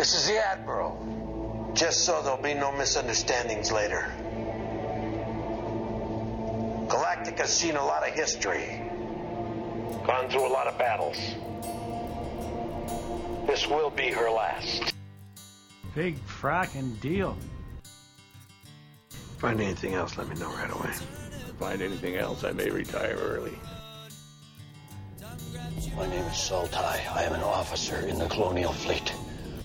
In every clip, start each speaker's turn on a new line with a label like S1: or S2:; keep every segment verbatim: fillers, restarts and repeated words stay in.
S1: This is the Admiral. Just so there'll be no misunderstandings later. Galactica's seen a lot of history. Gone through a lot of battles. This will be her last.
S2: Big fracking deal.
S1: Find anything else, let me know right away.
S3: Find anything else, I may retire early.
S1: My name is Sultai. I am an officer in the Colonial Fleet.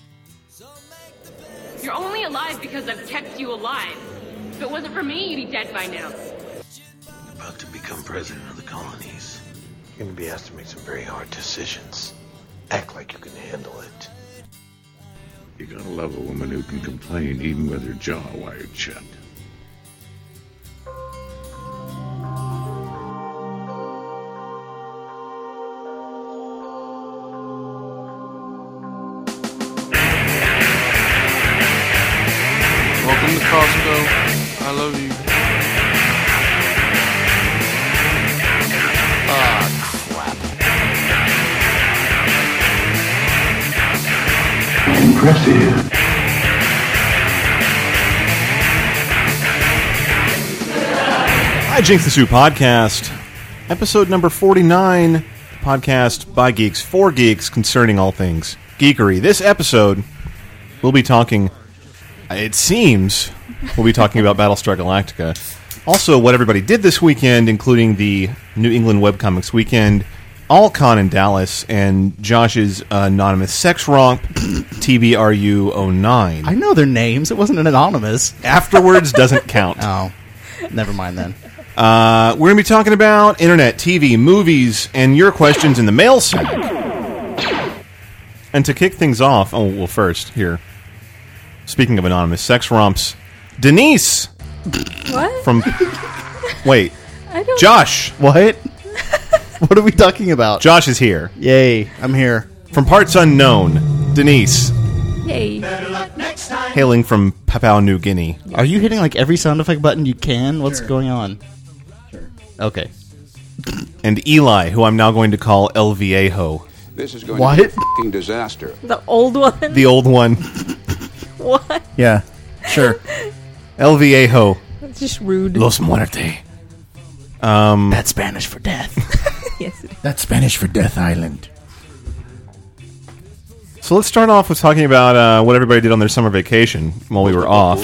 S4: You're only alive because I've kept you alive. If it wasn't for me, you'd be dead by now.
S1: About to become president of the colonies. You're going to be asked to make some very hard decisions. Act like you can handle it.
S3: You gotta love a woman who can complain even with her jaw wired shut.
S5: Welcome to Costco. I love you. Ah, crap.
S3: Impressive.
S6: Hi, Jinx the Sue podcast, episode number forty-nine, podcast by geeks for geeks concerning all things geekery. This episode, we'll be talking, it seems, we'll be talking about Battlestar Galactica. Also, what everybody did this weekend, including the New England Webcomics weekend, AllCon in Dallas, and Josh's anonymous sex romp, T B R U oh nine.
S7: I know their names. It wasn't an anonymous.
S6: Afterwards doesn't count.
S7: Oh, never mind then.
S6: Uh, we're going to be talking about internet, T V, movies, and your questions in the mail sack. And to kick things off, oh, well, first, here, speaking of anonymous sex romps, Denise!
S8: What?
S6: From, wait,
S8: I don't...
S7: Josh! What? What are we talking about?
S6: Josh is here.
S7: Yay, I'm here.
S6: From parts unknown, Denise.
S8: Yay.
S6: Hailing from Papua New Guinea.
S7: Are you hitting like every sound effect button you can? What's sure. going on? Sure. Okay.
S6: And Eli, who I'm now going to call El Viejo.
S3: This is going
S7: what?
S3: to be a f***ing disaster.
S8: The old one?
S6: The old one.
S8: What?
S6: Yeah, sure. El Viejo.
S8: That's just rude.
S6: Los Muerte. Um,
S7: That's Spanish for death.
S8: Yes, it is.
S9: That's Spanish for Death Island.
S6: So let's start off with talking about uh, what everybody did on their summer vacation while we were off.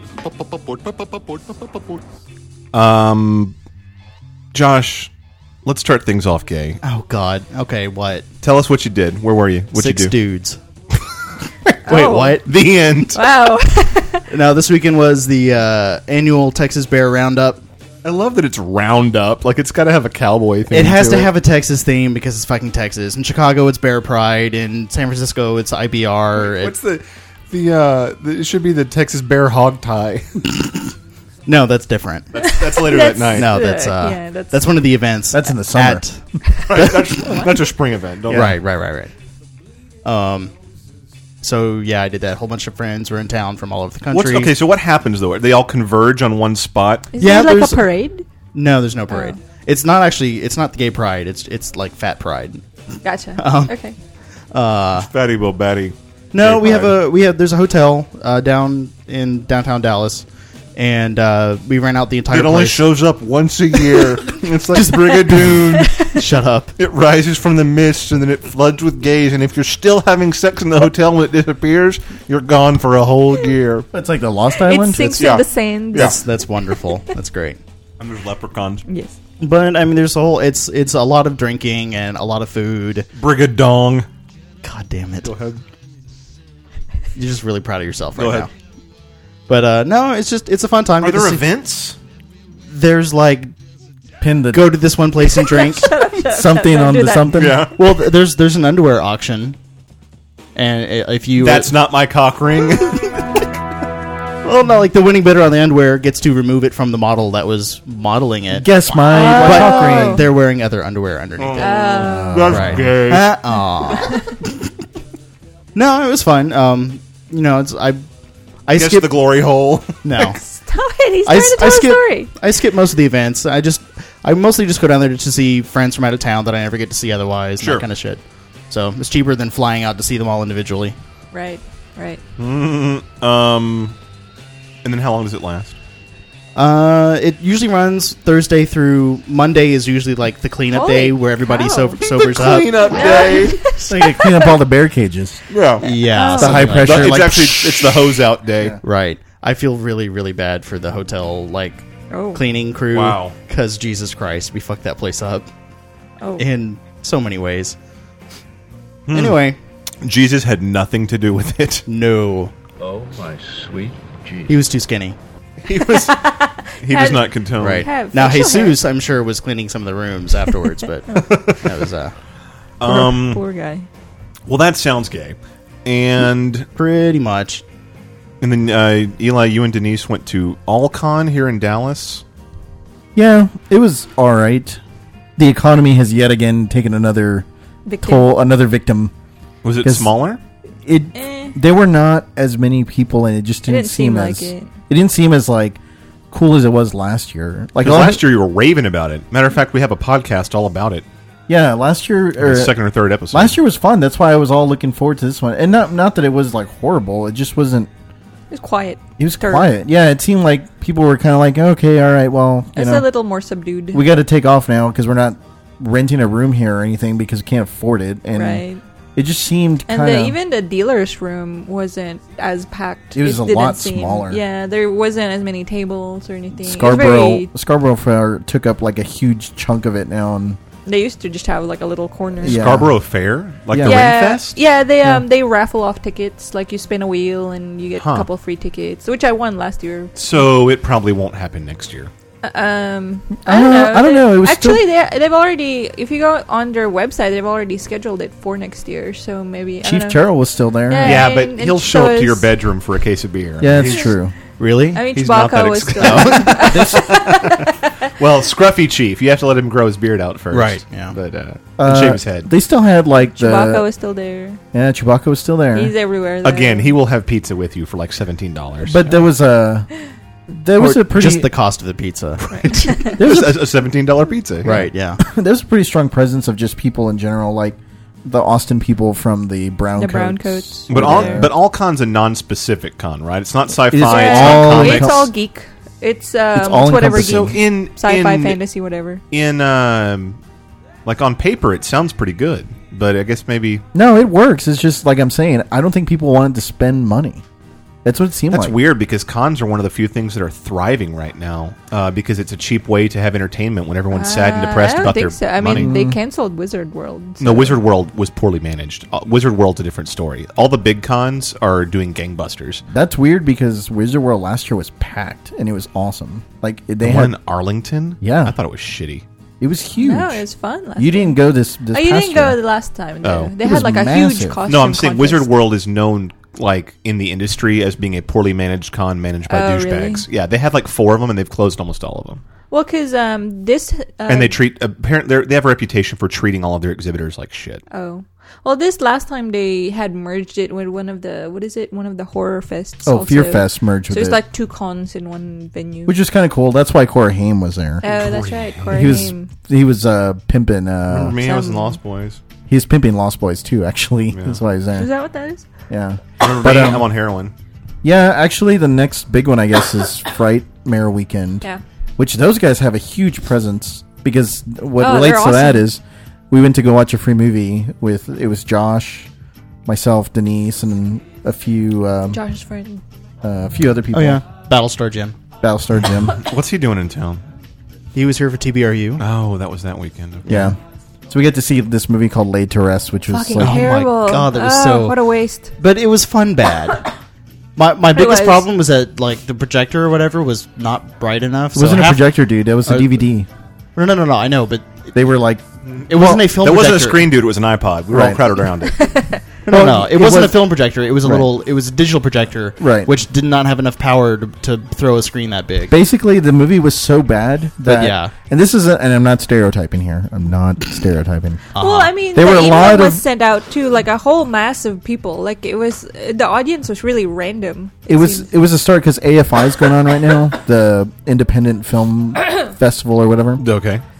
S6: Um, Josh, let's start things off gay.
S7: Oh, God. Okay, what?
S6: Tell us what you did. Where were you? What'd
S7: Six
S6: you do?
S7: dudes. Wait,
S8: Oh.
S7: what?
S6: The end.
S8: Wow.
S7: No, this weekend was the uh, annual Texas Bear Roundup.
S6: I love that it's Roundup. Like, it's got to have a cowboy thing.
S7: It has to,
S6: to it.
S7: have a Texas theme because it's fucking Texas. In Chicago, it's Bear Pride. In San Francisco, it's I B R.
S6: What's the... The, uh, the, it should be the Texas Bear Hog Tie.
S7: No, that's different.
S6: That's, that's later
S8: That's-
S6: that night.
S7: No, that's uh,
S8: yeah, that's-
S7: that's one of the events.
S9: That's in the summer.
S7: At,
S6: Right, that's, that's a spring event. Don't
S7: Right, right, right, right. Um, so yeah, I did that. A whole bunch of friends were in town from all over the country.
S6: What's, okay, so what happens though? They all converge on one spot.
S8: Is
S7: Yeah,
S8: there like
S7: there's-
S8: a parade?
S7: No, there's no parade.
S8: Oh.
S7: It's not actually. It's not the gay pride. It's it's like fat pride.
S8: Gotcha.
S7: Um,
S8: Okay.
S7: Uh,
S6: Fatty Will Batty.
S7: no,
S6: Gay
S7: we have
S6: pride.
S7: a we have. There's a hotel uh, down in downtown Dallas, and uh, we ran out the entire
S6: It only
S7: place.
S6: shows up once a year. It's like Brigadoon.
S7: Shut up.
S6: It rises from the mist and then it floods with gays. And if you're still having sex in the hotel when it disappears, you're gone for a whole year.
S9: It's like the Lost
S8: It
S9: Island.
S8: sinks
S6: yeah.
S8: in the sand.
S7: That's that's wonderful. That's great.
S6: And there's leprechauns.
S8: Yes.
S7: But I mean, there's a whole. It's it's a lot of drinking and a lot of food.
S6: Brigadong.
S7: God damn it.
S6: Go ahead.
S7: You're just really proud of yourself right
S6: Go ahead.
S7: now. But uh, no, it's just it's a fun time.
S6: Are
S7: Get to
S6: there
S7: see-
S6: events?
S7: There's like
S9: Pin the
S7: go to this one place and drink.
S9: something
S8: Don't
S9: on
S8: do
S9: the
S8: that.
S9: something.
S6: Yeah.
S7: Well, th- there's there's an underwear auction, and i- if you
S6: That's not my cock ring.
S7: well, no, like the winning bidder on the underwear gets to remove it from the model that was modeling it.
S9: Guess my
S8: Oh.
S9: my cock
S7: But
S9: ring.
S7: they're wearing other underwear underneath it.
S8: Oh.
S6: That's
S7: Right.
S6: gay.
S7: Uh, aw. No, it was fun. Um, you know, it's I I
S6: Guess
S7: skipped
S6: the glory hole.
S7: no.
S8: Stop it. He's
S7: I,
S8: trying to
S7: s-
S8: tell
S7: I
S8: a
S7: skip
S8: story.
S7: I skip most of the events. I just I mostly just go down there to see friends from out of town that I never get to see otherwise. and
S6: Sure.
S7: That kind of shit. So it's cheaper than flying out to see them all individually.
S8: Right. Right.
S6: Mm, um, and then how long does it last?
S7: Uh, it usually runs Thursday through Monday is usually like the cleanup
S8: Holy
S7: day where everybody
S8: cow.
S7: so- sobers
S6: the
S7: up.
S6: cleanup day.
S9: So you gotta clean up all the bear cages.
S6: Yeah.
S7: Yeah,
S9: The
S7: something
S9: high
S7: like
S9: pressure,
S7: that.
S6: It's
S9: like,
S6: actually it's the hose out day.
S7: Right. I feel really, really bad for the hotel like
S8: Oh.
S7: cleaning crew.
S6: Wow.
S7: Because Jesus Christ, we fucked that place up
S8: Oh.
S7: in so many ways.
S6: Hmm.
S7: Anyway,
S6: Jesus had nothing to do with it.
S7: no,
S3: Oh, my sweet Jesus.
S7: he was too skinny.
S6: He was he does not condone.
S7: Right
S8: Have
S7: now,
S8: facial
S7: Jesus, I'm sure, was cleaning some of the rooms afterwards, but that was uh,
S6: Um.
S8: Poor guy.
S6: Well, that sounds gay. And
S7: pretty much.
S6: and then uh, Eli, you and Denise went to AllCon here in Dallas.
S9: Yeah, it was all right. The economy has yet again taken another
S8: Victim.
S9: toll, another victim.
S6: Was it
S9: 'Cause
S6: smaller?
S9: It
S8: Eh.
S9: there were not as many people, and it just didn't,
S8: didn't seem like
S9: as
S8: it.
S9: it didn't seem as like cool as it was last year. Like
S6: Because
S9: all-
S6: last year you were raving about it. Matter of fact, we have a podcast all about it.
S9: yeah, last year
S6: The
S9: or
S6: second or third episode.
S9: last year was fun. That's why I was all looking forward to this one, and not not that it was like horrible. It just wasn't.
S8: It was quiet.
S9: It was
S8: Turd.
S9: quiet. Yeah, it seemed like people were kind of like, okay, all right, well, you
S8: It's
S9: know,
S8: a little more subdued.
S9: we got to take off now because we're not renting a room here or anything because we can't afford it, and
S8: right.
S9: it just seemed
S8: And
S9: kind
S8: the,
S9: of
S8: even the dealer's room wasn't as packed.
S9: It was a
S8: didn't
S9: lot
S8: seem-
S9: smaller.
S8: Yeah, there wasn't as many tables or anything. It was
S9: Scarborough.
S8: very-
S9: Scarborough Fair took up like a huge chunk of it now, and
S8: they used to just have like a little corner.
S9: Yeah.
S6: Scarborough Fair? Like
S9: Yeah.
S6: the
S8: yeah,
S6: Ring Fest?
S8: yeah, they um they raffle off tickets. Like you spin a wheel and you get
S6: Huh.
S8: a couple free tickets, which I won last year.
S6: So it probably won't happen next year.
S8: Uh, Um,
S9: I
S8: I
S9: don't
S8: don't
S9: know.
S8: know.
S9: I don't know. It was
S8: actually they they've already. If you go on their website, they've already scheduled it for next year. So maybe I
S9: Chief
S8: don't know.
S9: Terrell was still there.
S8: Yeah.
S6: Yeah,
S8: and-
S6: but
S8: and
S6: he'll
S8: so
S6: show up to your
S8: is-
S6: bedroom for a case of beer.
S9: Yeah, that's
S6: He's-
S9: true.
S7: Really?
S8: I mean,
S6: He's not that
S8: Chewbacca was
S6: ex-
S8: still.
S6: Well, Scruffy Chief. You have to let him grow his beard out first.
S7: Right, yeah.
S6: But, uh, and
S9: Uh,
S6: shave his head.
S9: They still had like the
S8: Chewbacca was still there.
S9: yeah. Chewbacca was still there.
S8: He's everywhere. Though.
S6: Again, he will have pizza with you for like seventeen dollars.
S9: but there was a there was
S7: Or
S9: a pretty
S7: just the cost of the pizza.
S9: there was a,
S6: a seventeen dollar pizza.
S7: Right, yeah.
S9: there was a pretty strong presence of just people in general, like the Austin people from the brown
S8: The
S9: coats.
S8: brown coats.
S6: But
S8: were
S6: all
S8: there.
S6: but all con's a non-specific con, right? It's not sci-fi.
S9: It is
S6: It's
S8: Yeah,
S6: not
S9: all
S6: comics.
S8: it's
S9: encompass-
S8: all geek. It's um,
S9: It's all
S8: it's whatever
S9: encompassing.
S8: geek,
S6: So in
S8: sci-fi,
S6: in,
S8: fantasy, whatever.
S6: in um, like on paper, it sounds pretty good. But I guess maybe
S9: No, it works. It's just like I'm saying. I don't think people wanted to spend money. That's what it seemed
S6: that's
S9: like.
S6: weird because cons are one of the few things that are thriving right now uh, because it's a cheap way to have entertainment when everyone's sad and
S8: Uh,
S6: depressed
S8: I don't
S6: about
S8: think
S6: their
S8: so. I
S6: money.
S8: mean, they canceled Wizard World.
S6: No,
S8: so-
S6: Wizard World was poorly managed. Uh, Wizard World's a different story. All the big cons are doing gangbusters.
S9: That's weird because Wizard World last year was packed and it was awesome. Like they
S6: The
S9: had,
S6: one in Arlington?
S9: Yeah.
S6: I thought it was shitty.
S9: it was huge.
S8: No, it was fun. Last
S9: you didn't go this. this
S8: Oh, you
S9: past
S8: didn't go
S9: year.
S8: the last time. No.
S6: Oh.
S8: They
S9: It
S8: had
S9: was
S8: like a
S9: massive.
S8: huge costume.
S6: No, I'm saying
S8: contest.
S6: Wizard World is known like in the industry as being a poorly managed con managed by
S8: Oh,
S6: douchebags.
S8: really?
S6: Yeah, they have like four of them and they've closed almost all of them.
S8: Well, because um, this uh,
S6: and they treat apparently they have a reputation for treating all of their exhibitors like shit.
S8: Oh, well, this last time they had merged it with one of the what is it? One of the horror fests.
S9: Oh,
S8: also.
S9: Fear Fest merged
S8: So
S9: with
S8: it's
S9: it,
S8: like two cons in one venue.
S9: which is kind of cool. That's why Corey Haim was there.
S8: oh, that's right. Corey
S9: he was
S8: Haim.
S9: he was uh, pimping. Uh,
S6: Remember me? I was in
S8: some-
S6: Lost Boys.
S9: he was pimping Lost Boys too. Actually,
S6: Yeah.
S9: that's why he's
S8: Is
S9: there.
S8: that what that is?
S9: Yeah,
S6: Remember
S9: But,
S6: me?
S9: um,
S6: I'm on heroin.
S9: yeah. Actually, the next big one, I guess, is Frightmare Weekend.
S8: Yeah.
S9: Which those guys have a huge presence because what
S8: Oh,
S9: relates
S8: they're
S9: to that
S8: awesome.
S9: is we went to go watch a free movie with it was Josh, myself, Denise, and a few um,
S8: Josh's friend.
S9: uh, a few other people.
S7: Oh, yeah. Battlestar Jim.
S9: Battlestar Jim.
S6: What's he doing in town?
S7: He was here for T B R U.
S6: Oh, that was that weekend. Okay.
S9: Yeah. So we get to see this movie called Laid to Rest, which was
S8: Fucking
S9: like
S7: my
S8: terrible.
S7: God, that was
S8: Oh,
S7: so-
S8: What a waste.
S7: But it was fun bad. My my biggest
S8: was.
S7: problem was that like the projector or whatever was not bright enough.
S9: it wasn't
S7: so
S9: a
S7: half-
S9: projector, dude. It was a
S7: Uh,
S9: D V D.
S7: No, no, no, no. I know, but
S9: They were like,
S7: it wasn't a film.
S6: That wasn't a
S7: projector.
S6: screen, dude. It was an iPod. We were all
S9: Right.
S6: crowded around it.
S7: No, no, it,
S9: It
S7: wasn't
S9: was-
S7: a film projector. It was a
S9: Right.
S7: little. It was a digital projector,
S9: Right.
S7: Which did not have enough power to, to throw a screen that big.
S9: basically the movie was so bad that
S7: yeah.
S9: and this is a, and I'm not stereotyping here. I'm not stereotyping.
S7: Uh-huh.
S8: Well, I mean,
S9: There
S8: the
S9: were a
S8: email
S9: lot
S8: was
S9: of-
S8: sent out to like a whole mass of people. Like it was, the audience was really random.
S9: It was
S8: seemed.
S9: it was a start because A F I is going on right now, the Independent Film Festival or whatever.
S6: Okay.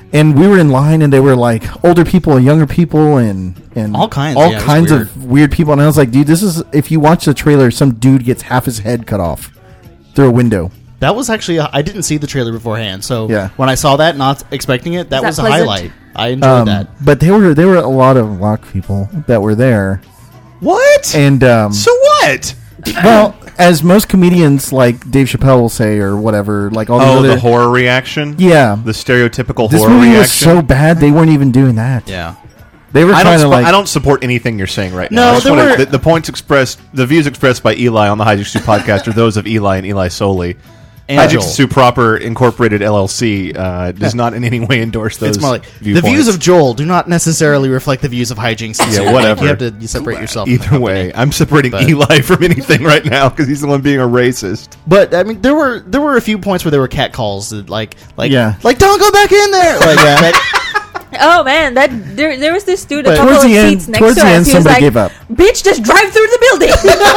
S9: and we were in line, and they were like older people, younger people, and and
S7: All kinds,
S9: all
S7: yeah, it was
S9: kinds
S7: weird.
S9: of weird people. And I was like, dude, this is if you watch the trailer, some dude gets half his head cut off through a window.
S7: That was actually a, I didn't see the trailer beforehand, so
S9: Yeah.
S7: when I saw that, not expecting it, that,
S8: that
S7: was a
S8: pleasant?
S7: highlight. I enjoyed
S9: Um,
S7: that.
S9: But there were there were a lot of rock people that were there,
S6: What?
S9: and um,
S6: so what?
S9: well, as most comedians like Dave Chappelle will say or whatever, like all these
S6: Oh,
S9: other,
S6: the horror reaction?
S9: yeah,
S6: The stereotypical
S9: this
S6: horror
S9: movie was
S6: reaction?
S9: so bad they weren't even doing that.
S7: Yeah.
S9: They were
S6: I
S9: trying
S6: don't,
S9: to
S6: spo-
S9: like.
S6: I don't support anything you're saying right
S7: No,
S6: now. I just
S7: there
S6: wanna-
S7: were-
S6: the, the points expressed, the views expressed by Eli on the Hijinks two podcast are those of Eli and Eli solely.
S7: And
S6: Hijinks
S7: Joel.
S6: two Proper Incorporated L L C uh, does not in any way endorse those.
S7: It's more like
S6: viewpoints.
S7: the views of Joel do not necessarily reflect the views of Hijinks.
S6: Yeah,
S7: Like,
S6: whatever.
S7: you have to you separate yourself. from the
S6: Either
S7: company.
S6: way, I'm separating
S7: But-
S6: Eli from anything right now because he's the one being a racist.
S7: But I mean, there were there were a few points where there were cat calls, that, like like
S9: Yeah.
S7: like don't go back in there. Like that.
S8: Oh man, that there there was this dude a
S7: But
S8: couple
S9: towards
S8: of
S9: the end-
S8: seats next
S9: towards
S8: to
S9: the
S8: us.
S9: end,
S8: He was
S9: somebody
S8: like,
S9: gave up.
S8: "Bitch, just drive through the building."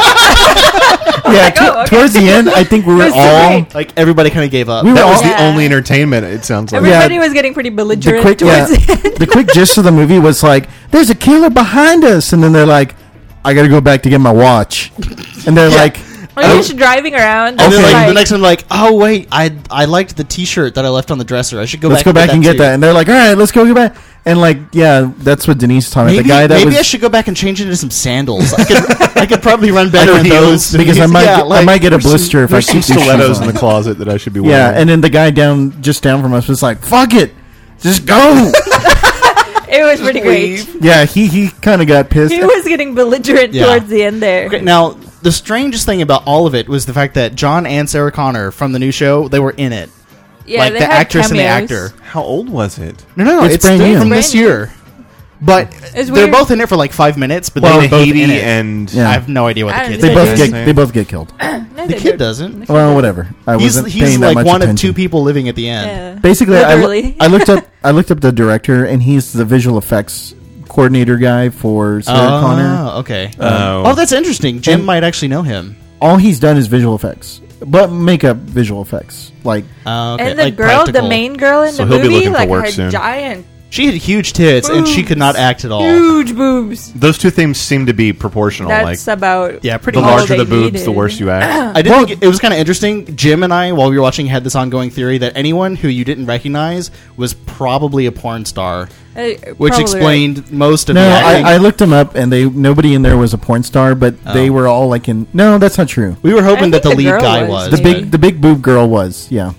S9: yeah,
S8: like,
S9: t-
S8: oh, okay.
S9: towards the end, I think we were
S8: It was
S9: all
S8: great.
S7: Like everybody kind of gave up.
S9: We were
S6: That was
S9: all-
S6: the
S8: Yeah.
S6: only entertainment. It sounds like.
S8: Everybody
S9: Yeah.
S8: was getting pretty
S9: the
S8: belligerent
S9: quick yeah,
S8: towards the end.
S9: the quick gist of the movie was like, "There's a killer behind us," and then they're like, "I got to go back to get my watch," and they're like.
S8: Or you're just driving around.
S7: And
S8: just
S7: then like,
S8: like,
S7: the next one, like, oh wait, I I liked the T-shirt that I left on the dresser. I should go
S9: Let's
S7: back.
S9: go back and get
S7: too.
S9: that. And they're like, all right, let's go get back. And like, yeah, that's what Denise told me.
S7: Maybe,
S9: The guy that
S7: maybe
S9: was
S7: I should go back and change into some sandals. I could I could probably run better in those
S9: because I might
S7: Yeah,
S9: get, I
S7: like,
S9: might get a
S6: There's some-
S9: blister if I
S6: there's some
S9: keep these shoes
S6: stilettos
S9: on.
S6: in the closet that I should be wearing.
S9: Yeah, and then the guy down just down from us was like, "Fuck it, just go."
S8: it was pretty great.
S9: yeah, he he kind of got pissed.
S8: He was getting belligerent
S7: Yeah.
S8: towards the end there.
S7: Okay, now, the strangest thing about all of it was the fact that John and Sarah Connor from the new show, they were in it.
S8: Yeah,
S7: like
S8: they
S7: the
S8: had
S7: actress and the
S8: cameos.
S7: actor.
S6: How old was it?
S7: No, no, no.
S9: It's
S7: It's,
S9: brand new.
S7: from
S8: Brand
S7: this
S8: new.
S7: year. But
S8: It's
S7: they're
S8: weird.
S7: both in it for like five minutes, but
S6: Well,
S7: they were both
S6: Haiti
S7: in it.
S6: and
S9: Yeah.
S7: I have no idea what
S8: I
S7: the kid
S8: don't
S9: They
S8: know.
S9: both
S8: Yeah.
S9: get they both get killed.
S8: No,
S7: The
S8: they
S7: kid
S8: did.
S7: doesn't.
S9: Well, whatever. I
S7: He's,
S9: wasn't
S7: he's
S9: paying that
S7: like
S9: much
S7: one
S9: attention.
S7: of two people living at the end.
S8: Yeah.
S9: Basically, I, loo-
S8: Literally.
S9: I looked up I looked up the director, and he's the visual effects coordinator guy for Sarah
S7: Oh,
S9: Connor.
S7: okay.
S6: Oh.
S7: Oh, that's interesting. Jim
S9: And-
S7: might actually know him.
S9: All he's done is visual effects, but makeup visual effects. Like,
S7: Oh, okay.
S8: And the
S7: like
S8: girl,
S7: practical.
S8: the main girl in
S6: So
S8: the
S6: he'll be
S8: movie,
S6: looking for
S8: like
S6: work
S8: her
S6: soon.
S8: giant,
S7: She had huge tits, and she could not act at all.
S8: huge boobs.
S6: Those two things seem to be proportional.
S8: That's
S6: like
S8: about
S7: Yeah, pretty
S6: the
S7: much.
S6: larger
S8: all
S6: the
S8: they
S6: boobs,
S8: needed.
S6: the worse you act.
S7: I did think it, it was kind of interesting. Jim and I, while we were watching, had this ongoing theory that anyone who you didn't recognize was probably a porn star,
S8: Uh,
S7: which
S8: probably
S7: explained most of
S9: no,
S7: the acting.
S9: I, I looked them up, and they nobody in there was a porn star, but
S7: Oh.
S9: they were all like in. No, that's not true.
S7: we were hoping
S8: I
S7: that the
S8: think the
S7: lead
S8: girl
S7: guy
S8: was,
S7: was.
S9: The
S8: Yeah.
S9: big the big boob girl was yeah.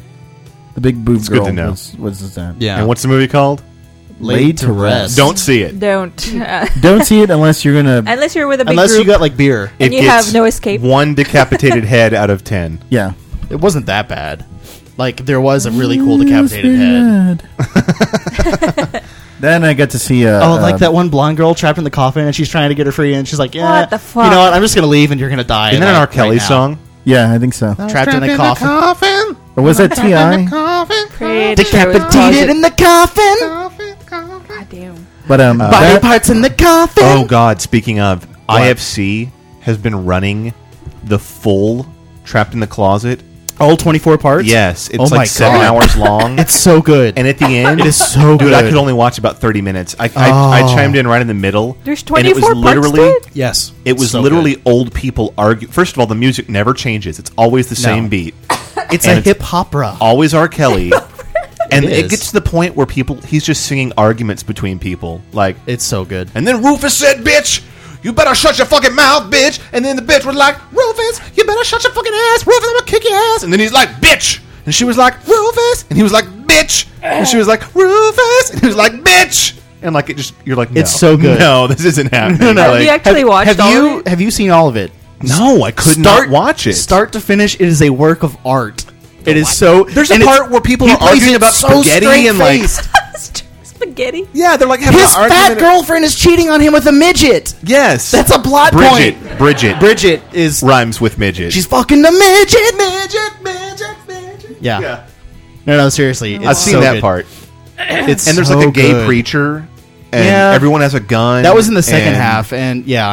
S9: The big boob
S6: It's good
S9: girl
S6: to know.
S9: was was that.
S7: yeah.
S6: And what's the movie called?
S7: Laid to rest.
S6: Don't see it.
S8: Don't uh,
S9: Don't see it unless you're gonna.
S8: unless you're with a big
S7: Unless
S8: group.
S7: you got like beer.
S8: And
S6: It
S8: you have
S6: gets
S8: no escape.
S6: One decapitated head out of ten.
S9: Yeah.
S7: It wasn't that bad. Like there was a really cool decapitated head.
S9: Then I got to see. Uh,
S7: Oh, like
S9: uh,
S7: that one blonde girl trapped in the coffin, and she's trying to get her free, and she's like, "Yeah,
S8: What the fuck?
S7: You know what? I'm just gonna leave, and you're gonna die."
S6: Isn't that an
S7: like,
S6: R. Kelly
S7: right now.
S6: song?
S9: Yeah, I think so.
S7: Trapped, in a coffin,
S9: Or was that T I?
S8: Pretty sure it was
S7: decapitated in the coffin,
S8: God damn.
S9: But um,
S7: body
S9: that,
S7: parts in the coffin.
S6: Oh God! Speaking of, I F C has been running the full Trapped in the Closet.
S7: All twenty-four parts.
S6: Yes, it's
S7: Oh my
S6: like seven
S7: God.
S6: hours long.
S7: It's so good.
S6: And at the end,
S7: It is so
S6: dude, I
S7: good.
S6: could only watch about thirty minutes. I, I,
S7: Oh.
S6: I chimed in right in the middle.
S8: There's
S6: and it was
S8: twenty-four parts to
S6: literally,
S8: it?
S7: yes,
S6: It was
S7: So
S6: literally
S7: good.
S6: old people argue. First of all, the music never changes. It's always the same beat.
S7: It's
S6: and
S7: a
S6: it's
S7: hip opera.
S6: Always R. Kelly. And
S7: It
S6: it,
S7: is.
S6: gets to the point where people, he's just singing arguments between people. Like,
S7: It's so good.
S6: and then Rufus said, bitch, you better shut your fucking mouth, bitch. And then the bitch was like, Rufus, you better shut your fucking ass. Rufus, I'm gonna kick your ass. And then he's like, bitch. And she was like, Rufus. And he was like, bitch. And she was like, Rufus. And he was like, bitch. And like, it just, you're like, no.
S7: It's so good.
S6: No, this isn't happening.
S7: No, no.
S8: Have
S6: Like,
S8: you actually watched
S7: have
S8: all
S7: you
S8: of it?
S7: have you seen all of it?
S6: no, I could not watch it.
S7: Start to finish. It is a work of art. It is so.
S6: There's a
S7: and it's-
S6: part where people
S7: he
S6: are
S7: plays
S6: arguing
S7: it
S6: about
S7: so
S6: spaghetti and like,
S7: straight-faced.
S8: Spaghetti.
S6: yeah, they're like having
S7: His
S6: an
S7: fat
S6: argument.
S7: girlfriend is cheating on him with a midget.
S6: Yes,
S7: That's a plot
S6: Bridget.
S7: point.
S6: Bridget.
S7: Bridget is.
S6: rhymes with midget.
S7: She's fucking the midget. Midget. Midget. Midget. Yeah.
S6: yeah.
S7: No, no. Seriously, it's
S6: I've seen
S7: so
S6: that
S7: good.
S6: part.
S7: It's
S6: And there's
S7: so
S6: like a gay
S7: good.
S6: preacher, and
S7: Yeah.
S6: everyone has a gun.
S7: That was in the second
S6: and-
S7: half, and yeah,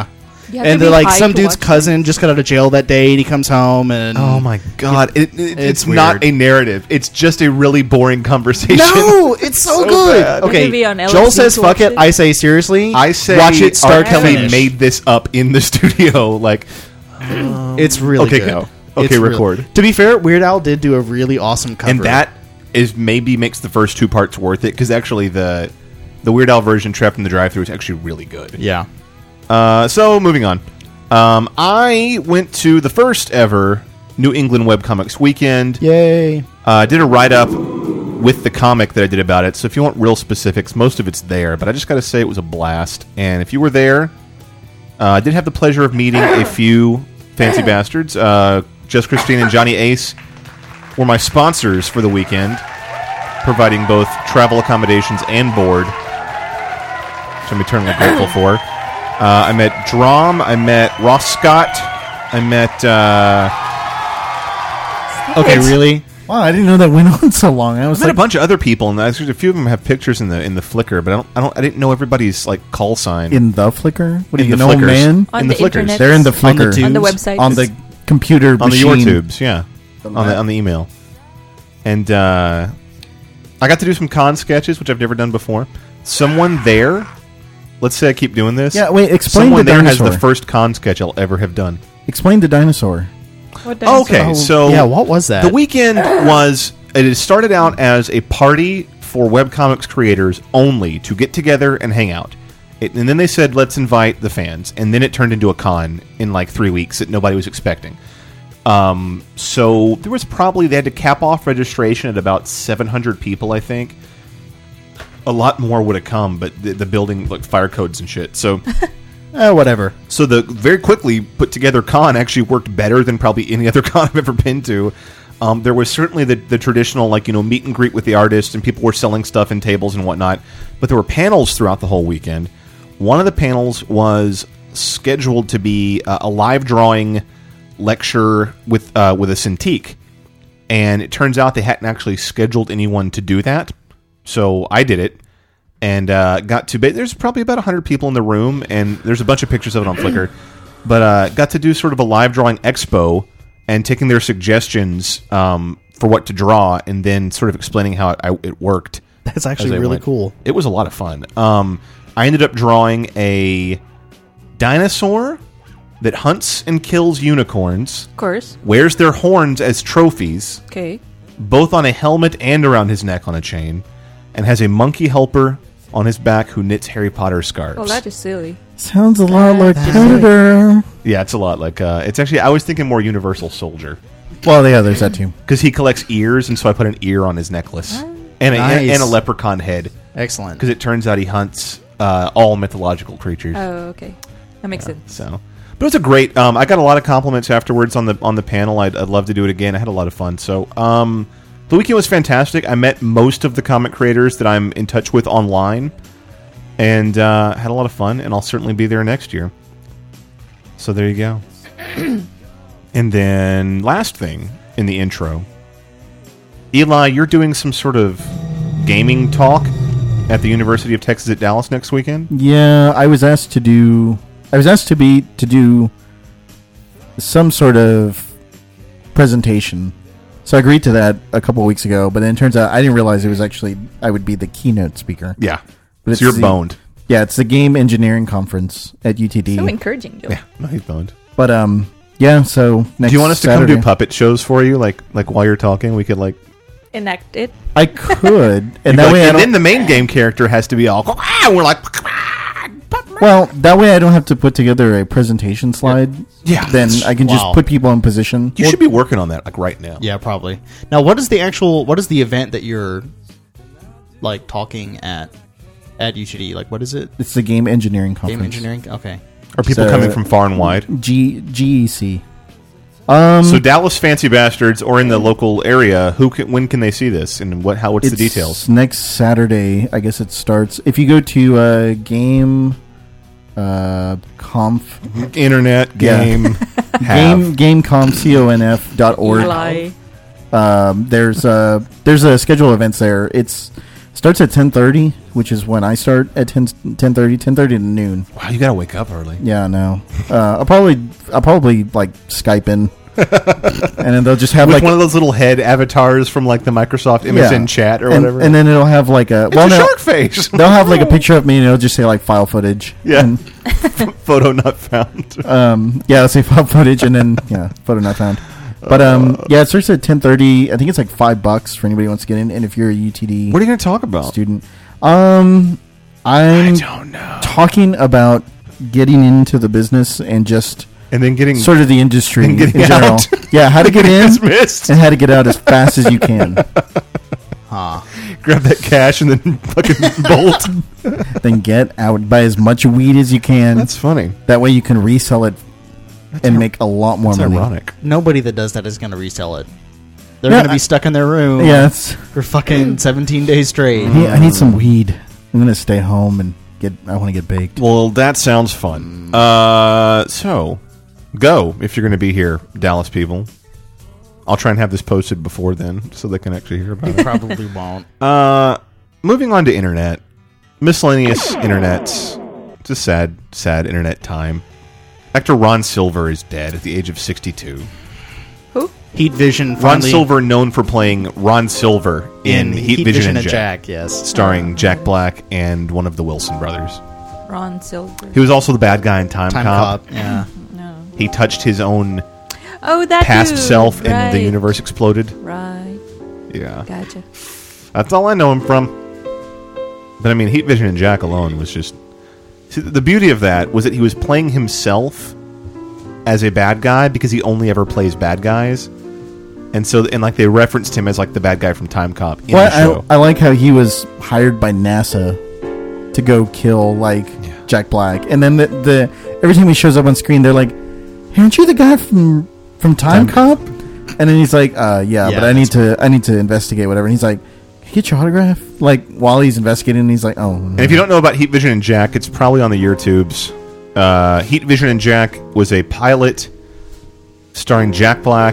S8: You have
S7: And
S8: to
S7: they're
S8: be
S7: like
S8: high
S7: some
S8: to
S7: dude's
S8: watch
S7: cousin just got out of jail that day, and he comes home and
S6: Oh my god! It, it, it's
S7: It's
S6: not
S7: weird.
S6: a narrative. It's just a really boring conversation.
S7: No, it's so,
S6: So
S7: good.
S6: bad.
S8: You have to
S7: Okay,
S8: be on L S D
S7: Joel says
S8: to
S7: fuck
S8: watch
S7: it.
S8: it.
S7: I say seriously.
S6: I say
S7: watch it start
S6: R.
S7: to
S6: Kelly
S7: finish.
S6: made this up in the studio. Like,
S7: It's really
S6: Okay,
S7: good.
S6: go. Okay,
S7: It's really-
S6: record.
S7: To be fair, Weird Al did do a really awesome cover.
S6: and that is maybe makes the first two parts worth it because actually the the Weird Al version, Trapped in the Drive-Thru, is actually really good.
S7: yeah.
S6: Uh, so moving on, um, I went to the first ever New England Webcomics Weekend.
S9: Yay!
S6: I uh, did a write-up with the comic that I did about it, so if you want real specifics, most of it's there, but I just got to say it was a blast. And if you were there, uh, I did have the pleasure of meeting a few fancy bastards. Uh, Just Christine and Johnny Ace were my sponsors for the weekend, providing both travel accommodations and board, which I'm eternally grateful for. Uh, I met Drom, I met Ross Scott, I met... Uh,
S7: Okay,
S6: It's-
S7: really?
S9: Wow, I didn't know that went on so long. I was
S6: I met
S9: like,
S6: a bunch of other people, and there's a few of them have pictures in the in the Flickr, but I don't, I don't, I didn't know everybody's like call sign
S9: in the Flickr. What do
S6: In
S9: you
S6: the
S9: know,
S6: Flickrs.
S9: man?
S8: On
S6: in
S8: the,
S6: the Flickrs.
S8: internet.
S9: They're in the
S7: On the
S9: Flickr
S7: tubes.
S8: On the website.
S9: on the computer
S6: on the
S9: machine.
S6: YouTubes, yeah, on the on the email, and uh, I got to do some con sketches, which I've never done before. Someone there, let's say I keep doing this.
S9: Yeah, wait. Explain
S6: Someone
S9: the
S6: there
S9: dinosaur.
S6: has the first con sketch I'll ever have done.
S9: Explain the dinosaur.
S8: What dinosaur?
S6: Okay,
S7: Oh,
S6: so
S7: yeah, what was that?
S6: The weekend was it had started out as a party for webcomics creators only to get together and hang out. It, and then they said, let's invite the fans. And then it turned into a con in like three weeks that nobody was expecting. Um, so there was probably, they had to cap off registration at about seven hundred people, I think. A lot more would have come, but the, the building, like fire codes and shit. So...
S7: Eh, whatever.
S6: So the very quickly put together con actually worked better than probably any other con I've ever been to. Um, there was certainly the, the traditional, like, you know, meet and greet with the artist, and people were selling stuff in tables and whatnot. But there were panels throughout the whole weekend. One of the panels was scheduled to be uh, a live drawing lecture with uh, with a Cintiq. And it turns out they hadn't actually scheduled anyone to do that. So I did it. And uh, got to ba- there's probably about one hundred people in the room, and there's a bunch of pictures of it on Flickr. But uh, got to do sort of a live drawing expo and taking their suggestions um, for what to draw, and then sort of explaining how it, I, it worked.
S7: That's
S6: as
S7: actually
S6: I
S7: really
S6: went.
S7: cool.
S6: It was a lot of fun. Um, I ended up drawing a dinosaur that hunts and kills unicorns,
S8: Of course.
S6: wears their horns as trophies,
S8: Okay.
S6: both on a helmet and around his neck on a chain, and has a monkey helper on his back who knits Harry Potter scarves.
S8: Well, that is silly.
S9: Sounds a lot like
S8: That's
S9: Predator.
S6: Yeah, it's a lot like uh, it's actually. I was thinking more Universal Soldier
S9: Well, yeah, there's that too.
S6: because he collects ears, and so I put an ear on his necklace and a,
S7: Nice.
S6: and a leprechaun head
S7: Excellent.
S6: because it turns out he hunts uh, all mythological creatures.
S8: Oh, okay. That makes sense.
S6: So, but it was a great. Um, I got a lot of compliments afterwards on the on the panel. I'd, I'd love to do it again. I had a lot of fun. So, um, the weekend was fantastic. I met most of the comic creators that I'm in touch with online, and uh, had a lot of fun. And I'll certainly be there next year. So there you go. And then last thing in the intro, Eli, you're doing some sort of gaming talk at the University of Texas at Dallas next weekend.
S9: Yeah, I was asked to do. I was asked to be to do some sort of presentation. So I agreed to that a couple of weeks ago, but then it turns out I didn't realize it was actually I would be the keynote speaker.
S6: Yeah,
S9: But
S6: so you're
S9: the-
S6: boned.
S9: Yeah, it's the Game Engineering Conference at U T D.
S8: So encouraging, Joe.
S6: Yeah, no, he's boned.
S9: But um, yeah. So next
S6: Do you want us to
S9: Saturday,
S6: come do puppet shows for you, like like while you're talking? We could like,
S8: Enact it.
S9: I could,
S6: you'd
S9: and
S6: be
S9: that
S6: like-
S9: way I
S6: and
S9: don't.
S6: then the main game character has to be all, "Ah," and we're like,
S9: Well, that way I don't have to put together a presentation slide.
S6: Yeah,
S9: Then
S6: that's-
S9: I can
S7: wow.
S9: just put people in position.
S6: you should be working on that like right now.
S7: Yeah, probably. Now, what is the actual? What is the event that you're like talking at at U T D? Like, what is it?
S9: It's the Game Engineering Conference.
S7: Game engineering. Okay.
S6: Are people
S9: So-
S6: coming from far and wide?
S9: G GEC. Um.
S6: So Dallas fancy bastards, or in the local area, who can, when can they see this, and what? How? What's the
S9: It's
S6: details?
S9: next Saturday, I guess it starts. If you go to uh, Game uh, Conf
S6: Internet
S9: Yeah.
S6: game.
S9: Game GameConf dot org.
S8: Lie.
S9: Um, there's a there's a schedule of events there. It's Starts at ten thirty, which is when I start at ten thirty, ten thirty to noon.
S6: Wow, you gotta wake up early.
S9: Yeah, I know. Uh, I'll probably, I'll probably like Skype in, and then they'll just have
S6: With
S9: like
S6: one of those little head avatars from like the Microsoft M S N
S9: yeah.
S6: chat or
S9: and,
S6: whatever.
S9: and then it'll have like a
S6: it's
S9: well,
S6: a
S9: no,
S6: shark face.
S9: they'll have like a picture of me, and it'll just say like file footage.
S6: Yeah.
S9: And,
S6: Photo not found.
S9: um, yeah, it'll say file footage, and then yeah, photo not found. But um, yeah, it starts at ten thirty. I think it's like five bucks for anybody who wants to get in. And if you're a U T D,
S6: What are you going to talk about?
S9: student, um, I'm
S6: I don't know.
S9: talking about getting into the business and just
S6: And then getting
S9: sort of the industry
S6: and
S9: in
S6: getting
S9: general.
S6: out.
S9: Yeah, how to get in
S6: dismissed.
S9: and how to get out as fast as you can.
S7: Huh.
S6: Grab that cash and then fucking bolt.
S9: Then get out, buy as much weed as you can.
S6: That's funny.
S9: That way you can resell it and
S6: ir-
S9: make a lot more
S6: That's
S9: money.
S6: ironic.
S7: Nobody that does that is going to resell it. They're
S9: Yeah,
S7: going to
S9: I-
S7: be stuck in their room
S9: Yeah, it's,
S7: for fucking seventeen days straight.
S9: I, need, I need some weed. I'm gonna stay home and get. I want to get baked.
S6: Well, that sounds fun. Uh, so, go if you're going to be here, Dallas people. I'll try and have this posted before then so they can actually hear about it.
S7: Probably won't.
S6: Uh, moving on to internet. Miscellaneous internets. It's a sad, sad internet time. Actor Ron Silver is dead at the age of sixty-two.
S8: Who?
S7: Heat Vision.
S6: Ron
S7: Finally,
S6: Silver, known for playing Ron Silver in, Heat, Vision, and Jack,
S7: Jack. Yes.
S6: starring Jack Black and one of the Wilson brothers.
S8: Ron Silver.
S6: He was also the bad guy in Time,
S7: Time
S6: Cop.
S7: Cop. Yeah.
S8: No.
S6: He touched his own
S8: Oh, that
S6: past
S8: dude.
S6: self
S8: right.
S6: and the universe exploded.
S8: Right.
S6: Yeah.
S8: Gotcha.
S6: That's all I know him from. But I mean, Heat Vision and Jack alone was just... See, the beauty of that was that he was playing himself as a bad guy because he only ever plays bad guys. And so, and like they referenced him as like the bad guy from Time Cop in
S9: Well,
S6: the show.
S9: I, I like how he was hired by NASA to go kill like
S6: Yeah.
S9: Jack Black, and then the, the every time he shows up on screen, they're like, "Hey, aren't you the guy from from Time,
S6: Time
S9: Cop?" And then he's like, "Uh, yeah,
S7: Yeah,
S9: but I need to I need to investigate whatever." And he's like, "Can I get your autograph?" Like while he's investigating, and he's like, "Oh."
S6: And if you don't know about Heat Vision and Jack, it's probably on the YouTubes. Uh, Heat Vision and Jack was a pilot starring Jack Black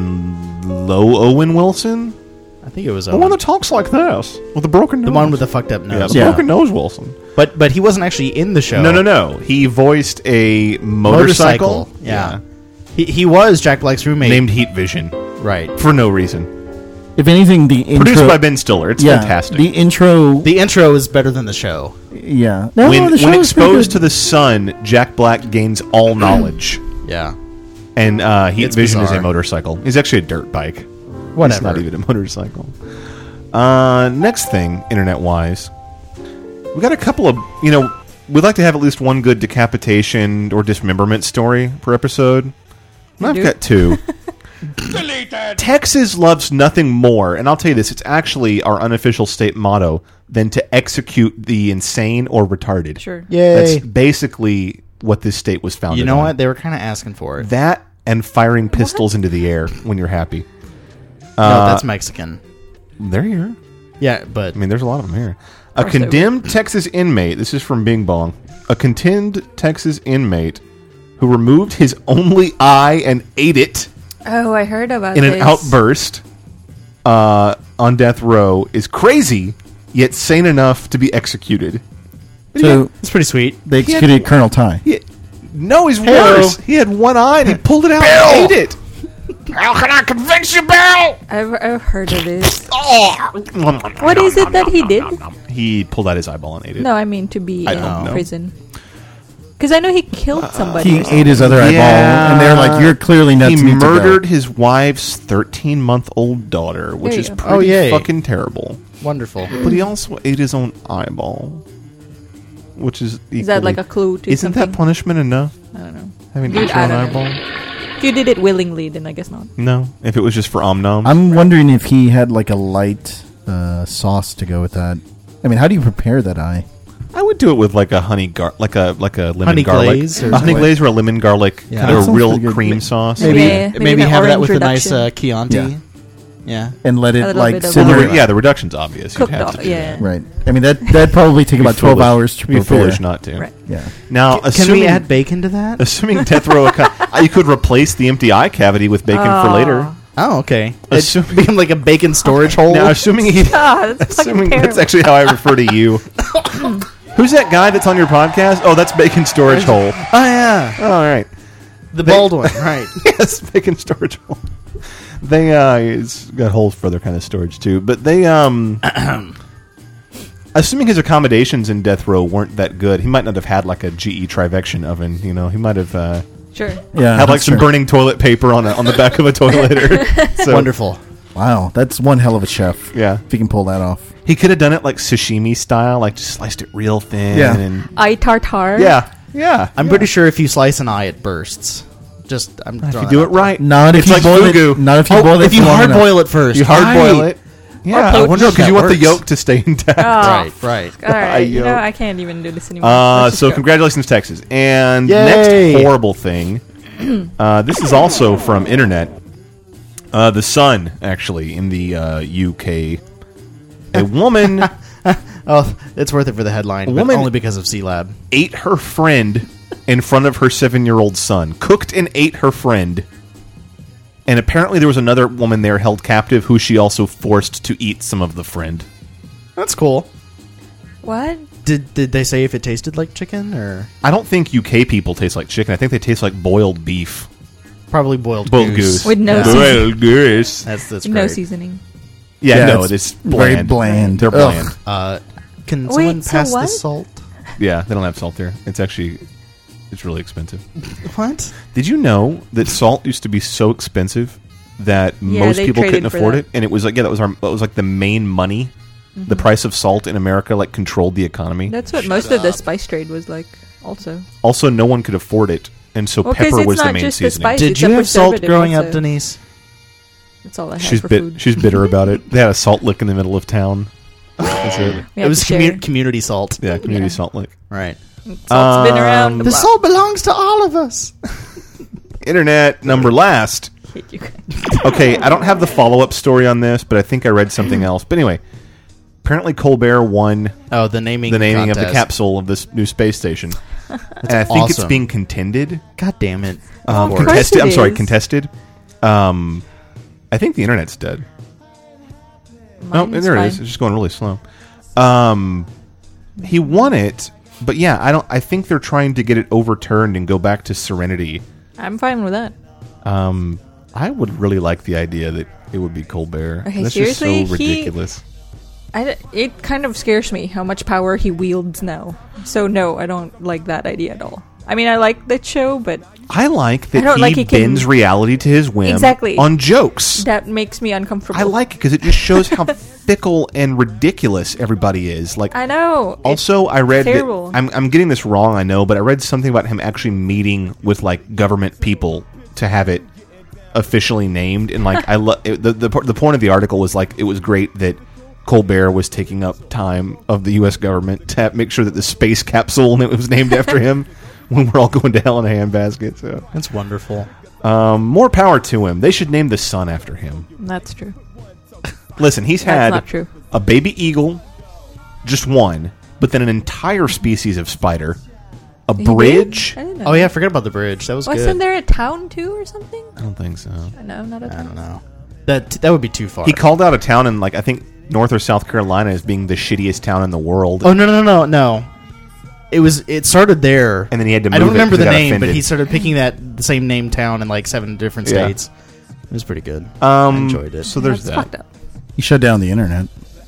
S6: and Lo Owen Wilson.
S7: I think it was
S6: The
S7: Owen.
S6: one that talks like this with the broken nose.
S7: the one with the fucked up
S6: yeah,
S7: nose.
S6: the
S9: Yeah.
S6: broken nose Wilson.
S7: But but he wasn't actually in the show.
S6: No, no, no. He voiced a motorcycle,
S7: Motorcycle. Yeah. He he was Jack Black's roommate.
S6: named Heat Vision
S7: right.
S6: for no reason.
S9: if anything, the intro,
S6: Produced by Ben Stiller. It's
S9: yeah,
S6: fantastic.
S9: the intro,
S7: The intro is better than the show.
S9: yeah. No,
S6: when
S9: the show
S6: when
S9: is pretty
S6: exposed to
S9: good.
S6: the sun, Jack Black gains all knowledge.
S7: Yeah.
S6: And uh, Heat
S7: It's
S6: Vision is a
S7: bizarre.
S6: motorcycle. He's actually a dirt bike. It's
S7: Whatever.
S6: not even a motorcycle. Uh, next thing, internet-wise, we got a couple of, you know, we'd like to have at least one good decapitation or dismemberment story per episode. And I've
S8: do?
S6: got two. Texas loves nothing more, and I'll tell you this, it's actually our unofficial state motto, than to execute the insane or retarded.
S8: Sure.
S7: Yay.
S6: That's basically what this state was founded
S7: You know
S6: on.
S7: what? They were kind of asking for it.
S6: That and firing pistols into the air when you're happy.
S7: no,
S6: Uh,
S7: that's Mexican.
S6: They're here.
S7: Yeah, but
S6: I mean, there's a lot of them here. A
S8: course they
S6: condemned Texas inmate, this is from Bing Bong, a condemned Texas inmate who removed his only eye and ate it
S8: Oh, I heard about
S6: in
S8: this.
S6: an outburst uh, on death row is crazy, yet sane enough to be executed.
S9: So
S7: it's pretty sweet.
S9: they executed Colonel Ty.
S6: He, no, he's
S7: Hello.
S6: worse. He had one eye and he pulled it out and ate it.
S3: How can I convince you, Bill?
S8: I've, I've heard of this.
S6: Oh.
S8: What is it that he did?
S6: He pulled out his eyeball and ate it.
S8: No, I mean to be
S6: I
S8: in
S6: don't know.
S8: prison. Because I know he killed somebody.
S9: He
S8: or something.
S9: ate his other eyeball, and they're like, "You're clearly nuts."
S6: He
S9: need to go."
S6: murdered his wife's thirteen-month-old daughter, which
S8: There
S6: is
S8: you go.
S6: pretty
S7: Oh, yay.
S6: fucking terrible.
S7: Wonderful.
S6: But he also ate his own eyeball, which is
S8: Is that
S6: equally-
S8: like a clue to
S6: Isn't
S8: something?
S6: that punishment enough?
S8: I don't know.
S6: Having
S8: Dude,
S6: eaten your
S8: I
S6: own
S8: don't know.
S6: eyeball?
S8: If you did it willingly, then I guess not.
S6: No. If it was just for om noms.
S9: I'm wondering if he had like a light uh, sauce to go with that. I mean, how do you prepare that eye?
S6: I would do it with like a honey gar, like a like a lemon
S7: Honey
S6: garlic,
S7: glaze or
S6: a honey
S7: something.
S6: glaze or a lemon garlic,
S7: Yeah.
S6: kind
S9: That
S6: of a
S9: sounds
S6: real
S9: pretty good.
S6: cream
S9: Maybe-
S6: sauce.
S7: Maybe
S8: Yeah,
S7: maybe,
S8: maybe an
S7: have that
S8: orange
S7: with a nice uh,
S8: reduction.
S7: Chianti.
S9: Yeah.
S7: Yeah.
S9: And let
S8: A
S9: it
S8: little
S9: like
S8: bit of
S9: simmer.
S6: Well,
S8: Right.
S6: the- yeah, the reduction's obvious.
S8: Cooked
S6: You'd have
S8: off,
S6: to do
S8: yeah.
S6: that.
S9: Right. I mean, that that'd probably take
S6: Be
S9: about twelve
S6: foolish-
S9: hours to
S6: be
S9: prepare.
S6: foolish not to.
S8: Right.
S9: Yeah.
S6: Now,
S7: Can
S6: assuming
S7: we add bacon to that?
S6: assuming death row, acco- uh, you could replace the empty eye cavity with bacon for
S8: Oh.
S6: later.
S7: Oh, okay.
S6: Assume-
S7: It became like a bacon storage hole.
S6: Now, assuming he,
S8: Ah, that's fucking
S6: assuming that's
S8: terrible.
S6: actually how I refer to you. Who's that guy that's on your podcast? Oh, that's Bacon Storage Hole.
S7: Oh yeah,
S6: Oh, all right.
S7: the
S6: Ba-
S7: bald one, right?
S6: Yes, Bacon Storage Hole. They uh, it's got holes for other kind of storage too, but they um. Assuming his accommodations in Death Row weren't that good, he might not have had like a G E Trivection oven. You know, he might have uh,
S8: Sure.
S9: Yeah,
S6: had like
S9: that's
S6: some
S9: true.
S6: burning toilet paper on a, on the back of a toilet. Or, so,
S7: Wonderful.
S9: Wow, that's one hell of a chef.
S6: Yeah.
S9: If he can pull that off.
S6: He could have done it like sashimi style, like just sliced it real thin.
S9: Yeah.
S6: And,
S8: I tartar.
S6: yeah. Yeah.
S7: I'm pretty sure if you slice an eye, it bursts. Just I'm.
S6: If
S7: throwing
S6: you do
S7: that
S6: it
S7: out there.
S6: right.
S9: Not if
S6: It's
S9: you
S6: like
S9: boil
S6: fugu.
S9: it. Not if you
S7: Oh,
S9: boil it.
S7: if you
S9: for long
S7: hard
S9: enough.
S7: boil it first.
S6: You hard boil
S7: Right.
S6: it. Yeah.
S8: poach.
S6: I wonder
S7: That
S6: because you want the
S7: works.
S6: yolk to stay intact.
S8: Oh,
S7: Right, right.
S8: All right. You know,
S6: Yolk.
S8: I can't even do this anymore.
S6: Uh,
S8: Let's just
S6: so
S8: go.
S6: congratulations, Texas. And
S7: Yay.
S6: next horrible thing. Uh, this is also from Internet. Uh, the Sun, actually, in the uh, U K. A woman
S7: Oh, it's worth it for the headline,
S6: A
S7: but
S6: woman-
S7: only because of C-Lab.
S6: ate her friend in front of her seven-year-old son. Cooked and ate her friend. And apparently there was another woman there held captive who she also forced to eat some of the friend.
S7: That's cool.
S8: What?
S7: Did did they say if it tasted like chicken or
S6: I don't think U K people taste like chicken. I think they taste like boiled beef.
S7: probably boiled
S6: Boiled
S7: goose?
S6: goose.
S8: With no
S7: Yeah.
S8: seasoning.
S6: Boiled goose.
S7: That's that's
S8: No
S7: great.
S8: seasoning.
S6: Yeah,
S9: Yeah,
S6: no,
S9: it's
S6: it is
S9: very
S6: bland.
S9: bland.
S6: They're
S9: Ugh.
S6: bland.
S7: Uh, can
S8: Wait,
S7: someone
S8: so
S7: pass the
S8: what?
S7: salt?
S6: Yeah, they don't have salt there. It's actually, it's really expensive.
S7: What?
S6: Did you know that salt used to be so expensive that
S8: Yeah,
S6: most
S8: they
S6: people
S8: traded
S6: couldn't
S8: for
S6: afford
S8: that.
S6: it? And it was like, yeah, that was our, that was like the main money. The price of salt in America like controlled the economy.
S8: That's what most of the spice trade was like. Also,
S6: Also, no one could afford it, and so
S8: Well, 'cause
S6: pepper
S8: it's
S6: was the
S8: not
S6: main
S8: just the
S6: seasoning.
S8: spice.
S7: Did
S8: it's
S7: you
S8: a
S7: have salt
S8: preservative
S7: growing
S8: also.
S7: up, Denise?
S8: that's all I had
S6: She's
S8: for
S6: bit,
S8: food.
S6: she's bitter about it. They had a salt lick in the middle of town. That's it.
S8: We
S7: It
S8: had
S7: was
S8: to share.
S7: commu- community salt.
S6: Yeah, community
S8: Yeah.
S6: salt lick.
S7: Right.
S8: Salt's been around the,
S7: The
S8: block.
S7: salt belongs to all of us.
S6: Internet number last.
S8: Hate you guys.
S6: Okay, I don't have the follow-up story on this, but I think I read something else. But anyway, apparently Colbert won
S7: Oh, the naming
S6: the naming of
S7: contest.
S6: the capsule of this new space station. and I think it's
S7: awesome.
S6: being contended.
S7: God damn it.
S6: Um,
S8: Of course
S6: contested.
S8: it
S6: I'm sorry,
S8: is.
S6: contested. Um, I think the internet's dead. No,
S8: Mine's
S6: there it
S8: fine.
S6: is. It's just going really slow. Um, he won it, but yeah, I don't. I think they're trying to get it overturned and go back to Serenity.
S8: I'm fine with that.
S6: Um, I would really like the idea that it would be Colbert.
S8: Okay,
S6: That's
S8: seriously?
S6: just so
S8: He-
S6: ridiculous.
S8: I d- it kind of scares me how much power he wields now. So no, I don't like that idea at all. I mean, I like the show, but
S6: I like that
S8: I don't
S6: he
S8: like he can-
S6: bends reality to his whim
S8: Exactly.
S6: on jokes.
S8: that makes me uncomfortable.
S6: I like it because it just shows how fickle and ridiculous everybody is. Like,
S8: I know. It's
S6: also, I read that,
S8: terrible.
S6: I'm I'm getting this wrong, I know, but I read something about him actually meeting with like government people to have it officially named. And like, I lo- it, the the po- the point of the article was like it was great that Colbert was taking up time of the U S government to have, make sure that the space capsule was named after him when we're all going to hell in a handbasket. So,
S7: That's wonderful.
S6: um, more power to him. They should name the sun after him.
S8: That's true.
S6: Listen, he's
S8: That's
S6: had
S8: not true.
S6: a baby eagle, just one, but then an entire species of spider, a
S8: He
S6: bridge.
S8: did? I didn't know.
S7: Oh yeah, I forgot about the bridge. That was
S8: Wasn't
S7: good.
S8: there a town too or something?
S6: I don't think so.
S8: No, not a
S7: I
S8: town.
S7: don't know. That that would be too far.
S6: He called out a town in like I think North or South Carolina as being the shittiest town in the world.
S7: Oh no no no no! It was it started there,
S6: And then he had to
S7: I don't
S6: move it
S7: remember
S6: 'cause
S7: the
S6: they got
S7: name, but
S6: offended.
S7: he started picking that the same name town in like seven different
S6: Yeah.
S7: states. It was pretty good.
S6: Um,
S7: I enjoyed it.
S6: So there's
S8: That's
S6: that.
S8: fucked up.
S9: He shut down the internet.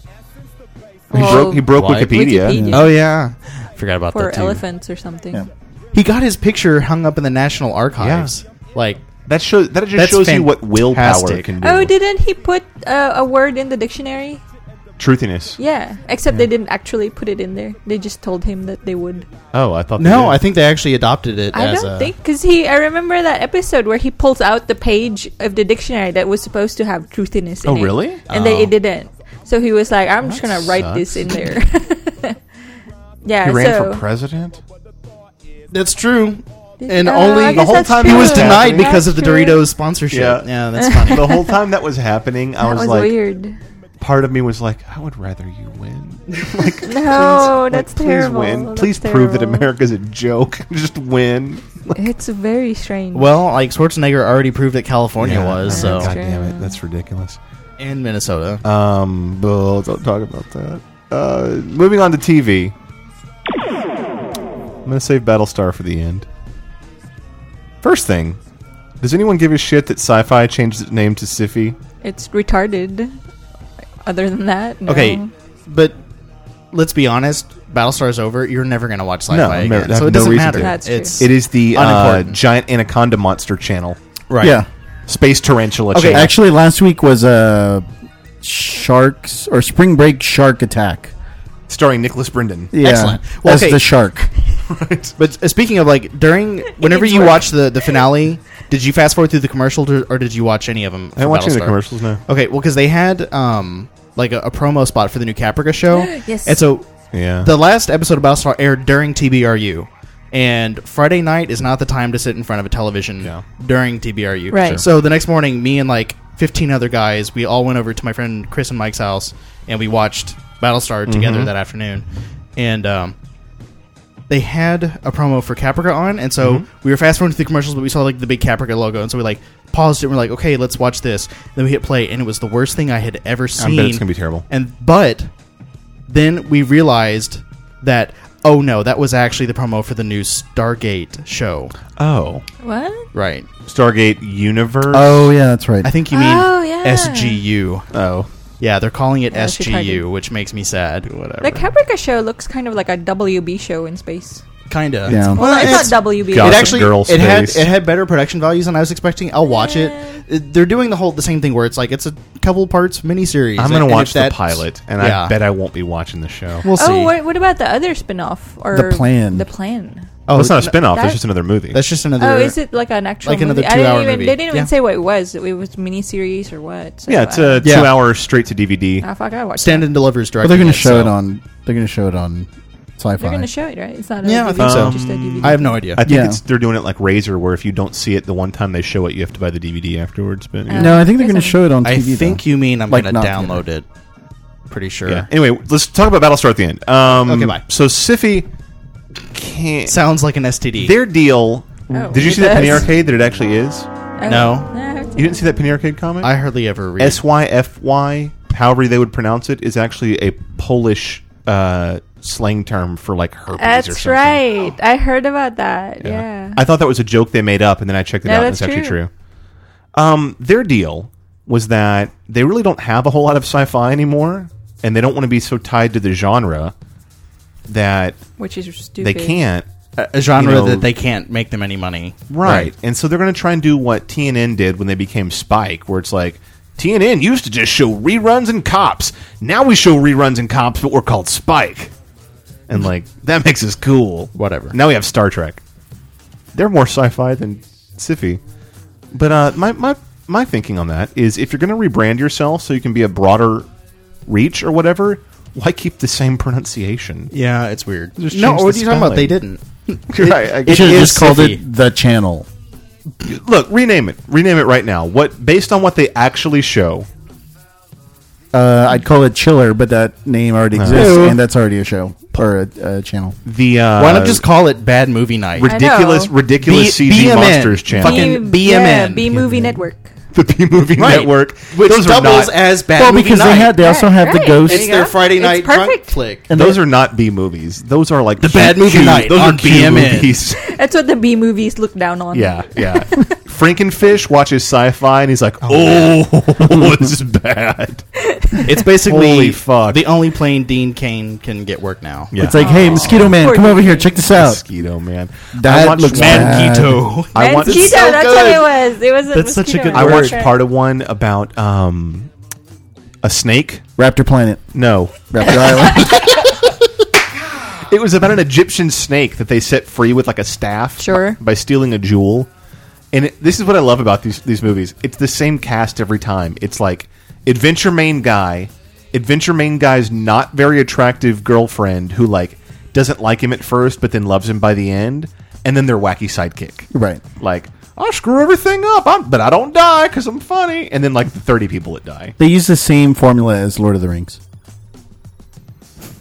S6: He
S8: Well,
S6: broke. He broke
S7: Why?
S6: Wikipedia.
S8: Wikipedia.
S7: Oh yeah, forgot about
S8: For
S7: that too.
S8: elephants or something.
S9: Yeah.
S7: He got his picture hung up in the National Archives. Like
S6: That shows. That just
S7: That's
S6: shows you what willpower
S7: fantastic.
S6: can do.
S8: Oh, didn't he put uh, a word in the dictionary?
S6: Truthiness.
S8: Yeah, except they didn't actually put it in there. They just told him that they would.
S6: Oh, I thought. they
S7: no,
S6: did.
S7: I think they actually adopted it.
S8: I
S7: as
S8: don't
S7: a,
S8: think because he. I remember that episode where he pulls out the page of the dictionary that was supposed to have truthiness. In
S6: Oh,
S8: it,
S6: really?
S8: And they
S7: Oh.
S8: it didn't. So he was like, "I'm just
S6: That
S8: gonna write
S6: sucks.
S8: this in there." yeah.
S6: He ran
S8: so
S6: for president.
S7: That's true.
S8: Did-
S7: And
S8: uh,
S7: only
S8: I
S7: the
S8: guess
S7: whole
S8: that's
S7: time he was
S8: true.
S7: denied
S8: That's
S7: because of the
S8: true.
S7: Doritos sponsorship.
S6: Yeah.
S7: Yeah, that's funny.
S6: The whole time that was happening, I
S8: That
S6: was,
S8: was
S6: like,
S8: weird.
S6: part of me was like, I would rather you win. like,
S8: No,
S6: please,
S8: that's
S6: like,
S8: terrible.
S6: Please win.
S8: That's
S6: Please prove that
S8: terrible.
S6: America's a joke. Just win.
S8: It's very strange.
S7: Well, like Schwarzenegger already proved that California
S6: Yeah.
S7: was,
S8: Yeah,
S7: so
S8: that's
S6: God
S8: true.
S6: damn it, that's ridiculous.
S7: and Minnesota.
S6: Um, but don't talk about that. Uh, moving on to T V. I'm gonna save Battlestar for the end. First thing, does anyone give a shit that Sci-Fi changed its name to Syfy?
S8: It's retarded. Other than that, no.
S7: Okay, but let's be honest. Battlestar's over. You're never going to watch Sci-Fi
S6: No, I'm
S7: again,
S6: never- I
S7: so
S6: have
S7: it
S6: no
S7: doesn't
S6: reason
S7: matter.
S6: to.
S8: That's true.
S7: It's
S6: It is the uh,
S7: Unimportant.
S6: giant anaconda monster channel,
S7: right.
S9: Yeah.
S6: Space Tarantula
S7: Okay,
S6: channel.
S9: Actually, last week was uh, Sharks or Spring Break Shark Attack.
S6: starring Nicholas Brendan.
S9: Yeah,
S7: Excellent. Well,
S9: as
S7: okay.
S9: the shark.
S7: But uh, speaking of like during whenever
S8: needs
S7: you
S8: work.
S7: watch the the finale, did you fast forward through the commercial or, or did you watch any of them?
S6: I didn't watch any of the commercials now.
S7: Okay, well, because they had um like a, a promo spot for the new Caprica show.
S8: Yes.
S7: And so
S6: Yeah,
S7: the last episode of Battlestar aired during T B R U. And Friday night is not the time to sit in front of a television
S6: No.
S7: during T B R U.
S8: Right. Sure.
S7: So the next morning, me and like fifteen other guys, we all went over to my friend Chris and Mike's house, and we watched Battlestar together
S6: Mhm.
S7: that afternoon. And um, they had a promo for Caprica on, and so
S6: Mhm.
S7: we were fast forwarding through the commercials, but we saw like the big Caprica logo, and so we like paused it. and We're like, okay, let's watch this. Then we hit play, and it was the worst thing I had ever
S6: I
S7: seen.
S6: bet it's gonna be terrible.
S7: And but then we realized that oh no, that was actually the promo for the new Stargate show.
S6: Oh,
S8: What?
S7: Right.
S6: Stargate Universe.
S9: Oh yeah, that's right.
S7: I think you mean
S8: Oh, yeah.
S7: S G U.
S6: oh,
S7: Yeah, they're calling it
S8: Yeah, that's
S7: S G U,
S8: retarded.
S7: which makes me sad.
S6: whatever.
S8: The Caprica show looks kind of like a W B show in space.
S7: Kinda.
S9: Yeah.
S8: Well, it's,
S7: it's-
S8: not W B.
S6: Gossip
S7: It actually
S6: Girl
S7: it had
S6: space.
S7: it had better production values than I was expecting. I'll watch it. It- They're doing the whole the same thing where it's like it's a couple parts miniseries.
S6: I'm gonna
S7: and
S6: watch
S7: if
S6: the
S7: that's-
S6: pilot, and
S7: yeah.
S6: I bet I won't be watching the show.
S7: We'll see.
S8: Oh, what, what about the other spin-off? Or
S9: The Plan.
S8: The Plan.
S7: oh,
S6: That's not a
S7: no,
S6: spin-off.
S8: that-
S6: That's just another movie.
S7: That's just another.
S8: Oh, is it like an actual
S7: like another
S8: movie? I didn't
S7: two-hour
S8: even,
S7: movie.
S8: They didn't even
S7: Yeah.
S8: say what it was. It was miniseries or what. So
S6: yeah, it's
S8: I-
S6: a
S7: Yeah.
S6: two-hour straight to D V D.
S8: Ah, fuck, I watched
S7: Stand
S8: that.
S7: and Delivers
S9: But
S7: directing.
S9: they're going
S7: it,
S9: to show
S7: so-
S9: it on. They're going to show it on Sci-Fi.
S8: They're going to show it, right? It's not. A
S7: Yeah, I
S8: D V D,
S7: think so.
S8: Just a D V D.
S7: I have no idea.
S6: I think
S9: Yeah.
S6: it's they're doing it like Razor, where if you don't see it the one time they show it, you have to buy the D V D afterwards. But yeah.
S8: Uh,
S9: No, I think they're going to
S8: Isn't-
S9: show it on
S7: I
S9: T V.
S7: think
S9: though.
S7: you mean I'm
S9: Like,
S7: going
S9: not
S7: to
S9: theater.
S7: download it. Pretty sure.
S6: Yeah. Anyway, let's talk about Battlestar at the end. Um,
S7: Okay, bye.
S6: So Syfy can't.
S7: Sounds like an S T D.
S6: Their deal.
S8: Oh,
S6: did you
S8: it
S6: see that Penny
S8: does.
S6: Arcade that it actually is?
S8: Oh,
S7: No.
S8: I have to-
S6: You didn't see that Penny Arcade comic?
S7: I hardly ever read.
S6: S Y F Y, however they would pronounce it, is actually a Polish uh, slang term for like herpes or
S8: That's
S6: something.
S8: right. I heard about that. Yeah.
S6: I thought that was a joke they made up, and then I checked it
S8: No,
S6: out, and it's
S8: that's
S6: actually
S8: true.
S6: true. Um, their deal was that they really don't have a whole lot of sci-fi anymore, and they don't want to be so tied to the genre that
S8: Which is stupid.
S6: they can't.
S7: a, a genre
S6: you know-
S7: that they can't make them any money.
S6: Right. And so they're going to try and do what T N N did when they became Spike, where it's like, T N N used to just show reruns and Cops. Now we show reruns and Cops, but we're called Spike. And, like, that makes us cool.
S7: Whatever.
S6: Now we have Star Trek. They're more sci-fi than Syfy. But uh, my, my, my thinking on that is if you're going to rebrand yourself so you can be a broader reach or whatever, why keep the same pronunciation?
S7: Yeah, it's weird.
S6: Just
S7: No,
S6: change
S7: what
S6: the
S7: are you talking about?
S6: spelling.
S7: They didn't.
S6: Right, I
S9: You
S6: guess-
S9: should have
S7: is
S9: just called
S7: Syfy.
S9: it The Channel.
S6: Look, rename it. Rename it right now. What based on what they actually show.
S9: Uh, I'd call it Chiller, but that name already
S6: Uh.
S9: exists,
S7: Ew.
S9: and that's already a show or a, a channel.
S6: The uh,
S7: Why not just call it Bad Movie Night?
S6: ridiculous,
S8: know.
S6: ridiculous
S7: B-
S6: C G
S7: B M N.
S6: monsters channel?
S7: Fucking
S8: B-
S7: B M N.
S8: Yeah, B Movie Network.
S6: The B Movie
S7: Right.
S6: Network,
S7: Which
S6: those are
S7: doubles
S6: not.
S7: as Bad
S9: Well,
S7: Movie
S9: because
S7: Night.
S9: they had, they also
S8: Right,
S9: have the
S8: right.
S9: Ghost.
S7: It's their Friday
S8: It's
S7: night drunk
S8: perfect.
S7: flick.
S9: And
S6: those
S9: they-
S6: are not B movies. Those are like
S7: The
S6: cute,
S7: Bad Movie
S6: cute-
S7: Night
S6: Those
S7: on
S6: are B
S7: B M N.
S6: movies.
S8: That's what the B movies look down on.
S6: Yeah, yeah. Frankenfish watches sci-fi and he's like, "Oh, this is bad."
S7: It's basically
S6: Holy fuck.
S7: the only plane Dean Cain can get work now.
S6: Yeah.
S9: It's like, hey, Mosquito Man,
S8: Poor
S9: come over
S8: Dean.
S9: here, check this out.
S6: Mosquito Man.
S9: That
S6: I watched
S9: looks
S6: Man
S9: bad.
S7: Manquito.
S6: I watched.
S8: Mosquito,
S7: so
S8: that's
S7: good.
S8: what it was. It was a
S7: That's such a
S8: mosquito.
S7: good
S6: I
S7: word.
S6: watched part of one about um, a snake.
S9: Raptor Planet,
S6: No,
S9: Raptor Island.
S6: it was about an Egyptian snake that they set free with like a staff.
S8: Sure.
S6: By, by stealing a jewel. And it, this is what I love about these these movies. It's the same cast every time. It's like adventure main guy, adventure main guy's not very attractive girlfriend who like doesn't like him at first, but then loves him by the end, and then their wacky sidekick.
S9: Right.
S6: Like, I screw everything up, I'm, but I don't die because I'm funny. And then like the thirty people that die.
S9: They use the same formula as Lord of the Rings.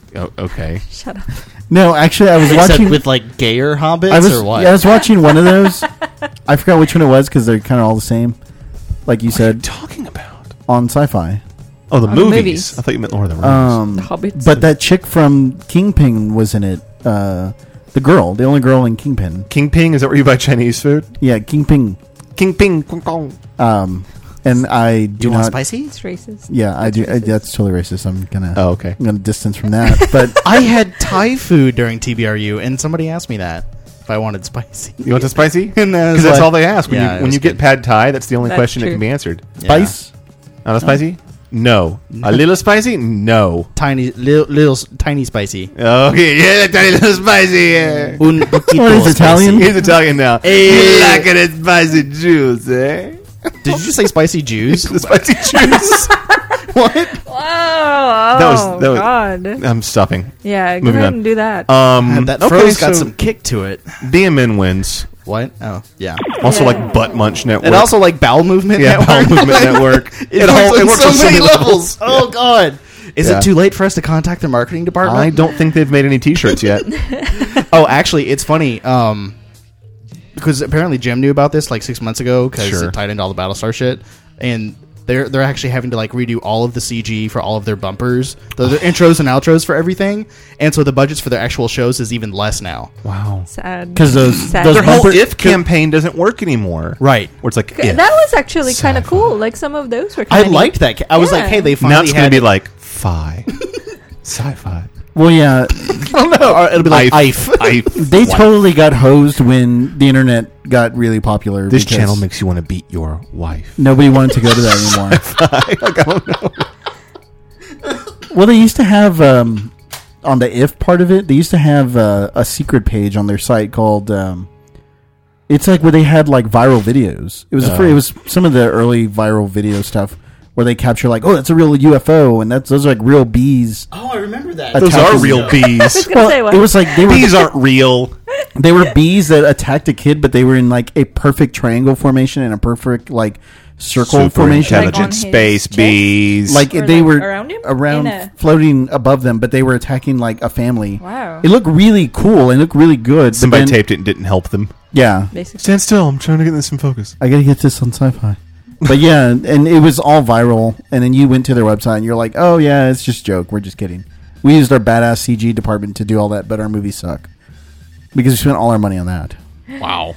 S6: oh, okay.
S8: Shut up.
S9: No, actually, I was
S7: Except
S9: watching
S7: with like gayer hobbits
S9: I was,
S7: or what?
S9: yeah, I was watching one of those. I forgot which one it was because they're kind of all the same. Like you
S6: What are you
S9: said,
S6: talking about?
S9: on Sci-Fi.
S6: Oh, the
S8: Oh, the
S6: movies.
S8: movies.
S6: I thought you meant Lord of the Rings.
S9: Um,
S8: The Hobbits.
S9: but that chick from Kingpin was in it. Uh, the girl, the only girl in Kingpin.
S6: King Ping, is that where you buy Chinese food?
S9: Yeah, Kingpin.
S6: King Ping. Kong Kong.
S9: Um, and I do,
S7: Do you
S9: not.
S7: want spicy?
S8: It's racist.
S9: Yeah, I
S8: That's
S9: do. I,
S8: racist.
S9: that's totally racist. I'm gonna.
S6: Oh, okay.
S9: I'm gonna distance from that. But
S7: I had Thai food during T B R U, and somebody asked me that if I wanted spicy.
S6: You want the spicy?
S7: And I was
S6: Because that's
S7: like-
S6: all they ask. When
S7: Yeah, it
S6: you, when
S7: was
S6: you get
S7: good.
S6: pad Thai, that's the only
S8: That's
S6: question that
S8: true.
S6: can be answered.
S9: spice.
S6: Not a spicy? No. A little spicy? No.
S7: Tiny, little, little, tiny spicy.
S6: Okay, yeah, that tiny little spicy. Yeah.
S7: Un poquito
S9: What is
S7: spicy.
S9: Italian?
S6: He's Italian now.
S7: Hey.
S6: You like it spicy juice, eh?
S7: Did you just say spicy juice?
S6: The spicy juice.
S7: What?
S8: Whoa!
S6: That was-
S8: Oh,
S6: that was-
S8: God.
S6: I'm stopping.
S8: Yeah, go
S6: Moving
S8: ahead
S6: on.
S8: and do that.
S6: Um,
S7: That
S6: okay,
S7: froze got
S6: so
S7: some kick to it.
S6: B M N wins.
S7: What? Oh, yeah.
S6: Also,
S8: Yeah.
S6: like Butt Munch Network.
S7: And also like bowel movement.
S6: yeah,
S7: network.
S6: Bowel Movement Network.
S7: It,
S6: all-
S7: works on
S6: works
S7: so
S6: on
S7: many levels. Oh God! Is
S6: Yeah.
S7: it too late for us to contact their marketing department?
S6: I don't think they've made any T-shirts yet.
S7: Oh, actually, it's funny. Um, because apparently Jim knew about this like six months ago because
S6: Sure.
S7: it tied into all the Battlestar shit, and they're they're actually having to like redo all of the C G for all of their bumpers, the, their intros and outros for everything, and so the budgets for their actual shows is even less now.
S6: Wow.
S8: Sad.
S9: 'Cause those-
S8: Sad.
S9: those
S6: Their whole
S9: bumper-
S6: if campaign doesn't work anymore.
S7: Right.
S6: Where it's like,
S8: Okay,
S6: if.
S8: that was actually kind of
S6: Sci-fi.
S8: cool. Like some of those were.
S7: I
S8: kinda
S7: liked
S8: neat.
S7: that. ca- I was like,
S8: Yeah.
S7: hey, they
S6: Now
S7: finally
S6: it's going
S7: had
S6: to be like, fi. Sci-fi.
S9: Well, yeah,
S7: oh no, or it'll be like
S6: I-
S7: I F.
S6: I-
S9: they totally got hosed when the internet got really popular.
S6: This
S9: because
S6: channel makes you want to beat your wife.
S9: nobody wanted to go to that anymore. Well, they used to have um, on the if part of it. They used to have uh, a secret page on their site called. Um, it's like where they had like viral videos. It was a
S6: Oh.
S9: free, it was some of the early viral video stuff where they capture like, oh, that's a real U F O, and that's those are like real bees.
S7: Oh, I remember that.
S6: Those
S9: Attack
S6: are
S9: is-
S6: real
S8: I was
S6: bees.
S8: gonna say what?
S9: It was like they were
S6: Bees aren't real.
S9: they were bees that attacked a kid, but they were in like a perfect triangle formation and a perfect like circle
S6: Super
S9: formation.
S8: Like on
S6: intelligent
S8: his
S6: space
S8: chest?
S6: bees.
S9: Like
S8: Or,
S9: they
S8: like,
S9: were
S8: around him?
S9: around
S8: In a-
S9: floating above them, but they were attacking like a family.
S8: Wow.
S9: It looked really cool and looked really good. but
S6: somebody
S9: then-
S6: taped it and didn't help them.
S9: Yeah,
S8: Basically.
S6: Stand still. I'm trying to get this in focus.
S9: I gotta get this on Sci-Fi. But yeah, and it was all viral. And then you went to their website and you're like, oh yeah, it's just a joke. We're just kidding. We used our badass C G department to do all that, but our movies suck because we spent all our money on that.
S6: Wow.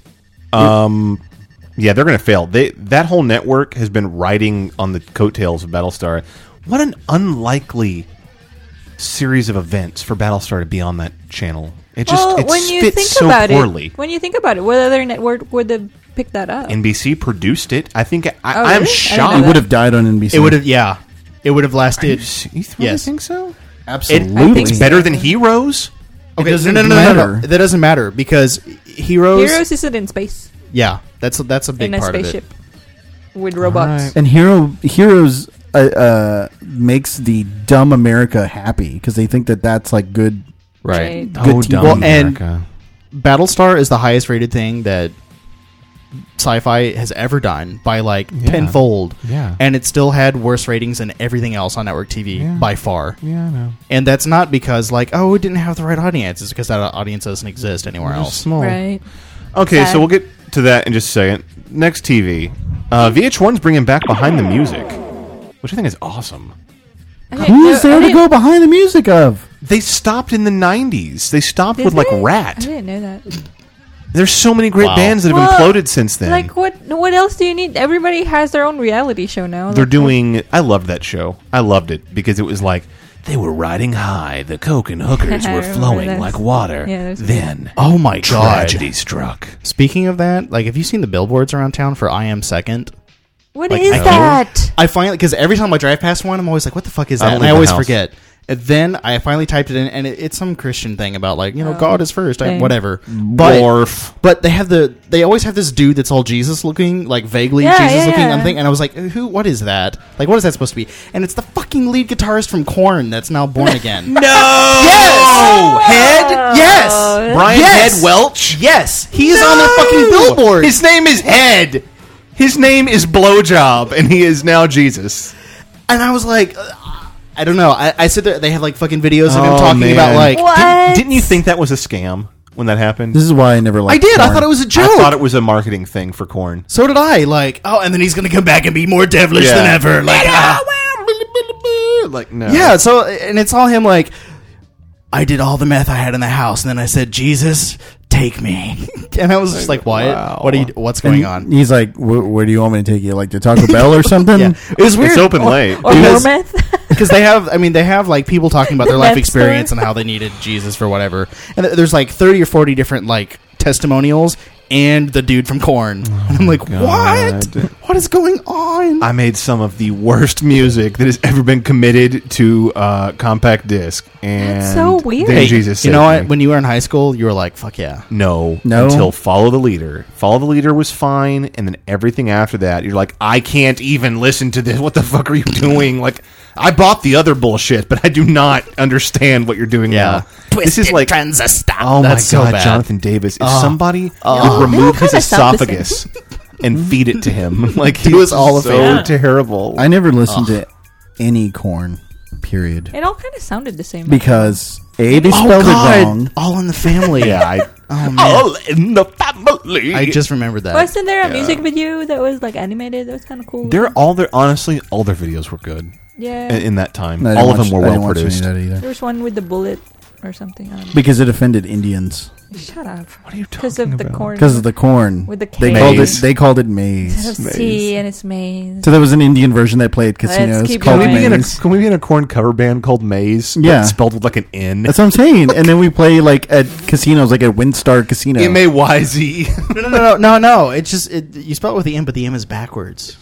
S6: Um, yeah, they're going to fail. They that whole network has been riding on the coattails of Battlestar. What an unlikely series of events for Battlestar to be on that channel. It just
S8: well,
S6: it
S8: when you
S6: fits
S8: think
S6: so
S8: about
S6: poorly.
S8: it, when you think about it, what other network would have picked that up?
S6: N B C produced it. I think I,
S8: Oh,
S6: I'm
S8: really? I didn't
S6: shocked.
S8: know
S9: It
S8: that.
S9: would have died on N B C.
S7: It would have, yeah, it would have
S6: Are you,
S7: lasted.
S6: s- you really
S7: Yes.
S6: think so?
S9: absolutely.
S8: I think
S6: It's
S8: so.
S6: better than Heroes.
S7: Okay,
S9: doesn't
S7: no, no, no, no, no,
S9: matter.
S7: that doesn't matter because Heroes.
S8: Heroes isn't in space
S7: Yeah, that's that's a big
S8: in a
S7: part
S8: spaceship
S7: of it.
S8: with robots.
S6: Alright.
S9: And Hero Heroes uh, uh, makes the dumb America happy because they think that that's like good.
S8: Right.
S6: Oh,
S9: Good T V.
S6: dumb
S7: Well, and-
S6: America.
S7: Battlestar is the highest rated thing that Sci-Fi has ever done by like
S6: Yeah.
S7: tenfold.
S6: Yeah.
S7: And it still had worse ratings than everything else on network T V
S6: Yeah.
S7: by far.
S6: Yeah, I know.
S7: And that's not because like, oh, it didn't have the right audience. It's because that audience doesn't exist anywhere
S6: They're
S7: else.
S6: small.
S8: Right.
S6: Okay,
S8: Sad.
S6: so we'll get to that in just a second. Next T V. Uh, V H one's bringing back Behind the Music, which I think is awesome.
S8: I didn't
S9: Who
S8: know-
S9: is there
S8: I
S9: to
S8: didn't-
S9: go behind the music of?
S6: They stopped in the nineties. They stopped
S8: Did
S6: with like
S8: they? I
S6: Rat.
S8: didn't know that.
S6: There's so many great
S7: Wow.
S6: bands that have
S8: Well,
S6: imploded since then.
S8: Like what? What else do you need? Everybody has their own reality show now.
S6: They're
S8: Like,
S6: doing. I loved that show. I loved it because it was like they were riding high. The coke and hookers
S8: I
S6: were
S8: remember
S6: flowing
S8: this.
S6: like water.
S8: Yeah, there's-
S6: then
S7: Oh my god.
S6: tragedy struck.
S7: Speaking of that, like have you seen the billboards around town for I Am Second?
S8: What
S7: Like,
S8: is
S7: I
S8: that?
S7: I finally, because every time I drive past one, I'm always like, what the fuck is
S6: I
S7: that?
S6: don't
S7: And I
S6: leave the
S7: always
S6: house.
S7: forget. And then I finally typed it in, and it, it's some Christian thing about like, you know,
S8: Oh.
S7: God is first, I,
S8: Dang.
S7: whatever. But
S6: Dwarf.
S7: but they have the they always have this dude that's all Jesus looking, like vaguely
S8: Yeah,
S7: Jesus
S8: yeah,
S7: looking.
S8: yeah.
S7: I'm thinking, and I was like, who? What is that? Like, what is that supposed to be? And it's the fucking lead guitarist from Korn that's now born again.
S6: No.
S7: Yes!
S6: Head.
S7: Yes!
S8: Oh,
S6: Brian
S7: Yes!
S6: Head Welch.
S7: Yes, he is on their fucking billboard.
S6: His name is Head. His name is Blowjob, and he is now Jesus.
S7: And I was like, uh, I don't know. I, I sit there. They have like fucking videos of him
S6: Oh,
S7: talking
S6: man.
S7: about like.
S8: What?
S6: Didn't, didn't you think that was a scam when that happened?
S9: This is why I never liked
S7: I did. I
S9: Korn.
S7: thought it was a joke.
S6: I thought it was a marketing thing for Korn.
S7: So did I. Like, oh, and then he's gonna come back and be more devilish
S6: Yeah.
S7: than ever. Like, ah.
S6: Like, no.
S7: Yeah, so and it's all him like I did all the meth I had in the house and then I said, Jesus, take me. And I was just like, what?
S6: Wow.
S7: What are you what's
S9: And
S7: going on?
S9: He's like, "Where, where do you want me to take you? Like to Taco Bell or something?"
S7: Yeah. It was weird.
S6: It's open late.
S8: Or more
S7: Because-
S8: meth.
S7: Because they have, I mean, they have like people talking about their
S8: The
S7: life
S8: meth
S7: experience
S8: store.
S7: and how they needed Jesus for whatever. And th- there's like thirty or forty different like testimonials and the dude from Korn. And I'm like, what?
S6: God.
S7: What is going on?
S6: I made some of the worst music that has ever been committed to uh, compact disc. And
S8: That's so weird.
S6: then
S8: Hey,
S6: Jesus
S7: you
S6: saved
S7: know what?
S6: me.
S7: When you were in high school, you were like, fuck yeah.
S6: No,
S9: No?
S6: until Follow the Leader. Follow the Leader was fine, and then everything after that, you're like, I can't even listen to this. What the fuck are you doing? Like, I bought the other bullshit, but I do not understand what you're doing now. This is like,
S7: transistor.
S6: oh
S7: That's
S6: my
S7: so
S6: god,
S7: bad.
S6: Jonathan Davis. If
S7: Oh.
S6: somebody
S7: Oh.
S6: would remove
S8: They all
S6: his
S8: kinda sound the
S6: esophagus and feed it to him, like
S7: Do
S6: he
S7: us all a
S6: so
S7: favor.
S6: terrible.
S9: I never listened to any Korn. Period.
S8: It all kind of sounded the same.
S9: Because A, they
S7: Oh,
S9: spelled
S7: God.
S9: it wrong.
S7: All in the family.
S6: yeah, I,
S7: Oh, man.
S6: all in the family.
S7: I just remembered that.
S8: Wasn't there a music video that was like animated? That was kind of cool.
S6: They're all their honestly, all their videos were good
S8: yeah.
S6: in, in that time.
S9: No, I didn't
S6: all of
S9: watch-
S6: them were
S9: I
S6: well
S9: didn't watch any of
S6: produced.
S9: that either.
S8: There was one with the bullet or something. I don't know.
S9: Because it offended Indians.
S8: Shut up.
S6: What are you
S8: Because
S6: talking
S8: of the
S6: about?
S8: corn.
S9: Because of the corn.
S8: With the
S9: They
S8: K.
S9: called it.
S6: Maize.
S9: They called it
S8: Instead
S9: maize.
S8: of C and it's maize.
S9: So there was an Indian version that played
S8: Let's
S9: casinos
S8: keep
S9: called
S6: Can we, be in a,
S9: maize.
S6: can we be in a corn cover band called Maze? but
S9: Yeah.
S6: spelled with like an N.
S9: That's what I'm saying. And then we play like at casinos, like at Windstar Casino.
S6: M A Y Z.
S7: no, no, no, no, no, no. It's just, it, you spell it with the M, but the M is backwards.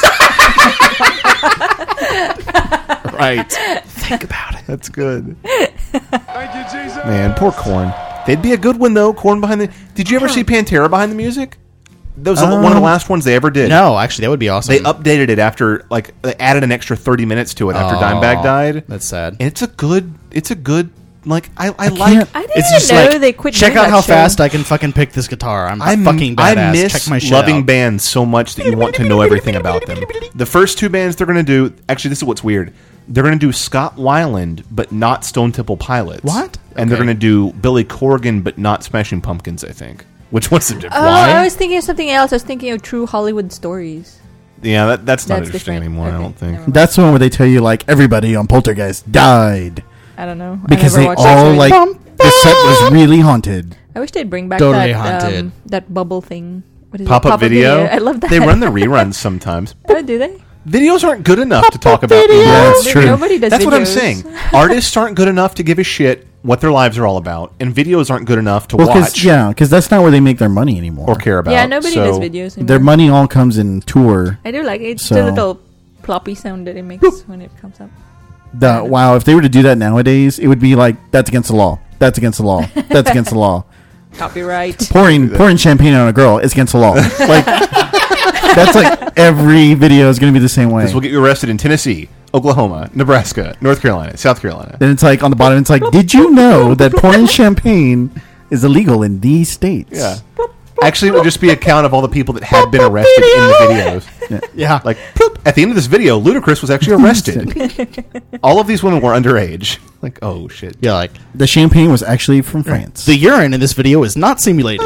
S6: Right.
S7: Think about it.
S6: That's good. Man, poor Corn. They'd be a good one though. Corn behind the. Did you ever see Pantera behind the music? That was one of the last ones they ever did.
S7: No, actually, that would be awesome.
S6: They updated it after, like, they added an extra thirty minutes to it after
S7: Oh,
S6: Dimebag died.
S7: That's sad.
S6: And it's a good. It's a good. Like I, I, like.
S9: can't-
S8: I didn't
S7: It's
S8: even
S7: just
S8: know
S7: like,
S8: they quit
S7: check
S8: doing
S7: out
S8: that
S7: how
S8: show.
S7: fast I can fucking pick this guitar. I'm
S6: I
S7: fucking
S6: I
S7: badass.
S6: miss
S7: Check my shit
S6: loving
S7: out.
S6: bands so much that you want to know everything about them. The first two bands they're going to do, actually, this is what's weird. They're going to do Scott Weiland, but not Stone Temple Pilots.
S7: What?
S6: And they're
S7: Okay.
S6: going to do Billy Corgan, but not Smashing Pumpkins. I think. Which what's the difference?
S8: Oh,
S6: Why?
S8: I was thinking of something else. I was thinking of True Hollywood Stories.
S6: Yeah, that, that's not
S8: That's
S6: interesting
S8: different.
S6: anymore. I
S8: Okay,
S6: don't think.
S8: never mind.
S9: That's the one where they tell you like everybody on Poltergeist died
S8: I don't know.
S9: because
S8: I
S9: they
S8: never watched
S9: all
S8: that
S9: like
S8: show.
S9: the set was really haunted.
S8: I wish they'd bring back
S7: Totally
S8: that
S7: haunted.
S8: um, that bubble thing. What is it?
S6: Pop up video.
S8: I love that.
S6: They run the reruns sometimes.
S8: Oh, do they?
S6: Videos aren't good enough to talk about.
S9: video.
S6: anymore.
S9: Yeah, that's
S8: Maybe
S9: true.
S8: Nobody does.
S6: That's what I'm
S8: videos.
S6: saying. Artists aren't good enough to give a shit what their lives are all about, and videos aren't good enough to
S9: Well,
S6: watch
S9: cause, yeah, because that's not where they make their money anymore.
S6: or care about.
S8: Yeah, nobody
S6: So-
S8: does videos anymore.
S9: Their money all comes in tour.
S8: I do like it. It's
S9: So-
S8: the little ploppy sound that it makes when it comes up.
S9: The, wow, if they were to do that nowadays, it would be like that's against the law. That's against the law. That's against the law.
S8: Copyright.
S9: Pouring pouring champagne on a girl is against the law. Like that's like every video is going to be the same way.
S6: This will get you arrested in Tennessee, Oklahoma, Nebraska, North Carolina, South Carolina.
S9: Then it's like on the bottom, it's like, did you know that pouring champagne is illegal in these states?
S6: Yeah. Actually, it would just be a count of all the people that had been arrested in the videos.
S7: Yeah.
S6: Like, poop. At the end of this video, Ludacris was actually arrested. All of these women were underage. Like, oh, shit.
S7: Yeah, like,
S9: The champagne was actually from France.
S7: the urine in this video is not simulated.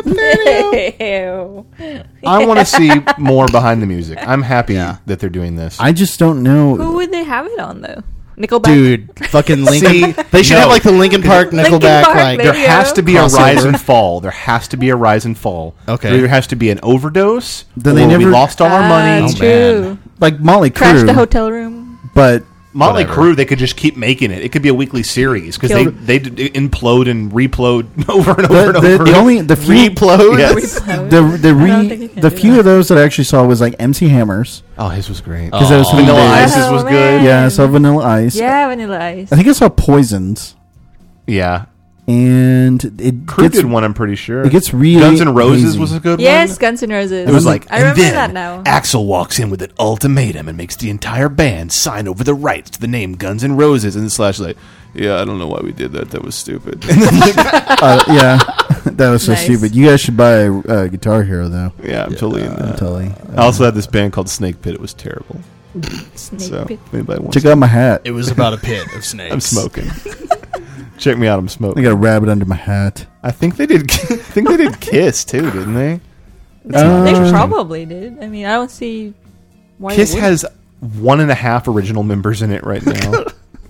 S8: Ew.
S6: I want to see more behind the music. I'm happy
S7: Yeah.
S6: that they're doing this.
S9: I just don't know.
S8: Who would they have it on though? Nickelback.
S7: Dude, fucking Lincoln.
S6: See,
S7: they should
S6: no.
S7: have like the Linkin Park, Nickelback,
S8: Park,
S7: like
S8: baby.
S6: there has to be a
S7: Crossover.
S6: rise and fall. There has to be a rise and fall.
S7: Okay.
S6: There either has to be an overdose,
S9: Then
S6: or
S9: they
S6: we
S9: never-
S6: lost all our
S8: Ah,
S6: money.
S8: it's
S7: Oh,
S8: true.
S7: man.
S9: Like Molly
S8: Crash
S9: Crew,
S8: the hotel room.
S9: but
S6: Motley
S7: Whatever.
S6: Crue, they could just keep making it. It could be a weekly series because they
S8: Killed-
S6: they d- implode and replode over and over
S9: the,
S6: and
S9: the,
S6: over.
S9: the only the few
S7: Replode?
S6: Yes.
S8: Replode.
S9: the the
S8: I don't
S9: re,
S8: think you can
S9: the
S8: do
S9: few
S8: that.
S9: of those that I actually saw was like M C Hammers
S6: Oh, his was great.
S9: because that was from
S6: Vanilla
S9: the-
S6: Ice's was
S8: Oh,
S6: good.
S8: man.
S9: Yeah, I saw Vanilla Ice.
S8: Yeah, Vanilla Ice.
S9: I think I saw Poisons,
S6: Yeah,
S9: and it
S6: Crew
S9: gets
S6: did one. I'm pretty sure.
S9: it gets really
S6: Guns N' Roses
S9: hazy.
S6: was a good
S8: Yes,
S6: one.
S8: Guns N' Roses.
S6: It was like,
S8: I
S6: and
S8: remember
S6: then
S8: that now.
S6: Axl walks in with an ultimatum and makes the entire band sign over the rights to the name Guns N' Roses. And Slash like, yeah, I don't know why we did that. That was stupid.
S9: Uh, yeah, that was so
S8: Nice.
S9: stupid. You guys should buy a uh, Guitar Hero though.
S6: yeah, I'm totally in
S9: I'm
S6: that.
S9: totally.
S6: I also had this band called Snake Pit. It was terrible.
S8: Snake
S6: So,
S8: pit.
S6: if anybody wants
S9: Check out my hat.
S7: It was about a pit of snakes.
S6: I'm smoking. Check me out, I'm
S9: I
S6: smoking.
S9: got a rabbit under my hat.
S6: I think they did. I think they did Kiss too, didn't they?
S9: Uh,
S8: They probably did. I mean, I don't see why.
S6: Kiss
S8: they wouldn't.
S6: has one and a half original members in it right now.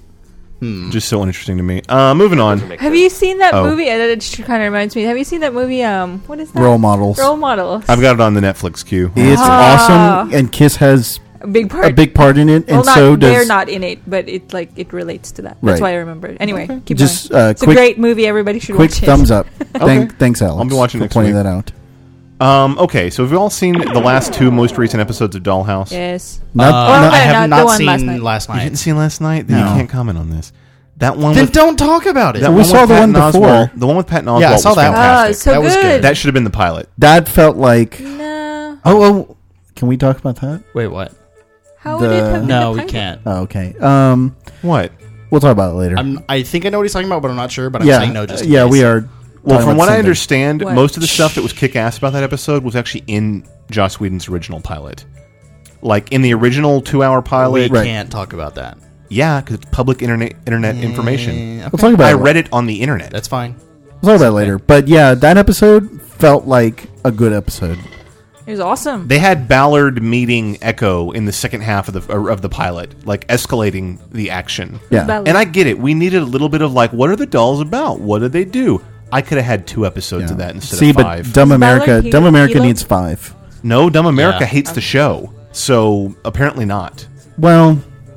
S6: Just so interesting to me. Uh, moving on.
S8: Have you seen that
S6: Oh.
S8: movie? Uh, That kind of reminds me. Have you seen that movie? Um, what is that?
S9: Role models.
S8: Role models.
S6: I've got it on the Netflix queue.
S9: It's
S8: Ah.
S9: awesome, and Kiss has
S8: a big part.
S9: a big part in it, and
S8: well, not,
S9: so
S8: they're
S9: does
S8: not in it, but it like it relates to that. That's
S9: Right.
S8: why I remember it. Anyway, keep
S9: just
S8: going.
S9: uh,
S8: It's
S9: quick.
S8: a great movie. Everybody should
S9: quick
S8: watch it.
S9: thumbs up. Thank, thanks, Alex.
S6: I'll be watching
S9: for
S6: next
S9: pointing
S6: week.
S9: that out.
S6: Um, okay, so have you all seen the last two most recent episodes of Dollhouse?
S8: Yes.
S9: Not,
S7: Uh,
S8: Well,
S7: I
S8: no,
S7: have
S8: not the
S7: not
S8: one
S7: seen
S8: last night.
S7: last
S6: You
S7: night.
S6: didn't see last night? Then
S9: No.
S6: you can't comment on this. That one
S7: Then
S6: with
S7: don't talk about it.
S6: that
S9: We
S6: one
S9: saw
S6: with
S9: the
S6: Patton
S9: one before.
S6: Oswalt- the one with Patton Oswalt
S7: Yeah, I saw
S6: was
S7: that one.
S8: Ah,
S6: fantastic.
S8: so
S7: That was
S8: good.
S7: good.
S6: That should have been the pilot.
S9: that felt like.
S8: No.
S9: Oh, oh, can we talk about that?
S7: Wait, what?
S8: How
S9: The-
S8: would it have been
S7: No,
S8: a
S7: we
S8: pilot?
S7: can't.
S9: Oh, okay. Um,
S6: What?
S9: we'll talk about it later.
S7: I'm, I think I know what he's talking about, but I'm not sure. But I'm
S9: yeah,
S7: saying no. Just in
S9: yeah,
S7: case.
S9: we are.
S6: Well,
S9: talking
S6: from
S9: about
S6: what I
S9: something.
S6: understand,
S8: What?
S6: most of the stuff that was kick-ass about that episode was actually in Joss Whedon's original pilot. Like, in the original two-hour
S7: we
S6: pilot,
S9: Right.
S7: can't talk about that.
S6: yeah, because it's public internet internet information.
S7: Eh,
S9: We'll
S7: okay.
S9: talk about.
S6: I
S9: it.
S6: read it on the internet.
S7: That's fine.
S9: We'll talk about it later. But yeah, that episode felt like a good episode.
S8: It was awesome.
S6: They had Ballard meeting Echo in the second half of the of the pilot, like escalating the action.
S9: Yeah.
S8: Ballard.
S6: And I get it. We needed a little bit of like, what are the dolls about? What do they do? I could have had two episodes
S9: Yeah.
S6: of that instead
S9: See,
S6: of five.
S9: but Dumb
S8: Is
S9: America,
S8: Ballard
S9: Dumb
S8: Hilo-
S9: America
S8: Hilo?
S9: needs five.
S6: no, Dumb America
S7: Yeah.
S6: hates the show, so apparently not.
S9: Well,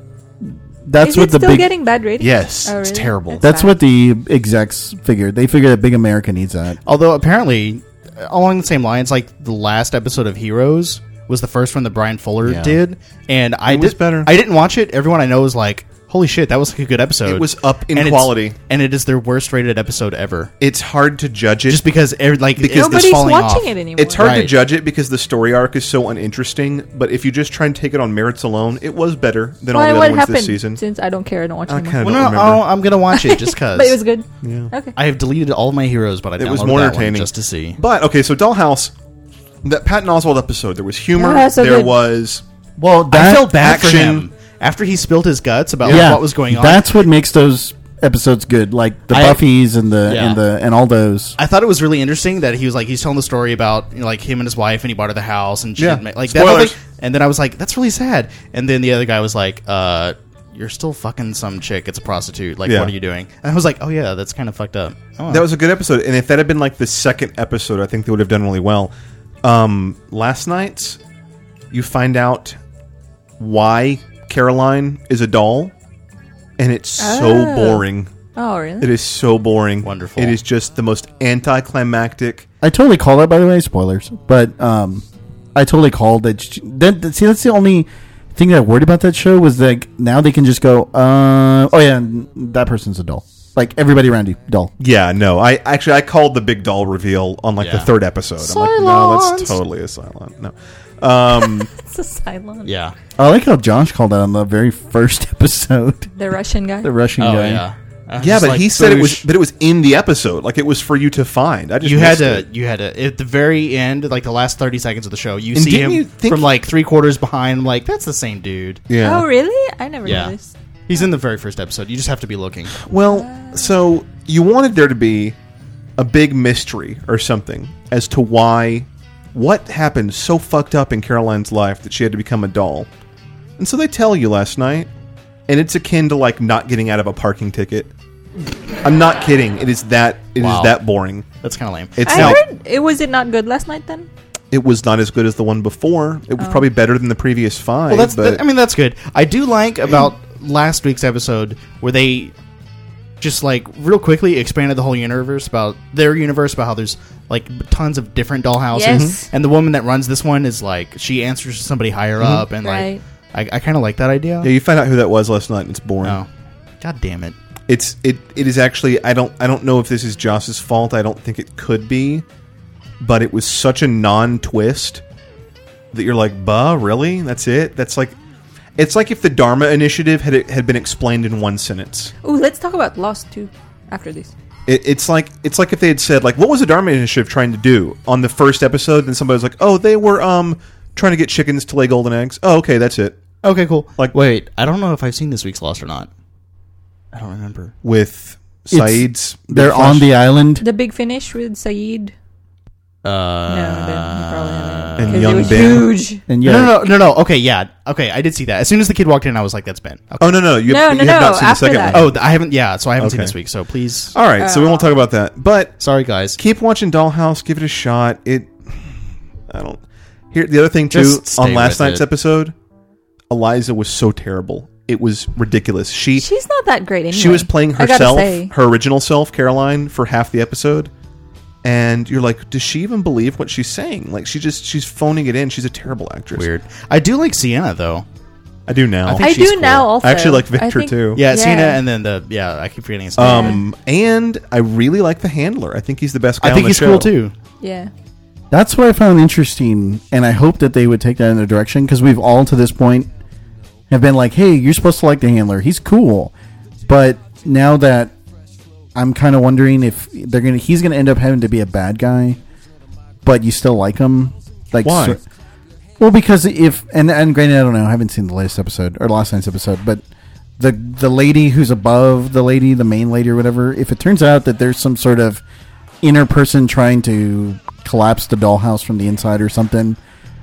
S9: that's
S8: Is
S9: what
S8: it
S9: the
S8: still
S9: big.
S8: getting bad ratings?
S6: Yes,
S8: Oh,
S6: it's
S8: really?
S6: terrible.
S9: That's
S8: bad.
S9: what the execs figured. They figured that Big America needs that.
S7: Although apparently, uh, along the same lines, like the last episode of Heroes was the first one that Brian Fuller
S6: Yeah.
S7: did, and I
S6: It was
S7: did,
S6: better.
S7: I didn't watch it. Everyone I know was like, "Holy shit, that was like a good episode."
S6: It was up in
S7: And it's-
S6: quality.
S7: and it is their worst rated episode ever.
S6: It's hard to judge it.
S7: Just because, every, like,
S6: Because
S7: it's
S8: Nobody's
S7: falling
S8: watching
S7: off.
S8: it anymore.
S6: It's hard to
S7: Right.
S6: judge it because the story arc is so uninteresting. But if you just try and take it on merits alone, it was better than
S8: Why?
S6: all the
S8: What
S6: other ones
S8: happened?
S6: this season.
S8: Since I don't care, I don't watch
S6: I
S8: anymore.
S6: kind of
S7: Well,
S6: don't
S7: no,
S6: remember.
S7: oh, I'm gonna watch it just because.
S8: But it was good.
S6: Yeah.
S8: Okay.
S7: I have deleted all of my heroes, but I
S6: It was
S7: downloaded
S6: more
S7: that one
S6: entertaining
S7: just to see.
S6: But okay, so Dollhouse, that Patton Oswalt episode, there was humor.
S8: Yeah, so
S6: there
S8: good.
S6: was
S9: Well,
S7: I felt bad
S6: action-
S7: for him after he spilled his guts about
S9: yeah,
S7: what was going on.
S9: That's what makes those episodes good, like the
S7: I-
S9: Buffys and the
S7: Yeah.
S9: and the and all those.
S7: I thought it was really interesting that he was like he's telling the story about you know, like him and his wife and he bought her the house and she
S6: Yeah.
S7: didn't make, like that whole
S6: Spoilers.
S7: thing. And then I was like, that's really sad. And then the other guy was like, uh, you're still fucking some chick. It's a prostitute. Like,
S6: Yeah.
S7: what are you doing? And I was like, oh yeah, that's kind of fucked up. Oh,
S6: that was a good episode, and if that had been like the second episode, I think they would have done really well. Um, last night's, you find out why Caroline is a doll, and it's so
S8: Oh.
S6: boring.
S8: Oh, really?
S6: It is so boring.
S7: Wonderful.
S6: It is just the most anticlimactic.
S9: I totally call that, by the way, spoilers. But um, I totally called that. sh- that, that- See, that's the only thing that I worried about that show was that now they can just go, uh, oh yeah, n- that person's a doll. Like everybody around you, doll.
S6: Yeah, no. I actually I called the big doll reveal on like the
S7: Yeah.
S6: third episode. I'm like, no,
S7: Cylons.
S6: that's totally a Cylon. No. Um,
S8: It's a Cylon.
S7: yeah.
S9: I like how Josh called that on the very first episode.
S8: The Russian guy.
S9: The Russian
S7: Oh
S9: guy.
S7: yeah. I was
S6: yeah,
S7: just
S6: but
S7: like,
S6: he said it was,
S7: boosh.
S6: but it was in the episode. Like it was for you to find. I just
S7: You had
S6: missed
S7: to,
S6: it.
S7: you had to, at the very end, like the last thirty seconds of the show, you
S6: And
S7: see
S6: didn't
S7: him
S6: you think-
S7: from like three quarters behind. I'm like, that's the same dude.
S6: Yeah.
S8: Oh, really? I never
S7: Yeah.
S8: noticed.
S7: He's in the very first episode. You just have to be looking.
S6: Well, so you wanted there to be a big mystery or something as to why, what happened so fucked up in Caroline's life that she had to become a doll. And so they tell you last night, and it's akin to like not getting out of a parking ticket. I'm not kidding. It is that it is
S7: Wow.
S6: that boring.
S7: That's kind of lame.
S6: It's
S8: I
S6: now,
S8: heard it was it not good last night then?
S6: it was not as good as the one before. It was
S8: Oh.
S6: probably better than the previous five.
S7: Well, that's.
S6: but
S7: that- I mean, that's good. I do like about last week's episode where they just like real quickly expanded the whole universe about their universe about how there's like tons of different doll houses,
S8: Yes.
S7: and the woman that runs this one is like she answers to somebody higher up, and
S8: Right.
S7: like I, I kind of like that idea.
S6: yeah, you find out who that was last night, and it's boring.
S7: Oh, god damn it!
S6: It's it it is actually I don't I don't know if this is Joss's fault. I don't think it could be, but it was such a non-twist that you're like, "Buh, really? That's it? That's like it's like if the Dharma Initiative had had been explained in one sentence.
S8: Ooh, let's talk about Lost too after this.
S6: It, it's like it's like if they had said like, "What was the Dharma Initiative trying to do?" on the first episode, and somebody was like, "Oh, they were um trying to get chickens to lay golden eggs." Oh, okay, that's it.
S7: Okay, cool.
S6: Like-
S7: wait, I don't know if I've seen this week's Lost or not. I don't remember.
S6: with Saeed's.
S9: They're
S6: Big
S9: on
S6: Flesh.
S9: the island.
S8: The Big Finish with Saeed.
S7: Uh,
S8: No, then you probably haven't.
S6: And
S8: 'Cause
S6: Young
S8: it was
S6: Ben.
S8: huge.
S9: And
S7: No,
S9: yeah,
S7: no, no, no, no. Okay, yeah. Okay, I did see that. As soon as the kid walked in, I was like, that's Ben. Okay.
S6: Oh no, no, you,
S8: No,
S6: you
S8: no,
S6: have
S8: no,
S6: not seen the
S8: after
S6: second
S8: that.
S6: one.
S7: Oh, th- I haven't. Yeah, so I haven't seen
S6: Okay.
S7: this week. So please,
S6: All right, so we won't talk about that. But
S7: sorry guys.
S6: keep watching Dollhouse. Give it a shot. It. I don't. Here, the other thing too
S7: Just stay
S6: on last
S7: with
S6: night's
S7: it.
S6: episode, Eliza was so terrible. It was ridiculous. She
S8: She's not that great anyway.
S6: she was playing
S8: I gotta
S6: herself,
S8: say.
S6: her original self, Caroline, for half the episode. And you're like, does she even believe what she's saying? Like, she just she's phoning it in. She's a terrible actress.
S7: Weird. I do like Sienna though.
S6: I do now.
S7: I think
S8: I
S7: she's
S8: do
S7: cool.
S8: now also.
S6: I actually like
S8: I
S6: Victor
S8: think-
S6: too.
S7: Yeah,
S8: Yeah.
S7: Sienna, and then the yeah. I keep forgetting his name.
S6: Um, and I really like the handler. I think he's the best guy
S7: I
S6: on
S7: think
S6: the
S7: he's
S6: show.
S7: cool too.
S8: Yeah.
S9: that's what I found interesting, and I hope that they would take that in a direction because we've all to this point have been like, "Hey, you're supposed to like the handler. He's cool," but now that I'm kind of wondering if they're gonna, he's gonna end up having to be a bad guy, but you still like him. Like,
S6: Why?
S9: so- well, because if and and granted, I don't know. I haven't seen the latest episode or last night's episode, but the the lady who's above the lady, the main lady or whatever, if it turns out that there's some sort of inner person trying to collapse the dollhouse from the inside or something,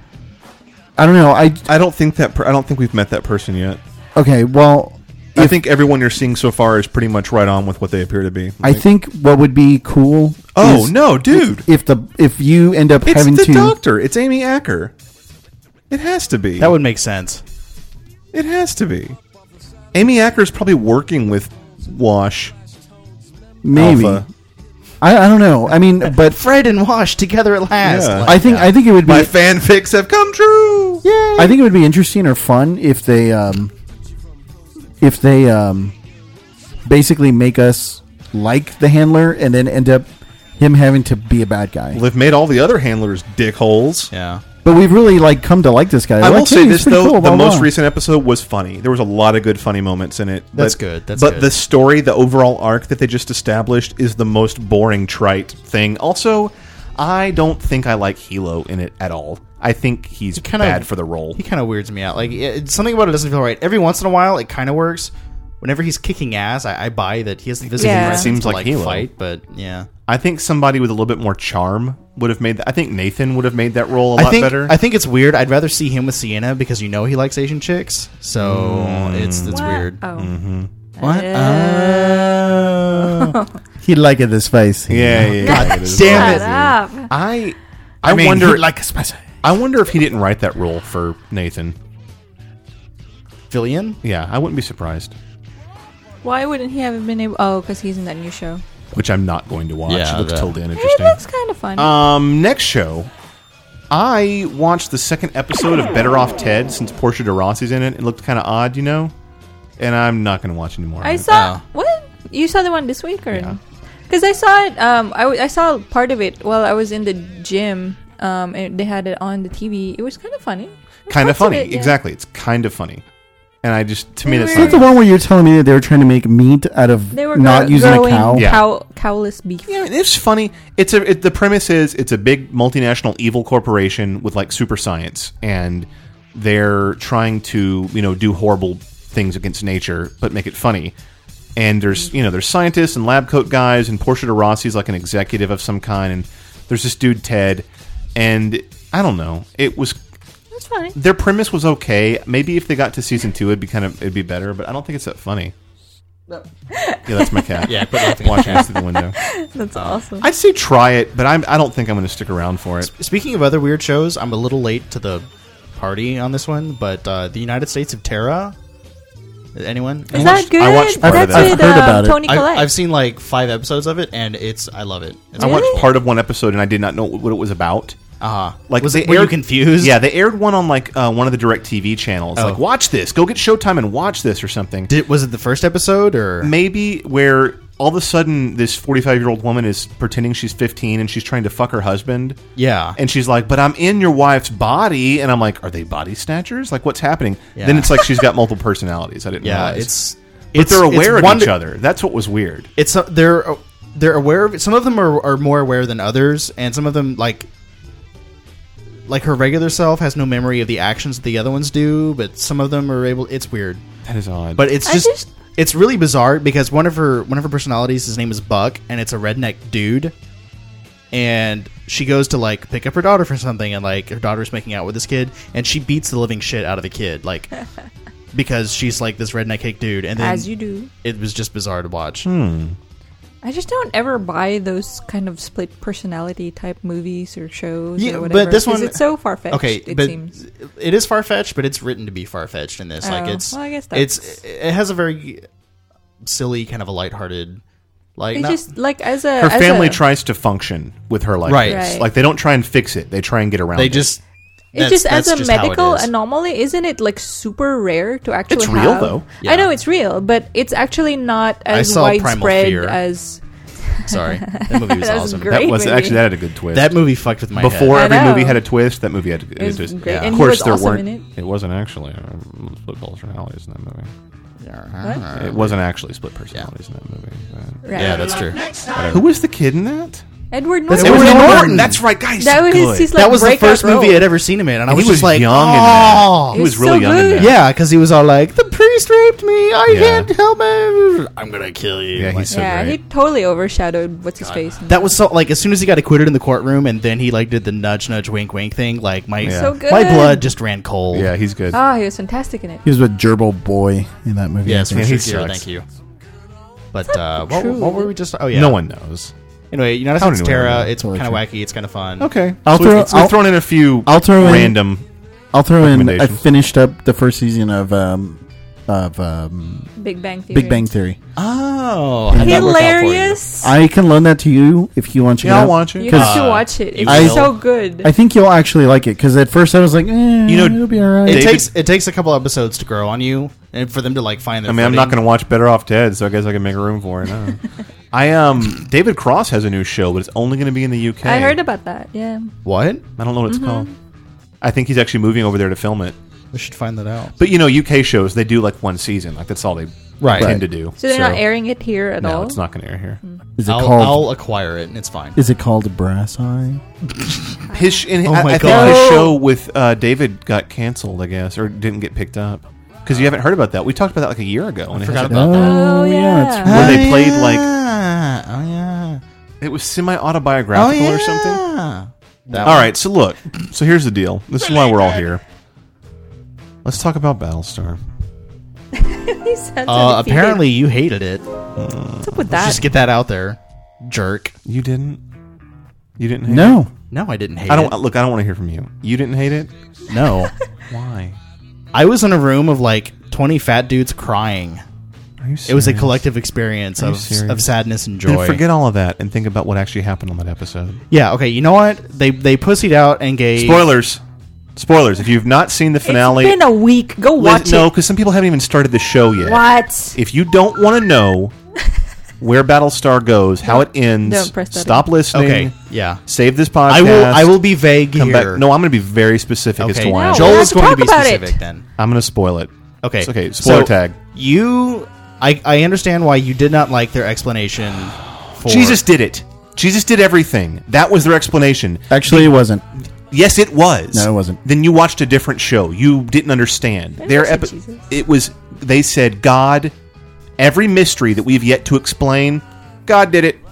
S9: I don't know. I
S6: I don't think that. Per- I don't think we've met that person yet.
S9: okay. Well,
S6: I
S9: if-
S6: think everyone you're seeing so far is pretty much right on with what they appear to be.
S9: I
S6: Like-
S9: think what would be cool.
S6: Oh
S9: is
S6: no, dude!
S9: If the if you end up
S6: It's
S9: having
S6: the
S9: to,
S6: doctor. It's Amy Acker. It has to be.
S7: That would make sense.
S6: It has to be. Amy Acker is probably working with Wash.
S9: maybe
S6: Alpha.
S9: I, I don't know. I mean, but
S7: Fred and Wash together at last.
S6: Yeah.
S7: Like,
S9: I think
S7: yeah.
S9: I think it would be
S6: My fanfics have come true. Yay!
S9: I think it would be interesting or fun if they um, if they um, basically make us like the handler and then end up him having to be a bad guy.
S6: Well, they've made all the other handlers dickholes.
S7: Yeah.
S9: But we've really like come to like this guy.
S6: I
S9: Like,
S6: will
S9: hey,
S6: say
S9: he's
S6: this
S9: pretty
S6: though:
S9: cool,
S6: the
S9: blah,
S6: most
S9: blah.
S6: recent episode was funny. There was a lot of good funny moments in it.
S7: That's
S6: but,
S7: good, that's
S6: but
S7: good.
S6: the story, the overall arc that they just established, is the most boring, trite thing. Also, I don't think I like Hilo in it at all. I think he's
S7: kinda-
S6: bad for the role.
S7: He kind of weirds me out. Like it, something about it doesn't feel right. Every once in a while, it kind of works. Whenever he's kicking ass, I, I buy that he has the physical
S8: Yeah.
S7: presence
S6: Seems
S7: to
S6: like
S7: like
S6: Hilo.
S7: fight. But yeah,
S6: I think somebody with a little bit more charm would have made that. I think Nathan would have made that role a
S7: I
S6: lot
S7: think
S6: better.
S7: I think it's weird. I'd rather see him with Sienna because you know he likes Asian chicks. So it's it's
S8: What?
S7: weird.
S8: Oh.
S7: What?
S8: Uh,
S9: He'd like it this face.
S6: yeah, yeah, yeah.
S7: God
S6: it is.
S7: damn
S8: Shut
S7: it.
S8: up.
S6: I, I,
S9: I mean,
S6: wonder.
S9: he'd like a spicy.
S6: I wonder if he didn't write that role for Nathan.
S7: Fillion?
S6: Yeah, I wouldn't be surprised.
S8: Why wouldn't he have been able? Oh, because he's in that new show.
S6: Which I'm not going to watch.
S7: Yeah,
S6: it looks
S7: that-
S6: till damn
S8: It
S6: interesting.
S8: looks kind of fun.
S6: Um, next show, I watched the second episode of Better Off Ted since Portia de Rossi's in it. It looked kind of odd, you know, and I'm not going to watch anymore.
S8: I
S6: of it.
S8: saw
S7: Oh.
S8: what you saw the one this week, or
S6: Yeah.
S8: because I saw it. Um, I, w- I saw part of it while I was in the gym. Um, and they had it on the T V. It was kind of funny.
S6: kind of
S8: Parts
S6: funny.
S8: it, yeah.
S6: Exactly, it's kind of funny, and I just to me
S8: They
S6: that's
S8: were-
S9: Is that
S6: not.
S9: the one where you're telling me that they were trying to make meat out of
S8: They were
S9: not
S8: gro-
S9: using a
S8: growing
S9: cow?
S6: Yeah.
S8: cow cowless beef.
S6: Yeah, it's funny. It's a it, the premise is it's a big multinational evil corporation with like super science, and they're trying to you know do horrible things against nature, but make it funny. And there's you know there's scientists and lab coat guys, and Portia de Rossi's like an executive of some kind, and there's this dude Ted, and I don't know. It was
S8: That's funny.
S6: their premise was okay. Maybe if they got to season two, it'd be kind of it'd be better, but I don't think it's that funny. Yeah, that's my cat.
S7: Yeah, quit laughing.
S6: watching us through the window.
S8: That's awesome.
S6: I'd say try it, but I'm, I don't think I'm going to stick around for it.
S7: Speaking of other weird shows, I'm a little late to the party on this one, but uh, the United States of Terra. Anyone?
S8: Is that good?
S6: I watched part
S8: That's
S6: of that.
S8: with
S9: I've heard
S8: uh,
S9: about it.
S8: Tony
S7: I've,
S8: Collette.
S7: I've seen like five episodes of it, and it's I love it. It's
S6: I watched
S8: Really?
S6: part of one episode and I did not know what it was about.
S7: Uh-huh.
S6: Like
S7: was
S6: they
S7: it, were you
S6: aired-
S7: confused?
S6: Yeah, they aired one on like uh, one of the direct T V channels.
S7: Oh.
S6: Like, watch this. Go get Showtime and watch this or something.
S7: Did, was it the first episode or?
S6: Maybe where all of a sudden this forty-five year old woman is pretending she's fifteen and she's trying to fuck her husband.
S7: Yeah.
S6: And she's like, but I'm in your wife's body. And I'm like, are they body snatchers? Like, what's happening?
S7: Yeah.
S6: Then it's like she's got multiple personalities. I didn't
S7: yeah,
S6: realize.
S7: it's.
S6: but
S7: it's,
S6: they're aware
S7: it's
S6: of
S7: wonder-
S6: each other. That's what was weird.
S7: It's uh, they're they're aware of it. Some of them are, are more aware than others, and some of them like like her regular self has no memory of the actions that the other ones do, but some of them are able. It's weird.
S6: That is odd.
S7: But it's
S8: I
S7: just,
S8: just-
S7: it's really bizarre because one of her one of her personalities, his name is Buck, and it's a redneck dude. And she goes to like pick up her daughter for something, and like her daughter's making out with this kid, and she beats the living shit out of the kid, like because she's like this redneck hick dude. And then
S8: As you do.
S7: it was just bizarre to watch.
S6: Hmm.
S8: I just don't ever buy those kind of split personality type movies or shows
S7: Yeah,
S8: or
S7: but
S8: whatever.
S7: this
S8: 'cause
S7: one-
S8: it's so far fetched.
S7: Okay,
S8: it
S7: but
S8: seems.
S7: it is far fetched, but it's written to be far fetched in this. Like
S8: Oh,
S7: it's,
S8: well, I guess
S7: it's
S8: that's-
S7: it has a very silly kind of a lighthearted, like
S8: It's
S7: not-
S8: just like as a
S6: her
S8: as
S6: family
S8: a,
S6: tries to function with her like
S7: Right.
S6: this.
S8: Right.
S6: Like they don't try and fix it. They try and get around
S7: they
S6: it.
S7: just.
S8: It's
S7: that's-
S8: just as
S7: that's
S8: a
S7: just how it
S8: medical
S7: is.
S8: anomaly, isn't it like super rare to actually
S6: It's real,
S8: have?
S6: though.
S7: Yeah.
S8: I know it's real, but it's actually not
S7: I
S8: as
S7: saw Primal
S8: widespread
S7: Fear.
S8: as
S7: Sorry, that movie was
S8: That was
S7: awesome.
S8: great.
S6: that was
S8: movie.
S6: actually that had a good twist.
S7: That movie fucked with my
S6: Before
S7: head.
S8: I
S6: every
S8: know.
S6: movie had a twist, that movie had a,
S8: it was
S6: twist.
S8: great,
S7: Yeah.
S8: and
S6: Of
S8: he
S6: course,
S8: was
S6: there
S8: awesome
S6: weren't.
S8: in it.
S6: It wasn't actually uh, split personalities in that movie.
S7: Uh,
S6: It wasn't actually split personalities in that movie. but-
S8: Right.
S7: Yeah, that's true.
S6: Who was the kid in that?
S8: Edward
S7: That's
S8: Norton.
S7: Edward Norton.
S6: That's right, guys.
S8: That was his,
S6: good.
S8: his like
S7: That was the
S8: breakout
S7: first movie
S8: role.
S7: I'd ever seen him in, and I
S6: And
S7: was
S6: he
S7: just
S6: was
S7: like,
S6: young in
S7: oh.
S6: that. He
S8: It
S6: was
S8: was
S6: really
S8: so
S6: young in
S8: good.
S6: that.
S7: Yeah, because he was all like, the priest raped me. I
S6: Yeah.
S7: can't help it. I'm gonna kill you.
S6: Yeah,
S7: Like,
S6: he's so
S8: Yeah,
S6: great.
S8: he totally overshadowed what's his face.
S7: that was so like as soon as he got acquitted in the courtroom, and then he like did the nudge, nudge, wink, wink thing. Like my
S6: Yeah.
S8: So good.
S7: my blood just ran cold.
S6: Yeah, he's good.
S8: Oh, he was fantastic in it.
S9: He was with Gerbil Boy in that movie.
S7: Yes,
S9: I
S7: for
S9: think.
S6: he
S7: sure.
S6: sucks.
S7: Thank you. But uh, what,
S8: true.
S7: what were we just? Oh yeah.
S6: No one knows.
S7: Anyway, United
S6: How
S7: States
S6: do we know?
S7: Terra. It's
S9: Totally
S7: kind of
S9: true.
S7: wacky. It's kind of fun.
S6: Okay,
S9: I'll
S6: so
S9: throw-
S6: we've, so we've
S9: I'll-
S6: thrown in a few
S9: I'll throw in-
S6: random.
S9: I'll throw in. I
S6: Recommendations.
S9: finished up the first season of um, of um,
S8: Big Bang Theory.
S9: Big Bang Theory.
S7: Oh, how'd that work out for you?
S8: Hilarious.
S9: I can loan that to you if you want to.
S6: Yeah, I'll watch
S8: You
S6: it.
S8: have to
S7: Uh,
S8: watch it. It's
S7: I-
S8: so good.
S9: I think you'll actually like it because at first I was like, eh,
S6: You know,
S9: it'll be alright.
S7: It
S6: David-
S7: takes it takes a couple episodes to grow on you, and for them to like find their.
S6: I mean, I'm not
S7: footing.
S6: going to watch Better Off Dead, so I guess I can make room for it. No. I um, David Cross has a new show, but it's only going to be in the U K.
S8: I heard about that. Yeah.
S7: What?
S6: I don't know what it's
S8: Mm-hmm.
S6: called. I think he's actually moving over there to film it.
S7: We should find that out.
S6: But you know, U K shows they do like one season, like that's all they
S7: Right.
S6: tend
S9: Right.
S6: to do.
S8: So they're not airing it here at
S6: No,
S8: all.
S6: it's not going to air here.
S9: Is it
S7: I'll,
S9: called?
S7: I'll acquire it, and it's fine.
S9: Is it called Brass Eye?
S6: His sh- in,
S7: Oh
S6: I,
S7: my
S6: I think
S7: God.
S6: his show with uh, David got canceled, I guess, or didn't get picked up because you haven't heard about that. We talked about that like a year ago. And it
S7: forgot
S6: hasn't-
S7: about
S9: Oh,
S8: Oh,
S9: yeah,
S8: yeah.
S9: that's
S6: Where
S9: right.
S6: they played like
S7: Ah, oh yeah,
S6: it was semi autobiographical or something.
S7: Oh, That
S6: All
S7: one.
S6: right, so look, so here's the deal. This is why we're all here. Let's talk about Battlestar.
S8: He sounds
S7: Uh,
S8: defeated.
S7: apparently, you hated it.
S8: What's up with
S7: Let's
S8: that?
S7: just get that out there, jerk.
S6: You didn't. You didn't hate
S9: No.
S7: No, I didn't hate
S6: it. I don't
S7: it.
S6: look. I don't want to hear from you. You didn't hate it.
S7: No,
S6: Why?
S7: I was in a room of like twenty fat dudes crying.
S6: Are you
S7: It was a
S6: serious?
S7: collective experience
S6: Are you
S7: of
S6: serious?
S7: of sadness and
S6: Then
S7: joy.
S6: forget all of that and think about what actually happened on that episode.
S7: Yeah, okay. You know what? They they pussied out and gave
S6: Spoilers. Spoilers. If you've not seen the finale,
S8: It's been a week. Go
S6: Liz-
S8: watch
S6: no,
S8: it.
S6: because some people haven't even started the show yet.
S8: What?
S6: If you don't want to know where Battlestar goes, how it ends,
S8: don't press that
S6: stop listening.
S7: Okay, yeah.
S6: Save this podcast.
S7: I will. I will be vague
S6: come
S7: here.
S6: back. No, I'm going to be very specific as
S7: Okay.
S6: to why.
S8: No.
S6: I'm-
S7: Joel
S8: we
S7: is
S8: have to
S7: going to
S8: talk
S7: be
S8: about
S7: specific
S8: it.
S7: then.
S6: I'm going to spoil it.
S7: Okay.
S6: It's okay. Spoiler
S7: So,
S6: tag.
S7: You, I, I understand why you did not like their explanation. For
S6: Jesus did it. Jesus did everything. That was their explanation.
S9: Actually, it wasn't.
S6: Yes, it was.
S9: No, it wasn't.
S6: Then you watched a different show. You didn't understand.
S8: I
S6: Their
S8: never said
S6: epi-
S8: Jesus.
S6: It was. They said God. Every mystery that we've yet to explain, God did it.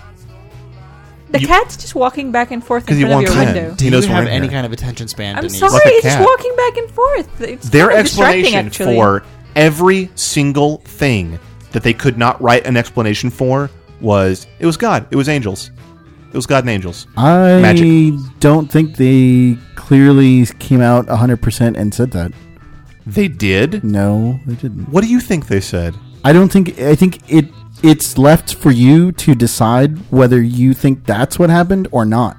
S8: The
S6: You-
S8: cat's just walking back and forth
S6: 'Cause
S8: in
S6: he
S8: front of your
S6: wants in.
S8: window.
S7: Do
S6: He
S7: you
S6: knows we're
S7: have
S6: in
S7: any
S6: here.
S7: kind of attention span?
S8: I'm
S7: Denise?
S8: sorry,
S6: Like a
S8: it's just
S6: cat.
S8: walking back and forth. It's
S6: Their
S8: kind of distracting,
S6: explanation
S8: actually.
S6: for every single thing that they could not write an explanation for was it was God. It was angels. It was God and angels.
S9: I
S6: Magic.
S9: don't think they clearly came out one hundred percent and said that.
S6: They did.
S9: No, they didn't.
S6: What do you think they said?
S9: I don't think. I think it. It's left for you to decide whether you think that's what happened or not.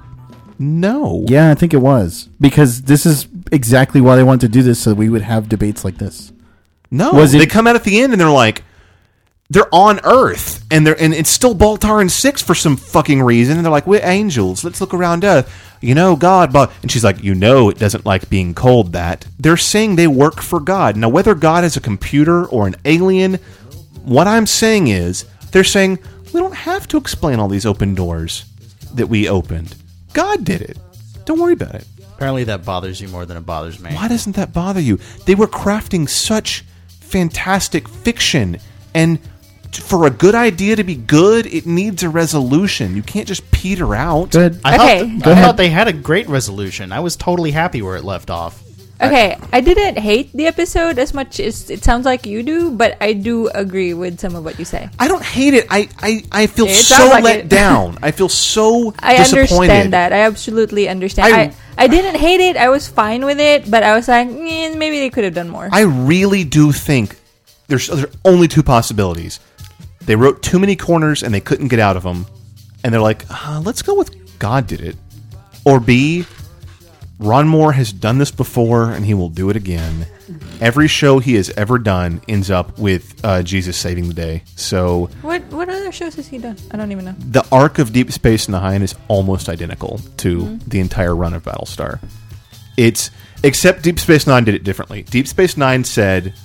S6: No.
S9: Yeah, I think it was because this is exactly why they wanted to do this, so we would have debates like this.
S6: No.
S9: Was it-
S6: They come out at the end and they're like, they're on Earth and they're and it's still Baltar six for some fucking reason. And they're like, we're angels. Let's look around Earth. You know, God, but and she's like, you know, it doesn't like being called that. They're saying they work for God. Now, whether God is a computer or an alien, what I'm saying is they're saying we don't have to explain all these open doors that we opened. God did it. Don't worry about it.
S7: Apparently that bothers you more than it bothers me.
S6: Why doesn't that bother you? They were crafting such fantastic fiction, and t- for a good idea to be good, it needs a resolution. You can't just peter out.
S9: Good.
S7: I,
S8: Okay.
S7: thought, I thought they had a great resolution. I was totally happy where it left off.
S8: Okay, I didn't hate the episode as much as it sounds like you do, but I do agree with some of what you say.
S6: I don't hate it. I, I, I feel
S8: It
S6: so
S8: sounds like
S6: let
S8: it.
S6: down. I feel so
S8: I
S6: disappointed.
S8: understand that. I absolutely understand.
S6: I-
S8: I, I, didn't hate it. I was fine with it, but I was like, eh, maybe they could have done more.
S6: I really do think there's, there's only two possibilities. They wrote too many corners and they couldn't get out of them, and they're like, uh, let's go with God did it. Or B, Ron Moore has done this before and he will do it again. Every show he has ever done ends up with uh, Jesus saving the day. So
S8: what what other shows has he done? I don't even know.
S6: the arc of Deep Space Nine is almost identical to
S8: Mm-hmm.
S6: the entire run of Battlestar. It's except Deep Space Nine did it differently. Deep Space Nine said,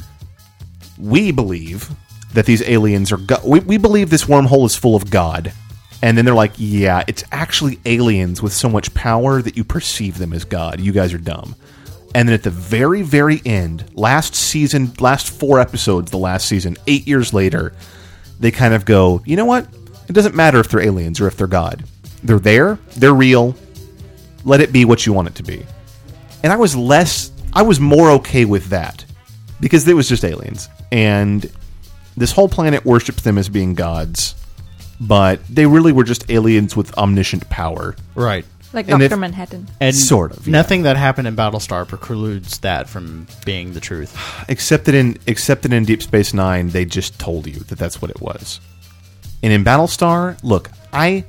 S6: "We believe that these aliens are go- we, we believe this wormhole is full of God." And then they're like, "Yeah, it's actually aliens with so much power that you perceive them as God. You guys are dumb." And then at the very, very end, last season, last four episodes, the last season, eight years later, they kind of go, you know what? It doesn't matter if they're aliens or if they're God. They're there. They're real. Let it be what you want it to be. And I was less, I was more okay with that because it was just aliens. And this whole planet worships them as being gods, but they really were just aliens with omniscient power.
S7: Right.
S8: Like
S6: And
S8: Doctor
S6: if-
S8: Manhattan.
S7: And
S6: Sort of, yeah.
S7: Nothing that happened in Battlestar precludes that from being the truth.
S6: Except that in except that in Deep Space Nine, they just told you that that's what it was. And in Battlestar, look, I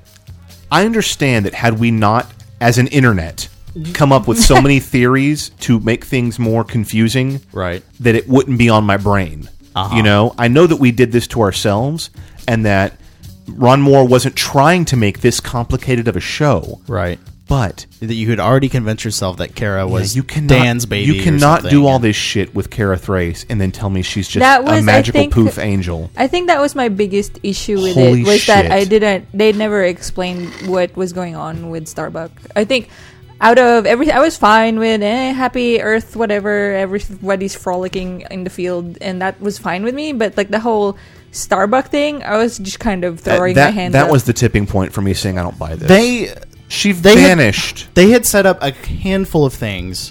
S6: I understand that had we not, as an internet, come up with so many theories to make things more confusing,
S7: Right.
S6: that it wouldn't be on my brain.
S7: Uh-huh.
S6: You know, I know that we did this to ourselves, and that Ron Moore wasn't trying to make this complicated of a show,
S7: Right.
S6: but
S7: That you could already convince yourself that Kara was
S6: yeah, you cannot,
S7: Dan's baby.
S6: You
S7: or
S6: cannot
S7: something,
S6: do all
S7: and-
S6: this shit with Kara Thrace and then tell me she's just
S8: That was,
S6: a
S8: I
S6: magical
S8: think-
S6: poof angel.
S8: I think that was my biggest issue with
S6: Holy
S8: it was
S6: shit.
S8: that I didn't. They never explained what was going on with Starbuck. I think out of everything, I was fine with eh, happy Earth, whatever. Everybody's frolicking in the field, and that was fine with me. But like the whole Starbuck thing, I was just kind of throwing
S6: that
S8: my hands
S6: that
S8: up.
S6: was the tipping point for me saying I don't buy this.
S7: They
S6: she
S7: they had-
S6: vanished.
S7: they had set up a handful of things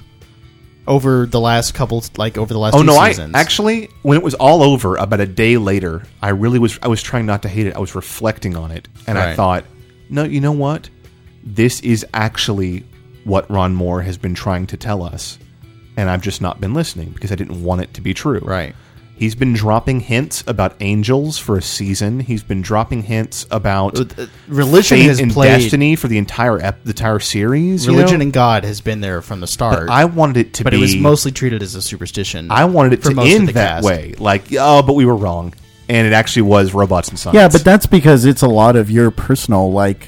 S7: over the last couple, like over the last
S6: Oh
S7: two
S6: no! I
S7: seasons.
S6: actually, when it was all over, about a day later, I really was. I was trying not to hate it. I was reflecting on it, and I
S7: Right.
S6: thought, no, you know what? This is actually what Ron Moore has been trying to tell us, and I've just not been listening because I didn't want it to be true.
S7: Right.
S6: He's been dropping hints about angels for a season. He's been dropping hints about
S7: Uh, religion
S6: fate
S7: has
S6: and
S7: played-
S6: destiny for the entire ep- the entire series. you
S7: Religion
S6: know?
S7: and God has been there from the start.
S6: But I wanted it to
S7: but
S6: be.
S7: it was mostly treated as a superstition.
S6: I wanted it
S7: for
S6: to
S7: most of
S6: end
S7: the
S6: that
S7: cast.
S6: way. Like, oh, but we were wrong, and it actually was robots and science.
S9: Yeah, but that's because it's a lot of your personal, like,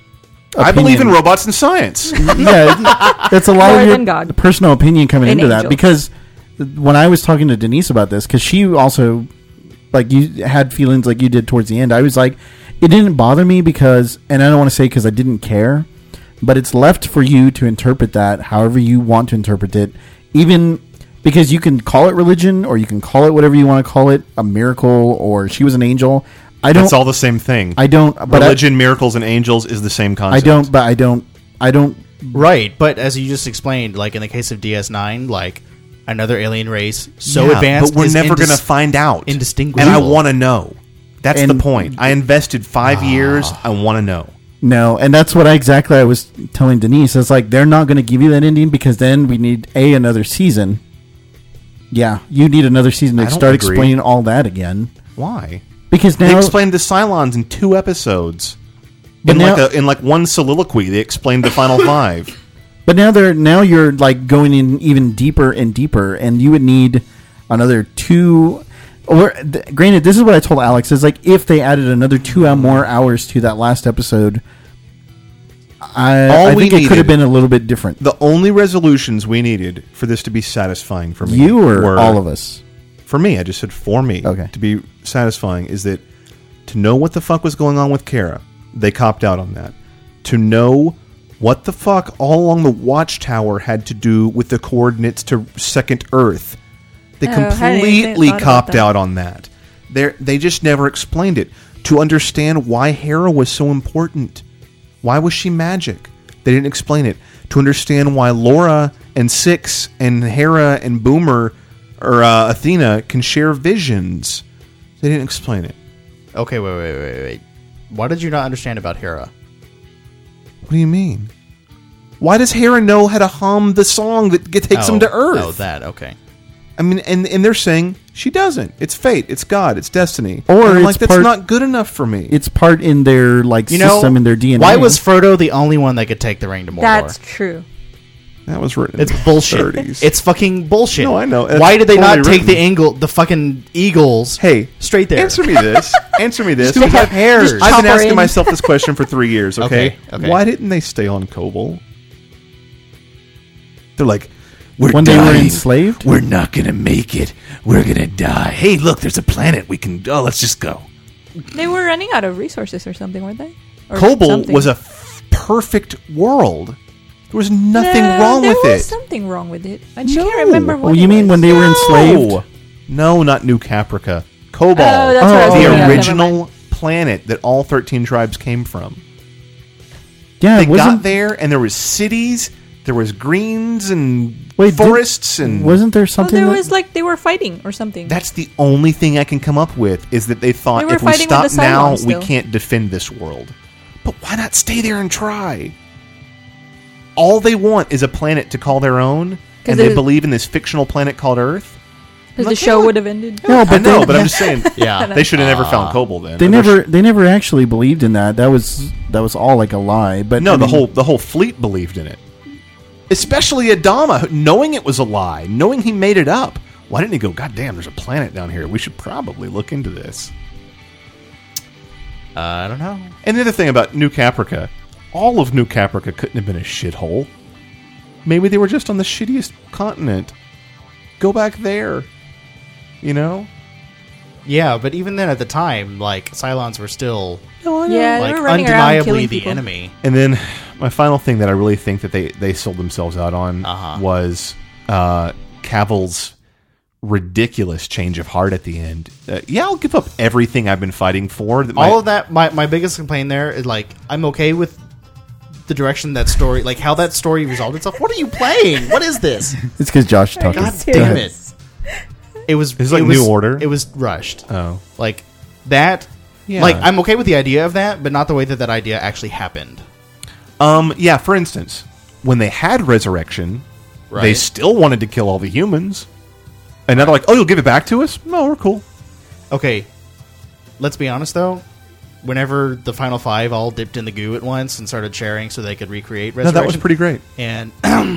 S6: I believe in
S9: opinion.
S6: robots and science.
S9: Yeah, that's a lot
S8: More
S9: of
S8: than
S9: your
S8: God.
S9: personal opinion coming
S8: And
S9: into that.
S8: angels.
S9: Because when I was talking to Denise about this, because she also, like, you had feelings like you did towards the end, I was like, it didn't bother me because, and I don't want to say because I didn't care, but it's left for you to interpret that however you want to interpret it, even because you can call it religion or you can call it whatever you want to call it, a miracle or she was an angel. I don't.
S6: That's all the same thing.
S9: I don't. But
S6: Religion, miracles, and angels is the same
S9: I, I
S6: concept.
S9: don't. But I don't. I don't.
S7: Right, but as you just explained, like in the case of D S nine, like another alien race so
S6: Yeah,
S7: advanced,
S6: but we're
S7: is
S6: never
S7: indis-
S6: going to find out.
S7: indistinguishable.
S6: And I want to know. That's
S9: And-
S6: the point. I invested five years. I want to know.
S9: No, and that's what I exactly I was telling Denise. It's like they're not going to give you that ending because then we need a another season. Yeah, you need another season to
S6: I don't
S9: start
S6: agree.
S9: explaining all that again.
S6: Why?
S9: Because
S6: They
S9: now,
S6: explained the Cylons in two episodes.
S9: But
S6: In like
S9: now-
S6: a, in like one soliloquy, they explained the final five.
S9: but now they're now you're like going in even deeper and deeper, and you would need another two. Or th- granted, this is what I told Alex is like if they added another two hour more hours to that last episode, I,
S6: All
S9: I
S6: we
S9: think it could
S6: needed-
S9: have been a little bit different.
S6: The only resolutions we needed for this to be satisfying for me,
S9: You or
S6: were,
S9: all of us?
S6: For me, I just said for me.
S9: Okay.
S6: To be satisfying is that to know what the fuck was going on with Kara, they copped out on that. To know What the fuck all along the Watchtower had to do with the coordinates to Second Earth? They
S8: Oh, I hadn't even
S6: completely
S8: thought about
S6: copped
S8: that.
S6: out on that. They they just never explained it. To understand why Hera was so important. Why was she magic? They didn't explain it. To understand why Laura and Six and Hera and Boomer or uh, Athena can share visions. They didn't explain it.
S7: Okay, wait, wait, wait, wait. Why did you not understand about Hera?
S6: What do you mean? Why does Hera know how to hum the song that get, takes
S7: oh,
S6: them to Earth?
S7: Oh, that, okay.
S6: I mean, and, and they're saying she doesn't. It's fate. It's God. It's destiny.
S9: Or
S6: And I'm
S9: it's
S6: like, that's
S9: part-
S6: not good enough for me.
S9: It's part in their like
S7: You know,
S9: system in their D N A.
S7: why was Frodo the only one that could take the ring to Mordor?
S8: That's true.
S6: That was written.
S7: It's
S6: in the
S7: bullshit.
S6: thirties.
S7: It's fucking bullshit.
S6: No, I know. That's
S7: Why did they not
S6: totally
S7: take the
S6: written.
S7: angle, the fucking eagles?
S6: Hey,
S7: straight there.
S6: Answer me this. Answer me this.
S7: Just have
S6: Because
S7: hairs.
S6: I've
S8: chop
S6: been
S8: her
S6: asking
S8: in.
S6: myself this question for three years. Okay?
S7: Okay, okay.
S6: Why didn't they stay on Kobol? They're like, we're
S9: when they were
S6: dying.
S9: enslaved?
S1: We're not gonna make it. We're gonna die. Hey, look, there's a planet we can. Oh, let's just go.
S8: They were running out of resources or something, weren't they? Or
S6: Kobol
S8: something.
S6: was a f- perfect world. There was nothing
S8: No,
S6: wrong
S8: there
S6: with
S8: was
S6: it.
S8: something wrong with it. I just
S6: No.
S8: can't remember what
S9: Oh, you
S8: it
S9: mean
S8: was.
S9: when they were
S6: No.
S9: enslaved?
S6: No, not New Caprica. Kobol.
S8: Oh, that's what I was
S6: the
S8: thinking of. Never
S6: original
S8: mind.
S6: planet that all thirteen tribes came from.
S9: Yeah,
S6: They
S9: wasn't
S6: got there, and there was cities, there was greens and
S9: Wait, did-
S6: forests, and
S9: wasn't there
S8: Oh,
S9: something?
S8: there
S9: that-
S8: was like they were fighting or something.
S6: that's the only thing I can come up with is that they thought
S8: They were
S6: if we
S8: fighting with
S6: stop
S8: the
S6: now,
S8: Cylons
S6: we
S8: still.
S6: can't defend this world. But why not stay there and try? All they want is a planet to call their own,
S8: 'Cause
S6: and they
S8: it-
S6: believe in this fictional planet called Earth.
S8: Because
S6: Like,
S8: the show
S6: yeah.
S8: would have ended.
S9: No,
S6: I
S9: but
S6: know,
S9: they,
S6: but I'm just saying,
S7: Yeah.
S6: they should have never found Kobol then.
S9: they
S6: But they're
S9: never they never actually believed in that. That was that was all like a lie. But
S6: No,
S9: I
S6: the
S9: mean,
S6: whole the whole fleet believed in it. Especially Adama, who- knowing it was a lie, knowing he made it up. Why didn't he go, God damn, there's a planet down here. We should probably look into this.
S7: Uh, I don't know.
S6: And the other thing about New Caprica, all of New Caprica couldn't have been a shithole. Maybe they were just on the shittiest continent. Go back there. You know?
S7: Yeah, but even then at the time, like, Cylons were still,
S8: Yeah, they
S7: like,
S8: were running around
S7: undeniably
S8: killing
S7: the
S8: people.
S7: enemy.
S6: And then my final thing that I really think that they, they sold themselves out on
S7: Uh-huh.
S6: was uh, Cavill's ridiculous change of heart at the end. Uh, yeah, I'll give up everything I've been fighting for. That my-
S7: All of that, my, my biggest complaint there is, like, I'm okay with the direction that story, like, how that story resolved itself. What are you playing? What is this?
S9: it's because Josh is talking.
S7: God
S8: serious.
S7: damn it. It was
S6: It's like
S7: it was,
S6: New Order.
S7: It was rushed.
S6: Oh.
S7: Like that.
S6: Yeah.
S7: Like I'm okay with the idea of that, but not the way that that idea actually happened.
S6: Um, yeah, for instance, when they had Resurrection, they
S7: Right.
S6: still wanted to kill all the humans. And now they're like, oh, you'll give it back to us? No, we're cool.
S7: Okay, let's be honest though. Whenever the final five all dipped in the goo at once and started sharing so they could recreate
S6: No,
S7: Resurrection,
S6: that was pretty great.
S7: And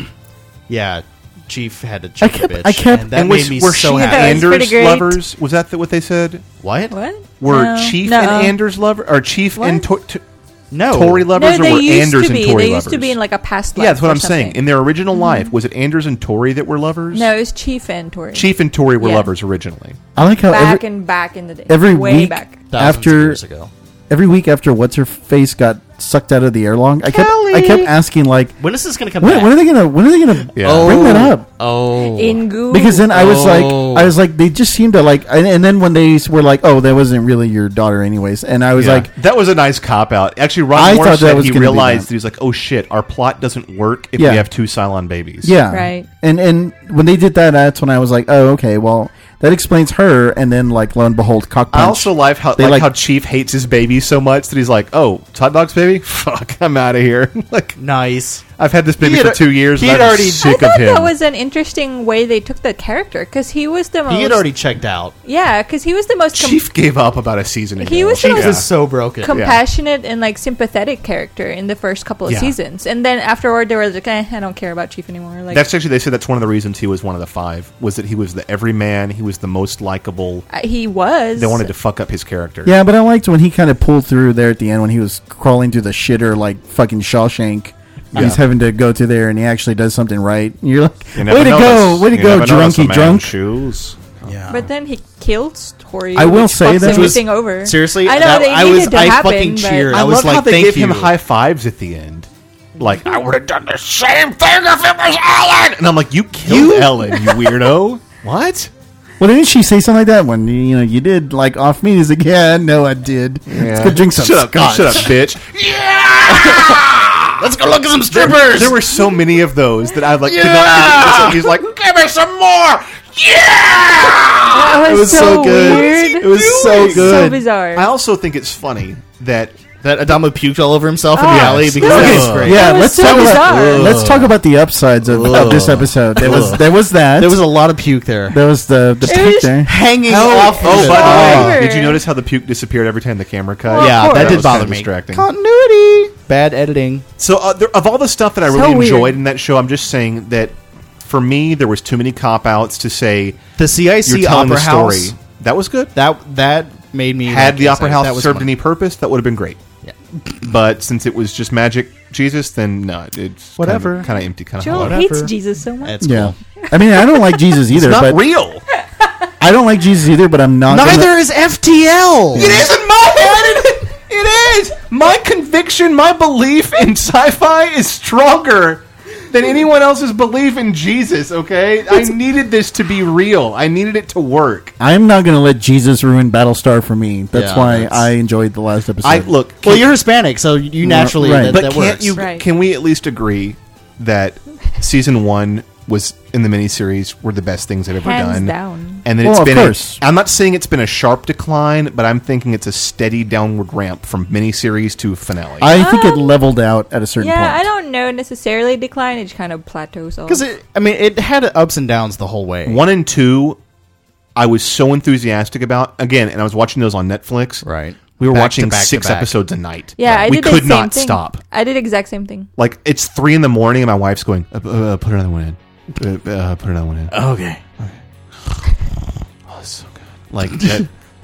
S7: yeah, Chief had to
S9: I
S7: check
S9: kept-
S7: a bitch.
S9: I kept-
S7: and that
S6: and
S7: made
S6: was,
S7: me
S6: were
S7: so
S6: she and
S7: happy.
S8: That was pretty
S6: Anders
S8: great.
S6: lovers? Was that the, what they said?
S7: What?
S8: What?
S6: Were
S8: No.
S6: Chief
S8: No.
S6: and Anders lovers? Or Chief
S8: What?
S6: and to- to-
S7: No,
S6: Tory lovers?
S8: No,
S6: or
S8: they
S6: were
S8: used
S6: Anders
S8: to be.
S6: and Tory
S8: They
S6: lovers?
S8: used to be in like a past life.
S6: Yeah, that's what
S8: or
S6: I'm saying.
S8: something. Mm-hmm.
S6: In their original life, was it Anders and Tory that were lovers?
S8: No, it was Chief and Tori.
S6: Chief and Tory were
S8: Yeah.
S6: lovers originally.
S9: I like how
S8: back
S9: every,
S8: and back in the day.
S9: every
S8: way
S9: week
S8: back.
S7: Thousands of
S9: after
S7: years ago.
S9: every week after what's her face got sucked out of the airlock, I kept I kept asking like,
S7: When is this going to come
S9: when,
S7: back?
S9: when are they gonna when are they gonna
S6: Yeah.
S9: bring that up?
S7: Oh,
S8: Ingu.
S9: Because then I was
S7: Oh.
S9: like, I was like, they just seemed to like, and, and then when they were like, oh, that wasn't really your daughter, anyways, and I was
S6: Yeah.
S9: like,
S6: that was a nice cop out. Actually, Ron
S9: I
S6: Moore
S9: thought that
S6: said
S9: was
S6: he
S9: gonna be
S6: realized
S9: that.
S6: that he was like, "Oh shit, our plot doesn't work if
S9: Yeah.
S6: we have two Cylon babies."
S9: yeah,
S8: Right.
S9: and and when they did that, that's when I was like, oh, okay, well, that explains her, and then like lo and behold, cock punch.
S6: I also like how
S9: They
S6: like,
S9: like-
S6: how Chief hates his baby so much that he's like, "Oh, it's hot dog's baby? Fuck, I'm out of here." Like,
S7: nice.
S6: I've had this baby
S7: He had
S6: for
S7: a-
S6: two years.
S7: he
S6: and
S7: had
S6: I'm
S7: already-
S8: I
S6: sick
S8: thought
S6: of him.
S8: that was an interesting way they took the character because he was the most.
S7: He had already checked out.
S8: Yeah, because he was the most. Com-
S6: Chief gave up about a season ago.
S8: He was the
S7: Chief
S8: most
S7: is so broken.
S8: compassionate and like sympathetic character in the first couple of
S6: Yeah.
S8: seasons, and then afterward they were like, eh, I don't care about Chief anymore. Like
S6: That's actually they said that's one of the reasons he was one of the five was that he was the everyman. He was the most likable.
S8: uh, he was.
S6: They wanted to fuck up his character.
S9: yeah, but I liked when he kind of pulled through there at the end when he was crawling through the shitter like fucking Shawshank.
S6: Yeah.
S9: He's having to go through there, and he actually does something right. And you're like,
S6: You never
S9: way to
S6: notice.
S9: go, way to
S6: You
S9: go,
S6: never notice a
S9: drunky
S6: man's
S9: drunk.
S6: shoes.
S7: Yeah.
S8: But then he killed Tori.
S9: I will
S8: which
S9: say
S8: fucks
S9: that-
S8: everything over.
S7: Seriously?
S8: I know
S7: That-
S8: they
S7: I
S8: needed
S7: was-
S8: to
S7: I
S8: happen,
S7: fucking
S8: but-
S7: cheered.
S6: I,
S7: I was
S6: love
S7: like,
S6: how they
S7: thank
S6: give him
S7: you.
S6: high fives at the end. like, I would have done the same thing if it was Ellen. And I'm like, you killed Ellen, you weirdo. What?
S9: Well, didn't she say something like that when you, you know you did like off me? He's like, yeah, no, I did.
S6: Yeah.
S9: Let's go drink some
S6: Shut up,
S9: scotch.
S6: shut up, bitch.
S9: Let's go look at some strippers.
S6: There, there were so many of those that I like. Yeah! Could not, he's like, give me some more. Yeah,
S8: That was,
S6: it was so,
S8: so
S6: good.
S8: weird.
S6: It was so good.
S8: So bizarre.
S6: I also think it's funny that
S7: That Adama puked all over himself in
S8: Oh,
S7: the alley because
S8: that
S7: that
S8: was
S7: was great.
S9: Yeah,
S8: That was
S9: let's
S8: so
S9: talk
S8: bizarre.
S9: about let's talk about the upsides of, of this episode. There was there was that.
S7: There was a lot of puke there.
S9: there was the the
S8: It
S9: peak
S8: was
S9: there.
S7: Hanging
S6: oh,
S7: off.
S6: oh,
S7: of
S6: by
S7: it.
S6: the way,
S8: Whatever.
S6: did you notice how the puke disappeared every time the camera cut?
S8: Well,
S7: Yeah,
S8: of
S7: that
S8: course.
S7: did
S6: was
S7: bother
S6: kinda
S7: me.
S6: distracting.
S7: Continuity. Bad editing.
S6: So, uh, there, of all the stuff that I
S8: So
S6: really
S8: weird.
S6: enjoyed in that show, I'm just saying that for me, there was too many cop outs to say
S7: The C I
S6: you're
S7: C
S6: telling
S7: Opera
S6: the story.
S7: House.
S6: That was good.
S7: That that made me
S6: Had
S7: like
S6: the
S7: it.
S6: Opera
S7: That
S6: House
S7: was
S6: served
S7: fun.
S6: any purpose, that would have been great.
S7: Yeah.
S6: But since it was just magic Jesus, then no, it's
S7: Whatever.
S6: kind of empty, kind of
S8: Joel
S6: hollow.
S7: Whatever.
S8: hates Jesus so much.
S7: It's
S9: Yeah,
S7: cool.
S9: I mean, I don't like Jesus either.
S6: It's not
S9: but
S6: real.
S9: I don't like Jesus either. But I'm not.
S7: Neither
S9: gonna,
S7: is F T L.
S6: It is in my head. It, it is. My conviction, my belief in sci-fi is stronger than anyone else's belief in Jesus, okay? I needed this to be real. I needed it to work.
S9: I'm not going to let Jesus ruin Battlestar for me. That's
S7: Yeah,
S9: why
S7: that's-
S9: I enjoyed the last episode.
S6: I look,
S7: Well,
S6: can-
S7: you're Hispanic, so you naturally
S9: Right.
S7: that,
S6: but
S7: that
S6: can't
S7: works.
S6: you
S8: Right.
S6: can we at least agree that season one was in the miniseries were the best things they've ever
S8: Hands
S6: done.
S8: down.
S6: And then
S9: Well,
S6: it's
S9: of
S6: been
S9: course.
S6: A, I'm not saying it's been a sharp decline, but I'm thinking it's a steady downward ramp from miniseries to finale.
S9: I think it
S8: Um,
S9: leveled out at a certain
S8: Yeah,
S9: point.
S8: I don't know necessarily decline. It kind of plateaus off.
S7: Because I mean, it had ups and downs the whole way.
S6: One and two, I was so enthusiastic about. Again, and I was watching those on Netflix.
S7: Right.
S6: We were
S7: Back to
S6: watching
S7: back to
S6: six
S7: back.
S6: episodes a night.
S8: Yeah, I
S6: we
S8: did the
S6: could
S8: same
S6: not
S8: thing.
S6: stop.
S8: I did exact same thing.
S6: Like it's three in the morning, and my wife's going, uh, uh, "Put another one in. Uh, uh, put another one in."
S7: Okay.
S6: Oh, it's so good. Like that.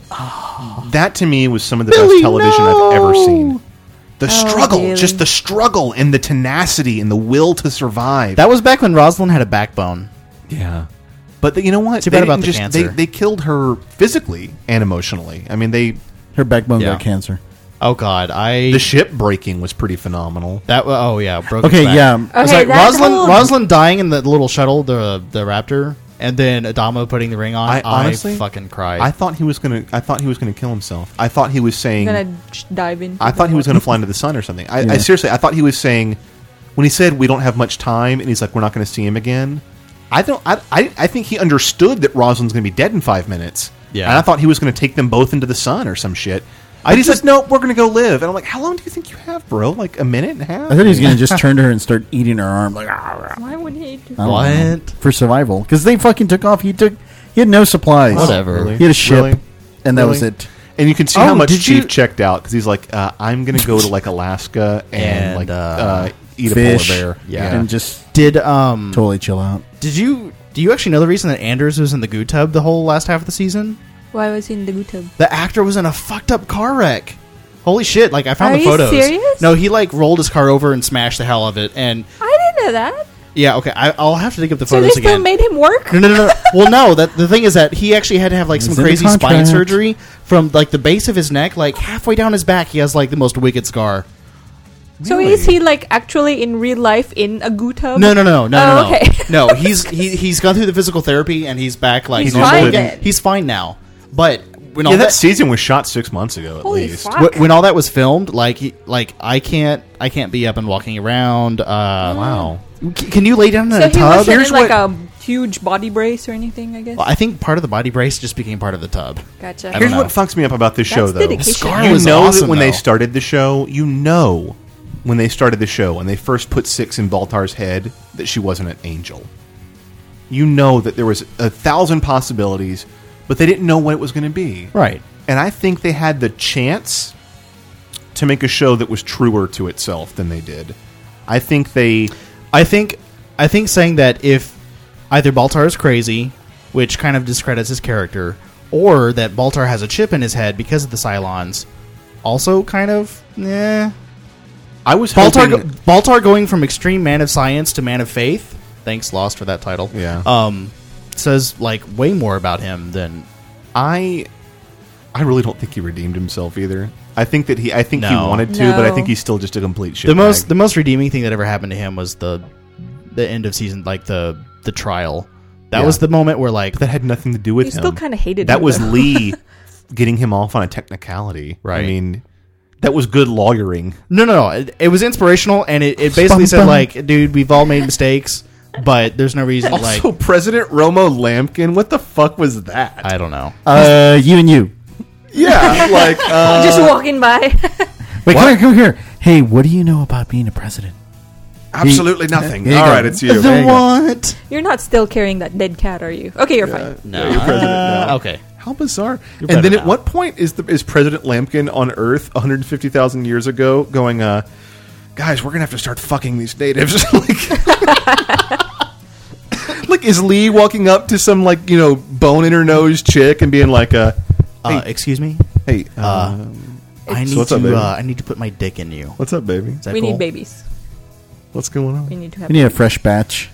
S6: That to me was some of the best television I've ever seen. The struggle,
S8: really?
S6: just the struggle and the tenacity and the will to survive.
S7: That was back when Rosalind had a backbone.
S6: yeah. But the, you know what?
S7: Too
S6: They
S7: bad about
S6: didn't
S7: the
S6: just,
S7: cancer.
S6: They, they killed her physically and emotionally. I mean, they
S9: Her backbone
S7: Yeah.
S9: got cancer.
S7: Oh God, I
S6: the ship breaking was pretty phenomenal.
S7: that oh yeah broke.
S9: Okay,
S7: his back.
S9: yeah.
S7: I was
S8: Okay,
S7: like
S8: that
S7: Rosalind,
S8: whole-
S7: Rosalind dying in the little shuttle, the the Raptor, and then Adama putting the ring on.
S6: I
S7: I,
S6: honestly-
S7: fucking cried.
S6: I thought he was gonna. I thought he was gonna kill himself. I thought he was saying.
S8: I'm gonna j- dive in.
S6: I thought he was going to fly into the sun or something. I, I
S9: Yeah.
S6: seriously, I thought he was saying when he said we don't have much time, and he's like, we're not going to see him again. I don't. I, I, I think he understood that Rosalind's going to be dead in five minutes.
S7: Yeah.
S6: and I thought he was going to take them both into the sun or some shit. But
S7: I
S6: he's
S7: just-
S6: like, no, we're going to go live. And I'm like, how long do you think you have, bro? Like a minute and a half?
S9: I thought he was going to just turn to her and start eating her arm. Like, "Ah,
S8: Why would he? Do
S9: I don't
S7: What?
S9: know. For survival. Because they fucking took off. He took. He had no supplies.
S7: Whatever.
S6: Really?
S9: He had a ship,
S6: Really?
S9: and that
S6: Really?
S9: was it.
S6: And you can see
S7: Oh,
S6: how much
S7: did
S6: Chief
S7: you-
S6: checked out because he's like, uh, I'm going to go to like Alaska and,
S7: And,
S6: like
S7: uh,
S6: uh, eat
S9: Fish.
S6: a polar bear.
S7: Yeah.
S9: And just
S7: did um
S9: totally chill out.
S7: did you do you actually know the reason that Anders was in the goo tub the whole last half of the season?
S8: Why was he in the goo tub?
S7: The actor was in a fucked up car wreck. Holy shit! Like I found
S8: Are
S7: the
S8: you
S7: photos.
S8: serious?
S7: No, he like rolled his car over and smashed the hell of it. And
S8: I didn't know that.
S7: yeah, okay, I, I'll have to dig up the
S8: So they
S7: photos
S8: still
S7: again.
S8: made him work.
S7: No, no, no, no. Well, no. That the thing is that he actually had to have like some
S9: It's in the
S7: crazy spine
S9: contract.
S7: surgery from like the base of his neck, like halfway down his back. He has like the most wicked scar.
S8: So is he like actually in real life in a goo tub?
S7: No, no, no, no,
S8: Oh,
S7: no, no.
S8: okay.
S7: No, he's he he's gone through the physical therapy and he's back like
S8: He's
S7: normal
S8: fine
S7: again.
S8: then.
S7: He's fine now. But when
S6: Yeah,
S7: all
S6: that
S7: that,
S6: season was shot six months ago at
S8: Holy
S6: least.
S8: fuck.
S7: wh- when all that was filmed, like he, like I can't I can't be up and walking around. Uh,
S6: Wow.
S7: c- Can you lay down in
S8: So
S7: a
S8: he
S7: tub?
S8: wasn't
S7: Here's
S8: in like
S7: what-
S8: a huge body brace or anything. I guess.
S7: I think part of the body brace just became part of the tub.
S8: Gotcha.
S7: I don't
S6: Here's
S7: know.
S6: what fucks me up about this show,
S8: That's
S6: though.
S8: dedication.
S7: Scar
S6: You
S7: was
S6: know that
S7: awesome,
S6: when they
S7: though.
S6: started the show, you know when they started the show and they first put Six in Baltar's head that she wasn't an angel. You know that there was a thousand possibilities, but they didn't know what it was going to be.
S7: Right.
S6: And I think they had the chance to make a show that was truer to itself than they did. I think they...
S7: I think I think saying that if either Baltar is crazy, which kind of discredits his character, or that Baltar has a chip in his head because of the Cylons, also kind of eh.
S6: I was
S7: Baltar
S6: hoping...
S7: go- Baltar going from extreme man of science to man of faith. Thanks, Lost, for that title.
S6: Yeah.
S7: Um, says like way more about him than
S6: I I really don't think he redeemed himself either. I think that he. I think he
S7: No.
S6: wanted to, but I
S8: No.
S6: think he's still just a complete shit.
S7: The most the most redeeming thing that ever happened to him was the the end of season, like the the trial. That
S6: Yeah.
S7: was the moment where like
S6: that had nothing to do with
S8: You
S6: him.
S8: still kind of hated
S6: that
S8: him,
S6: was
S8: though.
S6: Lee getting him off on a technicality.
S7: Right.
S6: I mean, that was good lawyering.
S7: no no no it, it was inspirational, and it, it basically said like, dude, we've all made mistakes, but there's no reason like
S6: Also, President Romo Lampkin. What the fuck was that?
S7: I don't know.
S9: Uh, you and you.
S6: yeah, like uh,
S8: Just walking by.
S9: Wait, come here, come here. Hey, what do you know about being a president?
S6: absolutely nothing.
S9: There you
S6: All
S9: go.
S6: right, it's you.
S9: The
S6: There you go.
S9: what?
S8: You're not still carrying that dead cat, are you? Okay, you're fine.
S7: No,
S6: you're president now.
S7: Uh, okay.
S6: How bizarre!
S7: better
S6: And then
S7: now.
S6: at what point is the is President Lampkin on Earth one hundred fifty thousand years ago going, uh, guys, we're gonna have to start fucking these natives? like, like, is Lee walking up to some like you know bone in her nose chick and being like, uh,
S7: Uh, excuse me.
S6: hey,
S7: Uh,
S6: um,
S7: I need
S6: so what's up,
S7: to
S6: baby?
S7: uh, I need to put my dick in you.
S6: what's up, baby?
S7: Is that
S8: We
S7: cool?
S8: need babies.
S6: What's going on?
S8: We need to have
S9: We need a
S8: babies.
S9: fresh batch.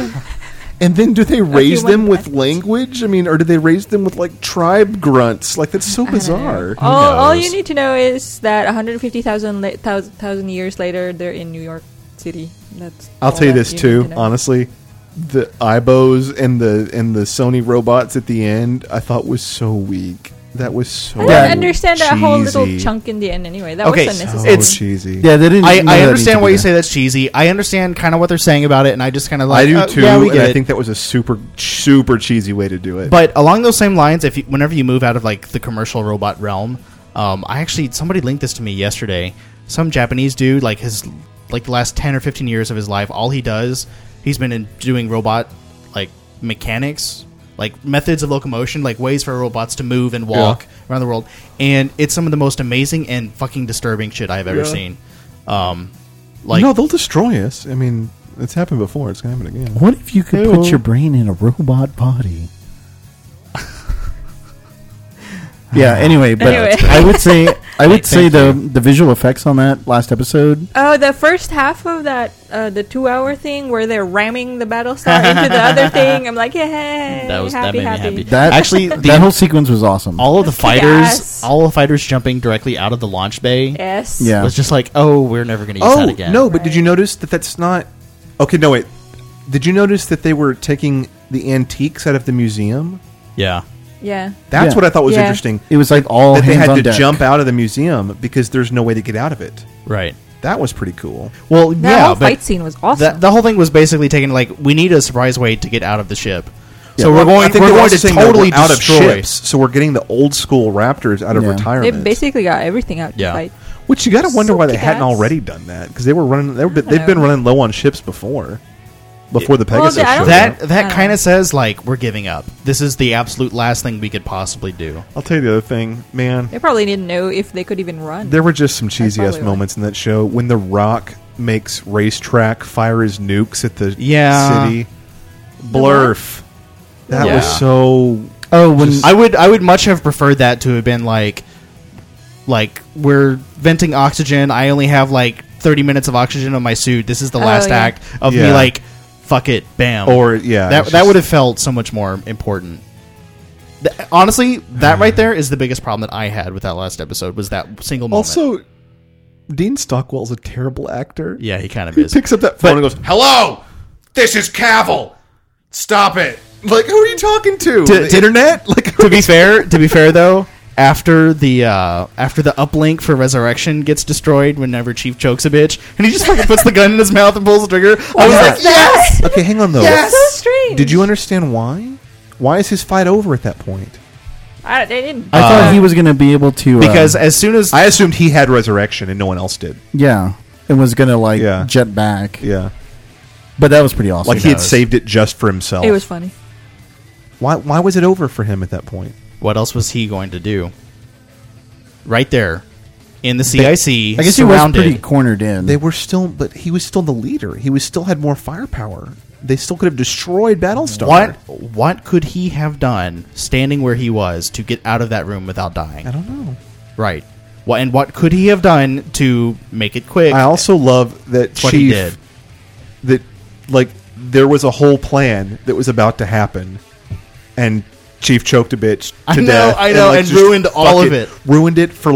S6: And then do they raise
S8: few
S6: them
S8: more
S6: with
S8: questions.
S6: language? I mean, or do they raise them with like tribe grunts? Like that's so
S8: I don't know.
S6: bizarre.
S8: All, all
S7: knows?
S8: you need to know is that one hundred fifty thousand la- thousand, thousand years later, they're in New York City. That's.
S6: I'll
S8: all
S6: tell you
S8: that
S6: this
S8: need
S6: too,
S8: to know.
S6: honestly. The I B Os and the and the Sony robots at the end, I thought was so weak. That was so
S8: I
S9: Yeah.
S8: don't understand that whole little
S6: cheesy.
S8: chunk in the end anyway. That
S7: Okay,
S8: was
S6: So
S8: unnecessary.
S7: It's-
S6: cheesy.
S9: Yeah, they didn't.
S7: I,
S9: none of
S7: I
S9: that needs
S7: understand
S9: to
S7: why
S9: be
S7: you
S9: there.
S7: say that's cheesy. I understand kind of what they're saying about it, and I just kind of like
S6: I do
S7: uh,
S6: too,
S7: Yeah, we
S6: and
S7: get
S6: I
S7: it.
S6: think that was a super super cheesy way to do it.
S7: But along those same lines, if you, whenever you move out of like the commercial robot realm, um, I actually somebody linked this to me yesterday. Some Japanese dude, like his like the last ten or fifteen years of his life, all he does, he's been in doing robot like mechanics, like methods of locomotion, like ways for robots to move and walk around the world, and it's some of the most amazing and fucking disturbing shit I've ever
S6: Yeah.
S7: seen. Um, like
S6: no, they'll destroy us. I mean, it's happened before. It's gonna happen again.
S9: What if you could
S6: Ew.
S9: put your brain in a robot body? Yeah. Anyway, but
S8: Anyway.
S9: I would say I would
S7: Thank
S9: say the
S7: you.
S9: the visual effects on that last episode.
S8: Oh, the first half of that, uh, the two-hour thing where they're ramming the Battlestar into the other thing. I'm like, yeah,
S7: that was
S8: happy,
S7: that made
S8: happy.
S7: me happy.
S9: That
S7: Actually,
S9: that
S7: the,
S9: whole sequence was awesome.
S7: all of the
S8: Kick
S7: fighters,
S8: ass.
S7: all the fighters jumping directly out of the launch bay.
S8: Yes.
S9: Yeah.
S7: Was just like, oh, we're never going to use
S6: Oh
S7: that again.
S6: no! But did you notice that that's not? Okay, no wait. Did you notice that they were taking the antiques out of the museum?
S7: Yeah.
S8: Yeah.
S6: That's
S9: Yeah.
S6: what I thought was
S8: Yeah.
S6: interesting.
S9: It was like all
S6: That they
S9: hands
S6: had
S9: on
S6: to
S9: deck.
S6: jump out of the museum because there's no way to get out of it.
S7: Right.
S6: That was pretty cool.
S7: Well,
S8: That
S7: yeah,
S8: whole
S7: but
S8: fight scene was awesome.
S7: that, the whole thing was basically taken like, we need a surprise way to get out of the ship. So
S6: Yeah,
S7: we're
S6: well, I
S7: going,
S6: think
S7: we're
S6: they were
S7: going
S6: also
S7: to
S6: saying that
S7: totally
S6: we're out of
S7: destroy.
S6: ships, so we're getting the old school Raptors out of
S9: Yeah.
S8: they
S6: retirement.
S8: basically got everything out
S7: Yeah.
S8: to fight.
S6: Which you got to wonder
S8: So
S6: why they hadn't
S8: kick-ass.
S6: already done that because they were running. They were, they've
S8: know.
S6: been running low on ships before, before the
S8: Well,
S6: Pegasus.
S8: I don't
S6: showed
S7: That
S6: up.
S8: I
S7: that
S8: don't
S7: kind
S8: know.
S7: of says like, we're giving up. This is the absolute last thing we could possibly do.
S6: I'll tell you the other thing, man.
S8: They probably didn't know if they could even run.
S6: There were just some cheesy ass
S8: probably why.
S6: moments in that show when The Rock makes Racetrack fire his nukes at the
S7: Yeah.
S6: city. Blurf. That
S7: Yeah.
S6: was so.
S9: Oh, when
S6: Just-
S7: I would I would much have preferred that to have been like, like we're venting oxygen. I only have like thirty minutes of oxygen on my suit. This is the
S8: Oh,
S7: last
S8: yeah.
S7: act of me
S6: Yeah.
S7: like, fuck it, bam.
S6: Or yeah,
S7: that
S6: it's
S7: that
S6: just-
S7: would have felt so much more important. Th- honestly, that right there is the biggest problem that I had with that last episode was that single moment.
S6: Also, Dean Stockwell's a terrible actor.
S7: yeah, he kind of
S6: He
S7: is.
S6: picks up that phone and goes, "Hello, this is Cavill. Stop it!" Like, who are you talking to?
S7: To-
S6: the
S7: to-
S6: internet? Like,
S7: to be fair, to be fair though, after the uh, after the uplink for Resurrection gets destroyed, whenever Chief chokes a bitch, and he just fucking puts the gun in his mouth and pulls the trigger, I was like,
S8: yes!
S6: okay, hang on though.
S8: That's so strange.
S6: Did you understand why? Why is his fight over at that point?
S8: I, they didn't.
S9: I thought
S7: Uh,
S9: he was going to be able to uh,
S7: because as soon as
S6: I assumed he had resurrection and no one else did.
S9: yeah, and was going to like
S6: Yeah.
S9: jet back.
S6: Yeah,
S9: But that was pretty awesome.
S6: like he had
S7: knows?
S6: saved it just for himself.
S8: It was funny.
S6: Why? Why was it over for him at that point?
S7: what else was he going to do? Right there, in the C I C,
S9: I guess he was
S7: surrounded.
S9: pretty cornered in.
S6: They were still, but he was still the leader. He was still had more firepower. They still could have destroyed Battlestar.
S7: What what could he have done standing where he was to get out of that room without dying?
S6: I don't know.
S7: Right. What and what could he have done to make it quick?
S6: I also love that
S7: That's what he
S6: Chief.
S7: did.
S6: That like there was a whole plan that was about to happen, and Chief choked a bitch to
S7: I know,
S6: death.
S7: I know,
S6: like,
S7: and
S6: just
S7: ruined all
S6: fucking
S7: of it.
S6: Ruined it for like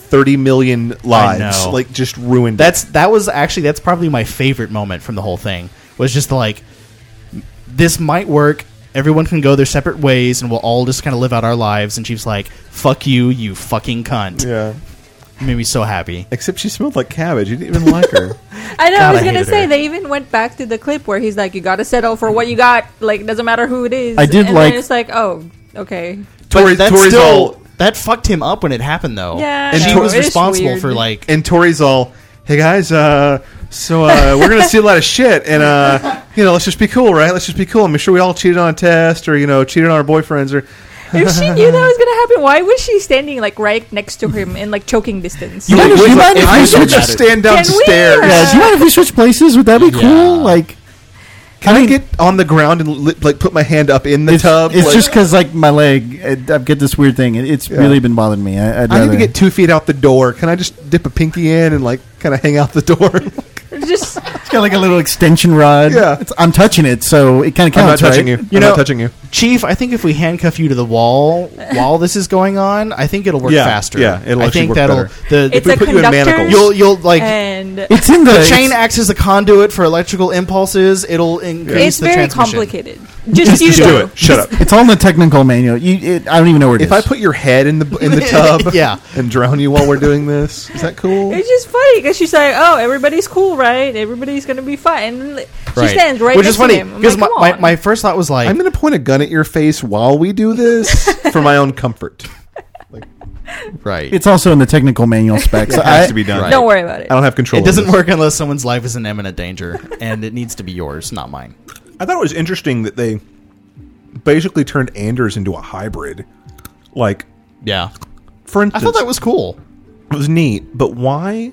S6: thirty million lives.
S7: know.
S6: Like, just ruined.
S7: That's that was actually that's probably my favorite moment from the whole thing. Was just like, this might work. Everyone can go their separate ways, and we'll all just kind of live out our lives. And she's like, "Fuck you, you fucking cunt."
S6: it. Yeah.
S7: It made me so happy.
S6: Except she smelled like cabbage. You didn't even like her.
S8: I know.
S7: God,
S8: I was
S7: I
S8: gonna
S7: hated
S8: say
S7: her.
S8: they even went back to the clip where he's like, "You got to settle for what you got. Like, it doesn't matter who it is."
S9: I did
S8: and
S9: like-
S8: Then it's like, oh, okay.
S6: Tori,
S7: But that's
S6: Tori's
S7: still
S6: all,
S7: that fucked him up when it happened, though.
S8: Yeah,
S6: And
S8: I
S7: she
S8: know,
S7: was
S8: it's
S7: responsible
S8: weird.
S7: for like.
S6: and Tori's all, hey guys, uh, so uh, we're gonna see a lot of shit, and uh, you know, let's just be cool, right? Let's just be cool. I'm sure we all cheated on a test, or you know, cheated on our boyfriends, or
S8: If she knew that was gonna happen, why was she standing like right next to him in like choking distance?
S9: You mind if- you mind if
S6: I
S9: we
S6: should
S9: switch?
S6: just stand down
S8: Can
S6: the
S8: we?
S6: stairs.
S9: Yeah, do you mind if we switch places? Would that be
S7: Yeah.
S9: cool? Like,
S6: Can I get on the ground and li- like put my hand up in the
S9: it's,
S6: tub?
S9: it's
S6: Like,
S9: just because like my leg, I, I get this weird thing. It, it's
S6: Yeah.
S9: really been bothering me. I, I'd
S6: I need
S9: rather-
S6: to get two feet out the door. Can I just dip a pinky in and like kind of hang out the door?
S8: Just
S9: It's got like a little extension rod.
S6: Yeah.
S9: It's, I'm touching it, so it kind of
S6: I'm
S9: counts.
S6: not touching
S9: right?
S6: you.
S7: You
S6: I'm
S7: know-
S6: not touching you.
S7: Chief, I think if we handcuff you to the wall while this is going on, I think it'll work
S6: Yeah,
S7: faster.
S6: yeah, it'll
S7: I
S6: actually
S7: think
S6: work
S7: that'll
S6: better.
S7: the
S8: it's
S6: we
S8: a
S6: put you in
S8: conductor.
S6: manacles.
S7: you'll you'll like
S8: and
S9: It's in the,
S7: the chain
S9: it's-
S7: acts as a conduit for electrical impulses. It'll increase
S8: it's
S7: the
S8: very
S7: transmission.
S8: complicated. Just,
S6: Just,
S8: you
S6: just
S8: know.
S6: do it. Shut up.
S9: It's all in the technical manual. You, it, I don't even know where it
S6: If
S9: is.
S6: I put your head in the in the tub,
S7: Yeah.
S6: and drown you while we're doing this, is that cool?
S8: It's just funny because she's like, "Oh, everybody's cool, right? Everybody's gonna be fine." And she
S7: Right.
S8: stands right
S7: Which
S8: next
S7: is funny
S8: to him. I'm
S7: because
S8: like,
S7: my,
S8: "Come
S7: my,
S8: on."
S7: my first thought was like,
S6: I'm going to point a gun at your face while we do this for my own comfort.
S7: right.
S9: it's also in the technical manual specs.
S6: It
S9: I,
S6: has to be done.
S7: Right.
S8: Don't worry about it.
S6: I don't have control.
S7: It doesn't
S6: over this.
S7: work unless someone's life is in imminent danger, and it needs to be yours, not mine.
S6: I thought it was interesting that they basically turned Anders into a hybrid. Like,
S7: Yeah,
S6: for
S7: I
S6: instance,
S7: thought that was cool.
S6: it was neat, but why?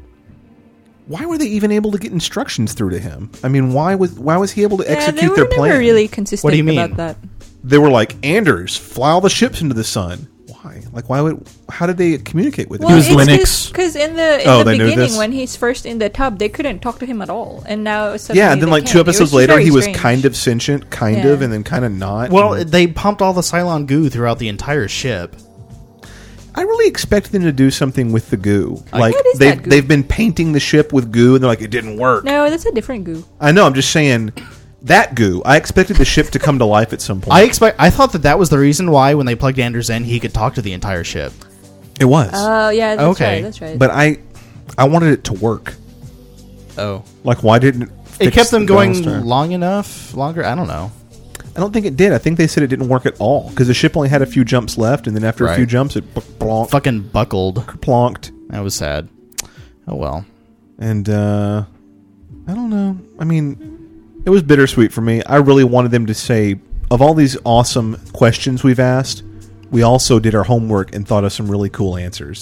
S6: Why were they even able to get instructions through to him? I mean, why was why was he able to
S8: Yeah, they
S6: execute
S8: were
S6: their
S8: never
S6: plan?
S8: really consistent
S7: What do you mean?
S8: about that.
S6: They were like, Anders, fly all the ships into the sun. Why? Like, why would? How did they communicate with him?
S9: was Linux.
S8: Because in the in
S6: Oh,
S8: the
S6: they knew
S8: beginning,
S6: this?
S8: when he's first in the tub, they couldn't talk to him at all, and now suddenly
S6: Yeah, and then
S8: they
S6: like
S8: can.
S6: two
S8: It was
S6: episodes
S8: just
S6: later,
S8: very
S6: he was
S8: strange.
S6: kind of sentient, kind
S8: Yeah.
S6: of, and then kind of not.
S7: Well,
S6: And
S7: they pumped all the Cylon goo throughout the entire ship.
S6: I really expected them to do something with the goo. Like
S8: What is
S6: they
S8: that goo?
S6: they've been painting the ship with goo, and they're like, it didn't work.
S8: No, that's a different goo.
S6: I know. I'm just saying that goo. I expected the ship to come to life at some point.
S7: I expect. I thought that that was the reason why when they plugged Anders in, he could talk to the entire ship.
S6: it was,
S8: Oh yeah, that's
S7: Okay.
S8: right. That's right.
S6: but I I wanted it to work.
S7: Oh,
S6: Like, why didn't it?
S7: it
S6: fix
S7: kept them
S6: the
S7: going
S6: Battlestar?
S7: long enough, longer. I don't know.
S6: I don't think it did. I think they said it didn't work at all because the ship only had a few jumps left, and then after a
S7: Right.
S6: few jumps, it plonk,
S7: Fucking buckled.
S6: plonked.
S7: That was sad. Oh well.
S6: And uh, I don't know. I mean, it was bittersweet for me. I really wanted them to say, of all these awesome questions we've asked, we also did our homework and thought of some really cool answers.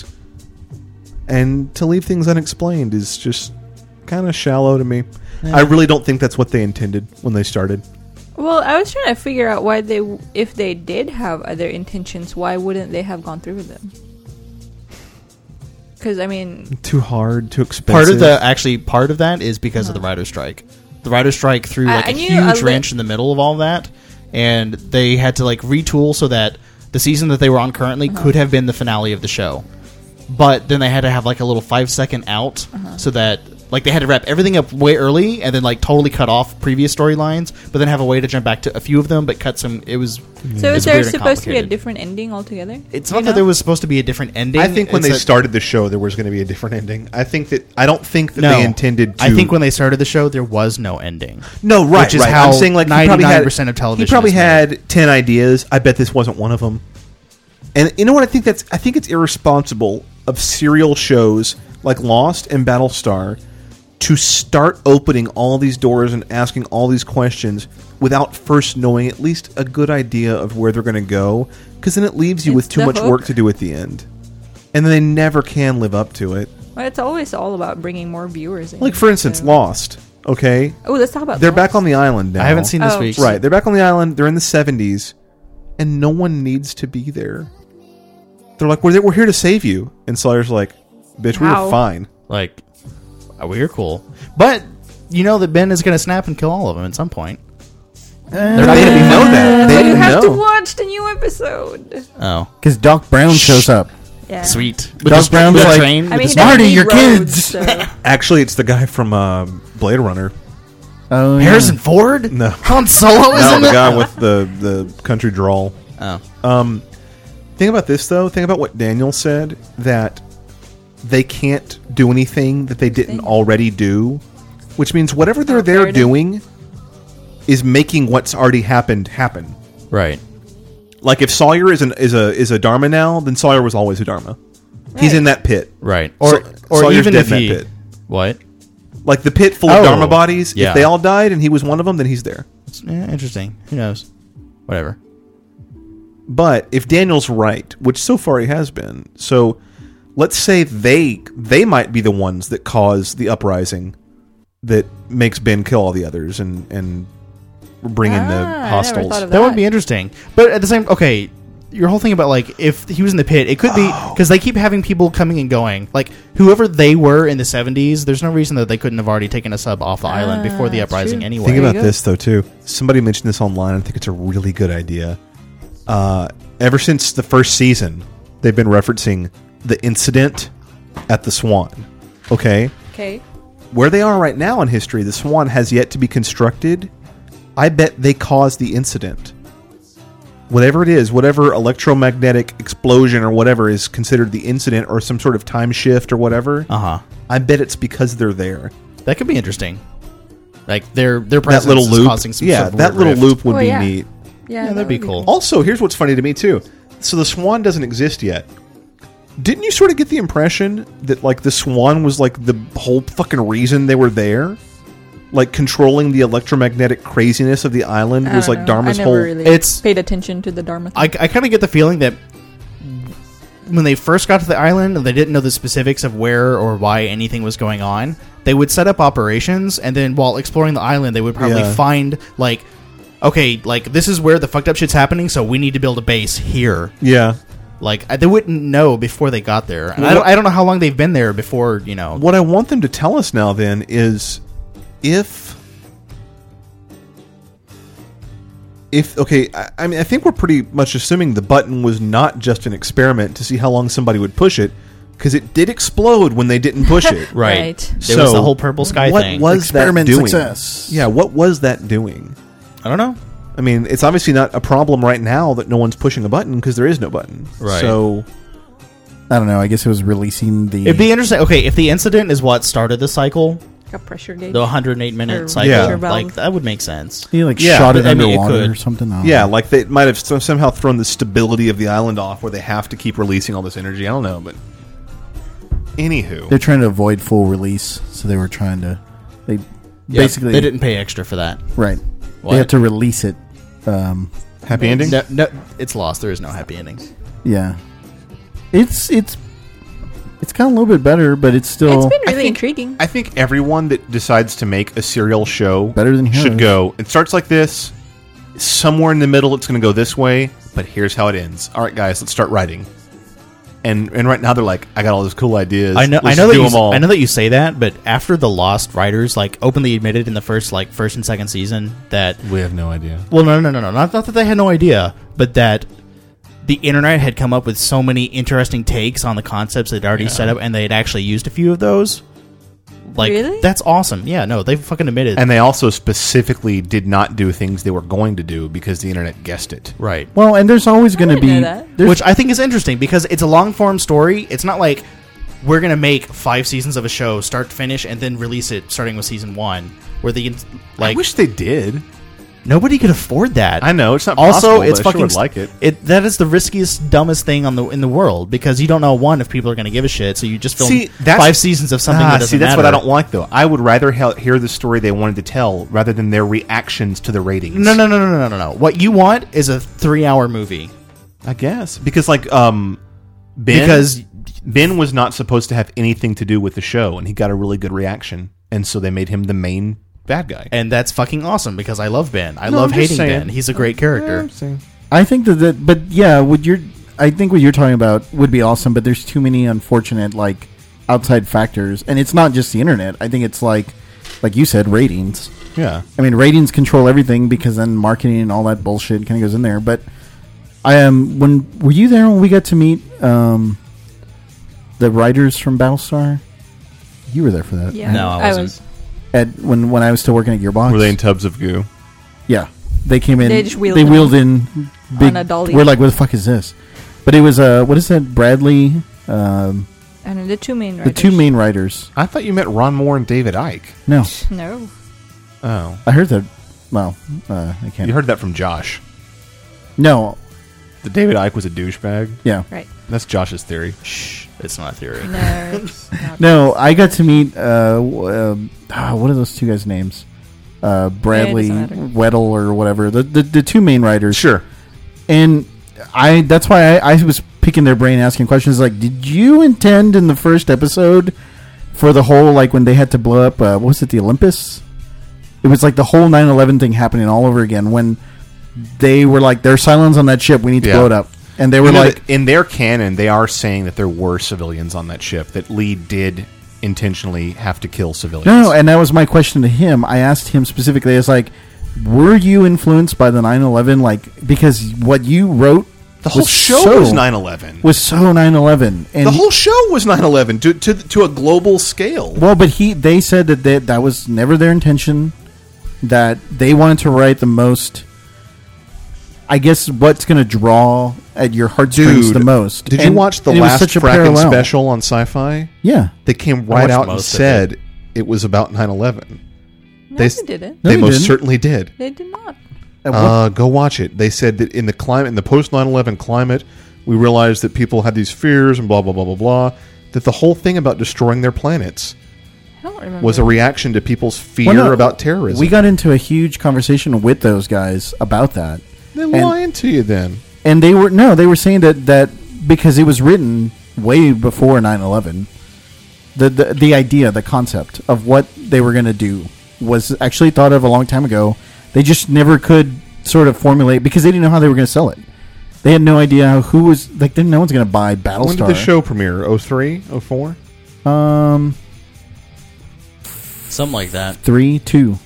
S6: And to leave things unexplained is just kind of shallow to me. I really don't think that's what they intended when they started.
S8: well, I was trying to figure out why they, if they did have other intentions, why wouldn't they have gone through with them? Because I mean,
S6: Too hard, too expensive.
S7: Part of the actually part of that is because of the writer strike. The writer strike threw
S8: I-
S7: like
S8: I
S7: a
S8: knew
S7: huge
S8: a li-
S7: wrench in the middle of all that, and they had to like retool so that the season that they were on currently
S8: Uh-huh.
S7: could have been the finale of the show. But then they had to have like a little five second out
S8: Uh-huh.
S7: so that like they had to wrap everything up way early and then like totally cut off previous storylines, but then have a way to jump back to a few of them, but cut some. It was
S8: so
S7: it's
S8: is there
S7: weird and
S8: supposed to be a
S7: complicated.
S8: different ending altogether?
S7: It's
S8: You
S7: not that
S8: know?
S7: there was supposed to be a different ending.
S6: I think when
S7: It's
S6: they
S7: that-
S6: started the show, there was going to be a different ending. I think that I don't think that
S7: No,
S6: they intended to.
S7: I think when they started the show, there was no ending.
S6: no, right,
S7: which is
S6: right.
S7: how
S6: I'm saying like he probably
S7: ninety-nine
S6: had
S7: percent of television
S6: He probably
S7: is made.
S6: had ten ideas. I bet this wasn't one of them. And you know what? I think that's. I think it's irresponsible of serial shows like Lost and Battlestar to start opening all these doors and asking all these questions without first knowing at least a good idea of where they're going to go, because then it leaves you
S8: It's
S6: with too
S8: the
S6: much
S8: hook.
S6: work to do at the end, and then they never can live up to it.
S8: Well, it's always all about bringing more viewers in.
S6: Like for instance,
S8: so-
S6: Lost. Okay,
S8: Oh, let's talk about.
S6: they're
S8: Lost.
S6: back on the island now.
S7: I haven't seen this
S8: Oh.
S7: week.
S6: Right, they're back on the island. They're in the seventies, and no one needs to be there. They're like, we're there, we're here to save you, and Sawyer's like, bitch, we
S8: How?
S6: were fine.
S7: Like, oh, we're cool, but you know that Ben is going to snap and kill all of them at some point. They're not
S6: They
S7: going to
S6: didn't
S7: be
S6: know that. They
S8: But you
S6: didn't
S8: have
S6: know.
S8: to watch the new episode.
S7: Oh,
S9: because Doc Brown shows up.
S8: Yeah.
S7: Sweet.
S9: Doc Brown's like,
S7: train.
S8: I mean, he
S9: Marty,
S8: doesn't
S9: your
S8: need roads,
S9: kids.
S8: so-
S6: Actually, it's the guy from uh, Blade Runner.
S9: Oh, yeah.
S7: Harrison Ford?
S6: No.
S7: Han Solo is
S6: No,
S7: in
S6: the
S7: it?
S6: guy with the, the country drawl.
S7: Oh.
S6: Um, think about this, though. Think about what Daniel said, that they can't do anything that they didn't already do, which means whatever they're
S8: Oh,
S6: there
S8: fair enough.
S6: doing is making what's already happened happen.
S7: Right.
S6: Like if Sawyer is an is a is a Dharma now, then Sawyer was always a Dharma. He's
S8: Right.
S6: in that pit.
S7: Right. Or
S6: Sa-
S7: or
S6: Sawyer's
S7: even
S6: dead
S7: if
S6: in that
S7: he...
S6: pit.
S7: What?
S6: Like the pit full of
S7: Oh,
S6: Dharma bodies.
S7: yeah.
S6: If they all died and he was one of them, then he's there.
S7: Yeah, interesting. Who knows? Whatever.
S6: But if Daniel's right, which so far he has been, so let's say they they might be the ones that cause the uprising that makes Ben kill all the others and and bring in the
S8: Ah, I never
S6: hostiles.
S8: thought of
S7: That would be interesting. But at the same... Okay, your whole thing about, like, if he was in the pit, it could be... Because they keep having people coming and going. Like, whoever they were in the seventies, there's no reason that they couldn't have already taken a sub off the island before the
S8: that's
S7: uprising
S8: true.
S7: anyway.
S6: Think
S8: There you
S6: about
S8: go.
S6: this though too. Somebody mentioned this online. I think it's a really good idea. Uh, ever since the first season, they've been referencing the incident at the Swan. Okay,
S8: Okay.
S6: where they are right now in history, the Swan has yet to be constructed. I bet they caused the incident. Whatever it is, whatever electromagnetic explosion or whatever is considered the incident or some sort of time shift or whatever,
S7: Uh-huh.
S6: I bet it's because they're there.
S7: That could be interesting. Like, their their
S6: That
S7: presence
S6: little
S7: is
S6: loop,
S7: causing some
S6: yeah,
S7: sort of
S6: that
S7: weird
S6: little
S7: rift.
S6: loop would
S8: Oh,
S6: be
S8: yeah.
S6: neat.
S8: Yeah,
S7: that'd
S8: that
S7: be
S8: would
S7: cool.
S6: Also, here's what's funny to me too. So the Swan doesn't exist yet. Didn't you sort of get the impression that like the Swan was like the whole fucking reason they were there? Like controlling the electromagnetic craziness of the island
S8: I
S6: was
S8: don't
S6: like
S8: know.
S6: Dharma's
S8: I never
S6: whole.
S8: really
S7: It's-
S8: paid attention to the Dharma thing.
S7: I, I kind of get the feeling that when they first got to the island and they didn't know the specifics of where or why anything was going on, they would set up operations, and then while exploring the island, they would probably
S6: Yeah.
S7: find, like, okay, like, this is where the fucked up shit's happening, so we need to build a base here.
S6: Yeah.
S7: Like, I- they wouldn't know before they got there. And
S6: Well,
S7: I, don't,
S6: what-
S7: I don't know how long they've been there before, you know.
S6: What I want them to tell us now then is if if okay, I, I mean I think we're pretty much assuming the button was not just an experiment to see how long somebody would push it, because it did explode when they didn't push it.
S7: Right.
S8: Right.
S7: There was the whole purple sky
S6: what
S7: thing.
S6: was
S9: Experiment
S6: that doing?
S9: success.
S6: Yeah, what was that doing?
S7: I don't know.
S6: I mean, it's obviously not a problem right now that no one's pushing a button because there is no button.
S7: Right.
S6: So
S9: I don't know. I guess it was releasing the.
S7: It'd be interesting. Okay, if the incident is what started the cycle,
S8: Like a pressure gauge.
S7: the one hundred eight
S8: Or
S7: minute cycle,
S6: Yeah.
S7: like, that would make sense.
S9: he like
S6: Yeah,
S9: shot
S6: but
S9: it
S7: I mean, it
S9: underwater
S7: could.
S9: or something. I don't
S6: yeah,
S9: know.
S6: like they might have some- somehow thrown the stability of the island off where they have to keep releasing all this energy. I don't know, but anywho,
S9: They're trying to avoid full release, so they were trying to. They
S7: Yeah,
S9: basically
S7: they didn't pay extra for that.
S9: right.
S7: What?
S9: They have to release it. Um,
S6: happy ending.
S7: No, no, it's lost. There is no happy ending.
S9: yeah, it's it's it's kind of a little bit better, but it's still
S8: It's been really
S6: think-
S8: intriguing.
S6: I think everyone that decides to make a serial show
S9: Better than
S6: should
S9: Heroes.
S6: go. It starts like this. Somewhere in the middle, it's going to go this way. But here's how it ends. All right, guys, let's start writing. And and right now they're like, I got all these cool ideas.
S7: I know.
S6: Let's
S7: I know that
S6: do
S7: you.
S6: them all.
S7: I know that you say that, but after the Lost writers like openly admitted in the first like first and second season that
S6: We have no idea.
S7: well, no, no, no, no, not not that they had no idea, but that the internet had come up with so many interesting takes on the concepts they'd already set up, and they had actually used a few of those. Like,
S8: Really?
S7: that's awesome. Yeah, no, they fucking admitted.
S6: And they also specifically did not do things they were going to do because the internet guessed it.
S7: right.
S9: well, and there's always going to
S8: didn't
S9: be
S8: know that.
S9: there's-
S7: Which I think is interesting because it's a long form story. It's not like we're gonna make five seasons of a show, start to finish, and then release it starting with season one. Where the like
S6: I wish they did.
S7: nobody could afford that.
S6: I know it's not.
S7: Also,
S6: possible,
S7: it's
S6: but I sure
S7: fucking
S6: would like it.
S7: It that is the riskiest, dumbest thing on the in the world because you don't know one if people are going to give a shit. So you just film
S6: See, that's-
S7: five seasons of something
S6: Ah,
S7: that doesn't
S6: see, that's
S7: matter.
S6: what I don't like, though. I would rather he- hear the story they wanted to tell rather than their reactions to the ratings.
S7: No, no, no, no, no, no, no. What you want is a three-hour movie
S6: I guess because, like, um, Ben,
S7: because
S6: Ben was not supposed to have anything to do with the show, and he got a really good reaction, and so they made him the main bad guy.
S7: and that's fucking awesome because I love Ben. I
S6: No,
S7: love
S6: I'm just
S7: hating
S6: saying.
S7: Ben. He's a great character.
S9: I think that, that but yeah, what you're I think what you're talking about would be awesome, but there's too many unfortunate like outside factors, and it's not just the internet. I think it's like like you said, ratings.
S6: Yeah,
S9: I mean, ratings control everything because then marketing and all that bullshit kind of goes in there. But I am when were you there when we got to meet um, the writers from Battlestar. You were there for that.
S8: Yeah,
S7: No, I wasn't.
S8: was.
S9: At when when I was still working at Gearbox.
S6: Were they in tubs of goo?
S9: Yeah, they came in.
S8: They just wheeled
S9: they
S8: them
S9: wheeled in big.
S8: on a dolly.
S9: We're like, what the fuck is this? But it was uh, what is that? Bradley. Um,
S8: And the two main
S9: the
S8: writers.
S9: two main writers.
S6: I thought you meant Ron Moore and David Icke.
S9: No,
S8: No.
S6: Oh.
S9: I heard that. Well, uh, I can't.
S6: You heard that from Josh.
S9: No.
S6: That David Icke was a douchebag?
S9: Yeah.
S8: Right.
S6: That's Josh's theory.
S7: Shh, it's not a theory.
S8: No. It's not.
S9: No, I got to meet. Uh, w- um, ah, what are those two guys' names? Uh, Bradley
S8: Yeah, it doesn't matter.
S9: Weddle or whatever. The, the the two main writers.
S6: Sure.
S9: And I that's why I, I was picking their brain, asking questions like, did you intend in the first episode for the whole, like, when they had to blow up, uh, what was it, the Olympus? It was like the whole nine eleven thing happening all over again when they were like, there's silence on that ship, we need to
S6: Yeah.
S9: blow it up. And they were
S6: You know
S9: like,
S6: that in their canon, they are saying that there were civilians on that ship, that Lee did intentionally have to kill civilians.
S9: no, no, and that was my question to him. I asked him specifically, I was like, were you influenced by the nine eleven? Like, because what you wrote
S6: the whole
S9: was
S6: show
S9: so,
S6: was nine eleven.
S9: was so nine eleven. And
S6: The whole show was nine eleven to, to to a global scale.
S9: well, but he they said that they, that was never their intention. That they wanted to write the most, I guess, what's going to draw at your heartstrings
S6: Dude,
S9: the most.
S6: Did you
S9: And-
S6: watch the
S9: and it was
S6: last
S9: such a
S6: fracking
S9: parallel.
S6: special on Sci-Fi?
S9: Yeah,
S6: They came
S7: I
S6: right
S7: watched
S6: out and
S7: most of
S6: said it was about nine eleven.
S8: No,
S6: They
S8: they,
S6: s-
S8: didn't.
S9: No,
S6: they
S9: they
S6: most
S9: didn't.
S6: certainly did.
S8: They did not.
S9: At what-
S6: Uh, go watch it. They said that in the climate, in the post nine eleven climate, we realized that people had these fears and blah blah blah blah blah. That the whole thing about destroying their planets
S8: I don't remember.
S6: was a reaction to people's fear
S9: Well, no,
S6: about terrorism.
S9: We got into a huge conversation with those guys about that,
S6: They're
S9: and-
S6: lying to you then.
S9: and they were no, they were saying that that because it was written way before nine eleven, the, the the idea, the concept of what they were going to do was actually thought of a long time ago. They just never could sort of formulate because they didn't know how they were going to sell it. They had no idea who was like. No one's going to buy Battlestar.
S6: When did the show premiere? oh three? oh four?
S9: Um,
S7: Something like that.
S9: three, two.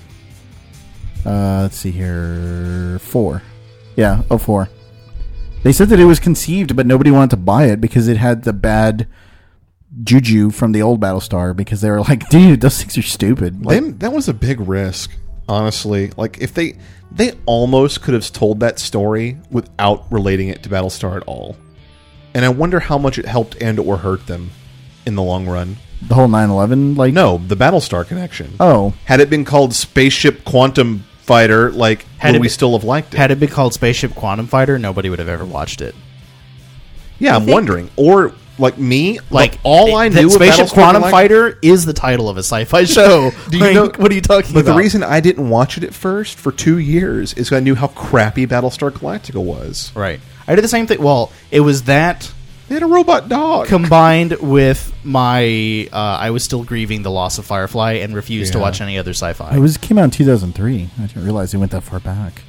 S9: Uh, let's see here, four. Yeah, oh four. They said that it was conceived, but nobody wanted to buy it because it had the bad juju from the old Battlestar. Because they were like, "Dude, those things are stupid." Like,
S6: They, that was a big risk, honestly. Like if they they almost could have told that story without relating it to Battlestar at all. And I wonder how much it helped and or hurt them in the long run.
S9: the whole nine eleven, like
S6: No, the Battlestar connection.
S9: oh,
S6: Had it been called Spaceship Quantum Fighter, like
S7: Had
S6: would
S7: it
S6: we
S7: be-
S6: still have liked it?
S7: Had it been called Spaceship Quantum Fighter, nobody would have ever watched it.
S6: yeah, I'm
S8: think-
S6: wondering. Or like me,
S7: Like
S6: like all I
S7: that
S6: knew of
S7: Spaceship
S6: Battlestar
S7: Quantum
S6: Galactica-
S7: Fighter is the title of a sci-fi show.
S6: Do you
S7: Like,
S6: know
S7: what are you talking
S6: But
S7: about?
S6: the reason I didn't watch it at first for two years is 'cause I knew how crappy Battlestar Galactica was.
S7: right? I did the same thing. Well, it was that
S6: They had a robot dog.
S7: combined with my uh, I was still grieving the loss of Firefly and refused to
S6: Yeah.
S7: watch any other sci-fi.
S9: it was it came out in two thousand three. I didn't realize it went that far back.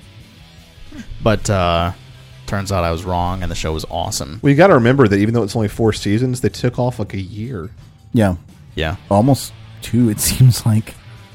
S7: But uh, turns out I was wrong, and the show was awesome.
S6: Well, you got to remember that even though it's only four seasons, they took off like a year.
S9: Yeah,
S7: Yeah,
S9: almost two. It seems like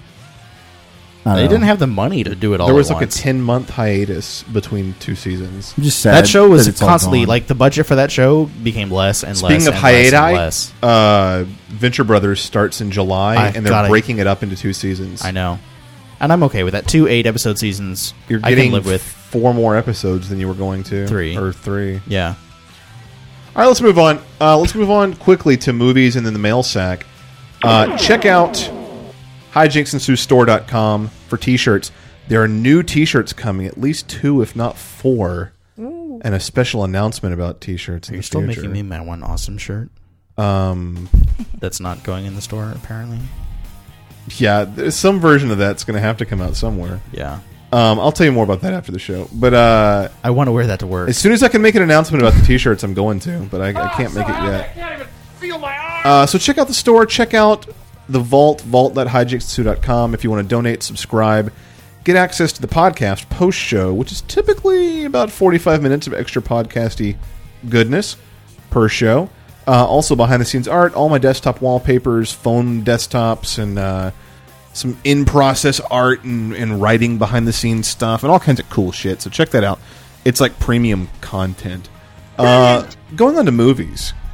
S9: I don't
S7: they
S9: know.
S7: didn't have the money to do it all.
S6: There was
S7: at
S6: like
S7: once.
S6: a ten month hiatus between two seasons.
S9: I'm just sad
S7: That show was
S9: that it's all
S7: constantly
S9: gone.
S7: like the budget for that show became less and
S6: Speaking
S7: less.
S6: of
S7: and less and
S6: hiati,
S7: less.
S6: uh, Venture Brothers starts in July,
S7: I-
S6: and they're
S7: God, I-
S6: breaking it up into two seasons.
S7: I know, and I'm okay with that. Two eight episode seasons.
S6: You're
S7: I
S6: getting
S7: can live with.
S6: four more episodes than you were going to.
S7: Three.
S6: Or three.
S7: Yeah,
S6: All right, let's move on. Uh, let's move on quickly to movies and then the mail sack. Uh, check out hijinks and sue store dot com for t-shirts. There are new t-shirts coming, at least two, if not four, and a special announcement about t-shirts in
S7: you're
S6: the
S7: still
S6: future.
S7: making me my one awesome shirt.
S6: Um,
S7: That's not going in the store apparently.
S6: yeah, there's some version of that's going to have to come out somewhere.
S7: Yeah,
S6: Um, I'll tell you more about that after the show. But uh,
S7: I want to wear that to work.
S6: as soon as I can make an announcement about the t-shirts, I'm going to, but I, I can't make it yet. Uh, so check out the store. Check out the Vault, vault dot hijinks and sue dot com if you want to donate, subscribe, get access to the podcast post-show, which is typically about forty-five minutes of extra podcasty goodness per show. Uh, also, behind-the-scenes art, all my desktop wallpapers, phone desktops, and uh, some in-process art and, and writing behind-the-scenes stuff, and all kinds of cool shit. So check that out. It's like premium content. Uh, going on to movies.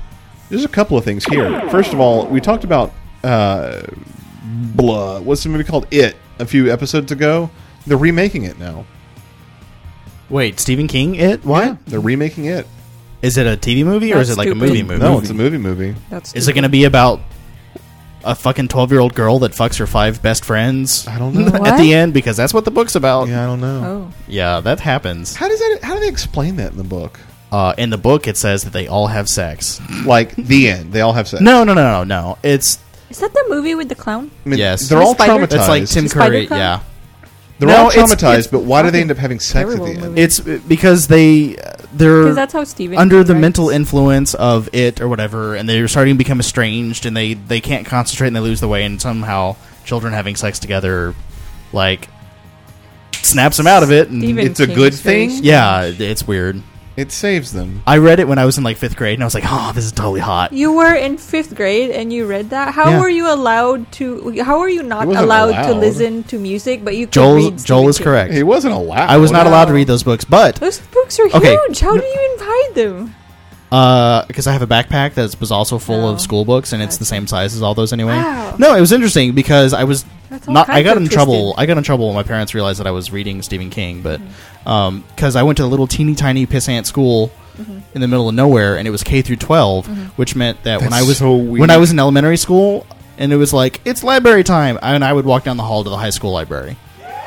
S6: There's a couple of things here. First of all, we talked about uh, blah. What's the movie called? It a few episodes ago. They're remaking it now.
S7: Wait, Stephen King? It what?
S6: Yeah, they're remaking it.
S7: Is it a T V movie or
S8: That's
S7: is it like
S8: stupid.
S7: a movie movie?
S6: No, it's a movie movie.
S8: That's
S7: Is it going to be about a fucking twelve-year-old girl that fucks her five best friends?
S6: I don't know.
S7: At
S8: What?
S7: the end, because that's what the book's about.
S6: Yeah, I don't know.
S8: Oh.
S7: Yeah, that happens.
S6: How does that? How do they explain that in the book?
S7: Uh, in the book, it says that they all have sex.
S6: Like the end, they all have sex.
S7: No, no, no, no, no. It's
S8: Is that the movie with the clown?
S6: I mean,
S7: yes.
S6: they're
S8: The
S6: all
S8: spider-
S6: traumatized.
S7: that's like Tim
S8: The spider
S7: Curry.
S8: clown?
S7: Yeah,
S6: They're
S7: No,
S6: all
S7: it's-
S6: traumatized,
S7: it's
S6: but why do they
S8: fucking
S6: end up having sex at the
S8: terrible
S6: end?
S8: movie.
S7: it's because they they're
S8: Because that's how Stephen
S7: under
S8: King
S7: the
S8: writes.
S7: mental influence of it or whatever, and they're starting to become estranged, and they they can't concentrate and they lose the way, and somehow children having sex together, like, snaps them out of it. And
S8: Stephen
S6: It's a
S8: King
S6: good
S8: is very
S6: thing?
S8: strange.
S7: yeah, it's weird.
S6: It saves them.
S7: I read it when I was in like fifth grade, and I was like, "Oh, this is totally hot."
S8: You were in fifth grade and you read that. How
S7: Yeah.
S8: were you allowed to? How are you not
S6: He wasn't
S8: allowed, to
S6: allowed.
S8: listen to music? But you could
S7: Joel
S8: read
S7: Joel
S8: Stephen
S7: is
S8: King?
S7: correct.
S6: He wasn't allowed.
S7: I was not
S8: Wow.
S7: allowed to read those books, but
S8: Those books are
S7: Okay.
S8: huge. How do you even hide them?
S7: because uh, I have a backpack that was also full
S8: Oh.
S7: of school books, and it's the same size as all those anyway.
S8: Wow.
S7: No, it was interesting because I was
S8: That's all
S7: not. I
S8: kinds
S7: got
S8: of
S7: in trouble.
S8: twisted.
S7: I got in trouble when my parents realized that I was reading Stephen King, but
S8: Mm-hmm.
S7: because I went to a little teeny tiny pissant school
S8: Mm-hmm.
S7: in the middle of nowhere, and it was K through twelve, which meant that when I
S6: That's
S7: was
S6: so weird.
S7: when I was in elementary school, and it was like it's library time, and I would walk down the hall to the high school library,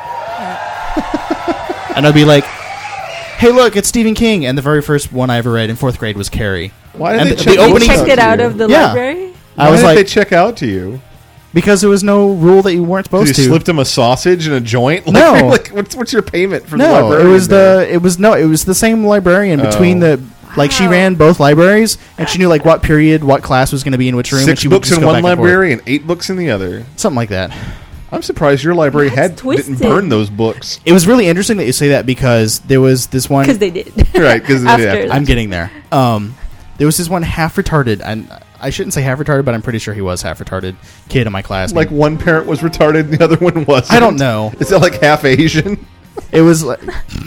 S7: and I'd be like, "Hey, look, it's Stephen King!" And the very first one I ever read in fourth grade was Carrie.
S6: Why did
S7: And
S6: they
S7: the-
S6: check
S7: the
S8: You
S7: opening-
S8: checked it
S6: to
S8: out
S6: you?
S8: of the
S7: Yeah.
S8: library.
S6: Why
S7: I was
S6: did
S7: like,
S6: they check out to you?
S7: because there was no rule that you weren't supposed
S6: Did you
S7: to.
S6: slipped him a sausage and a joint? Like,
S7: No.
S6: like, what's what's your payment for the
S7: No,
S6: librarian?
S7: it was
S6: there?
S7: the it was no, it was the same librarian between
S6: Oh.
S7: the like she
S8: Wow.
S7: ran both libraries, and she knew like what period, what class was going to be in which room. and
S6: six
S7: she would
S6: books
S7: just
S6: in
S7: go
S6: one
S7: back and forth.
S6: library and eight books in the other.
S7: something like that.
S6: I'm surprised your library
S8: That's
S6: had
S8: twisted.
S6: didn't burn those books.
S7: It was really interesting that you say that because there was this one.
S8: Because they did.
S6: Right, 'cause they
S8: After
S6: did.
S8: that.
S7: I'm getting there. Um, there was this one half retarded, and I shouldn't say half retarded, but I'm pretty sure he was half retarded kid in my class.
S6: Like one parent was retarded and the other one wasn't.
S7: I don't know.
S6: Is that like half Asian?
S7: It was like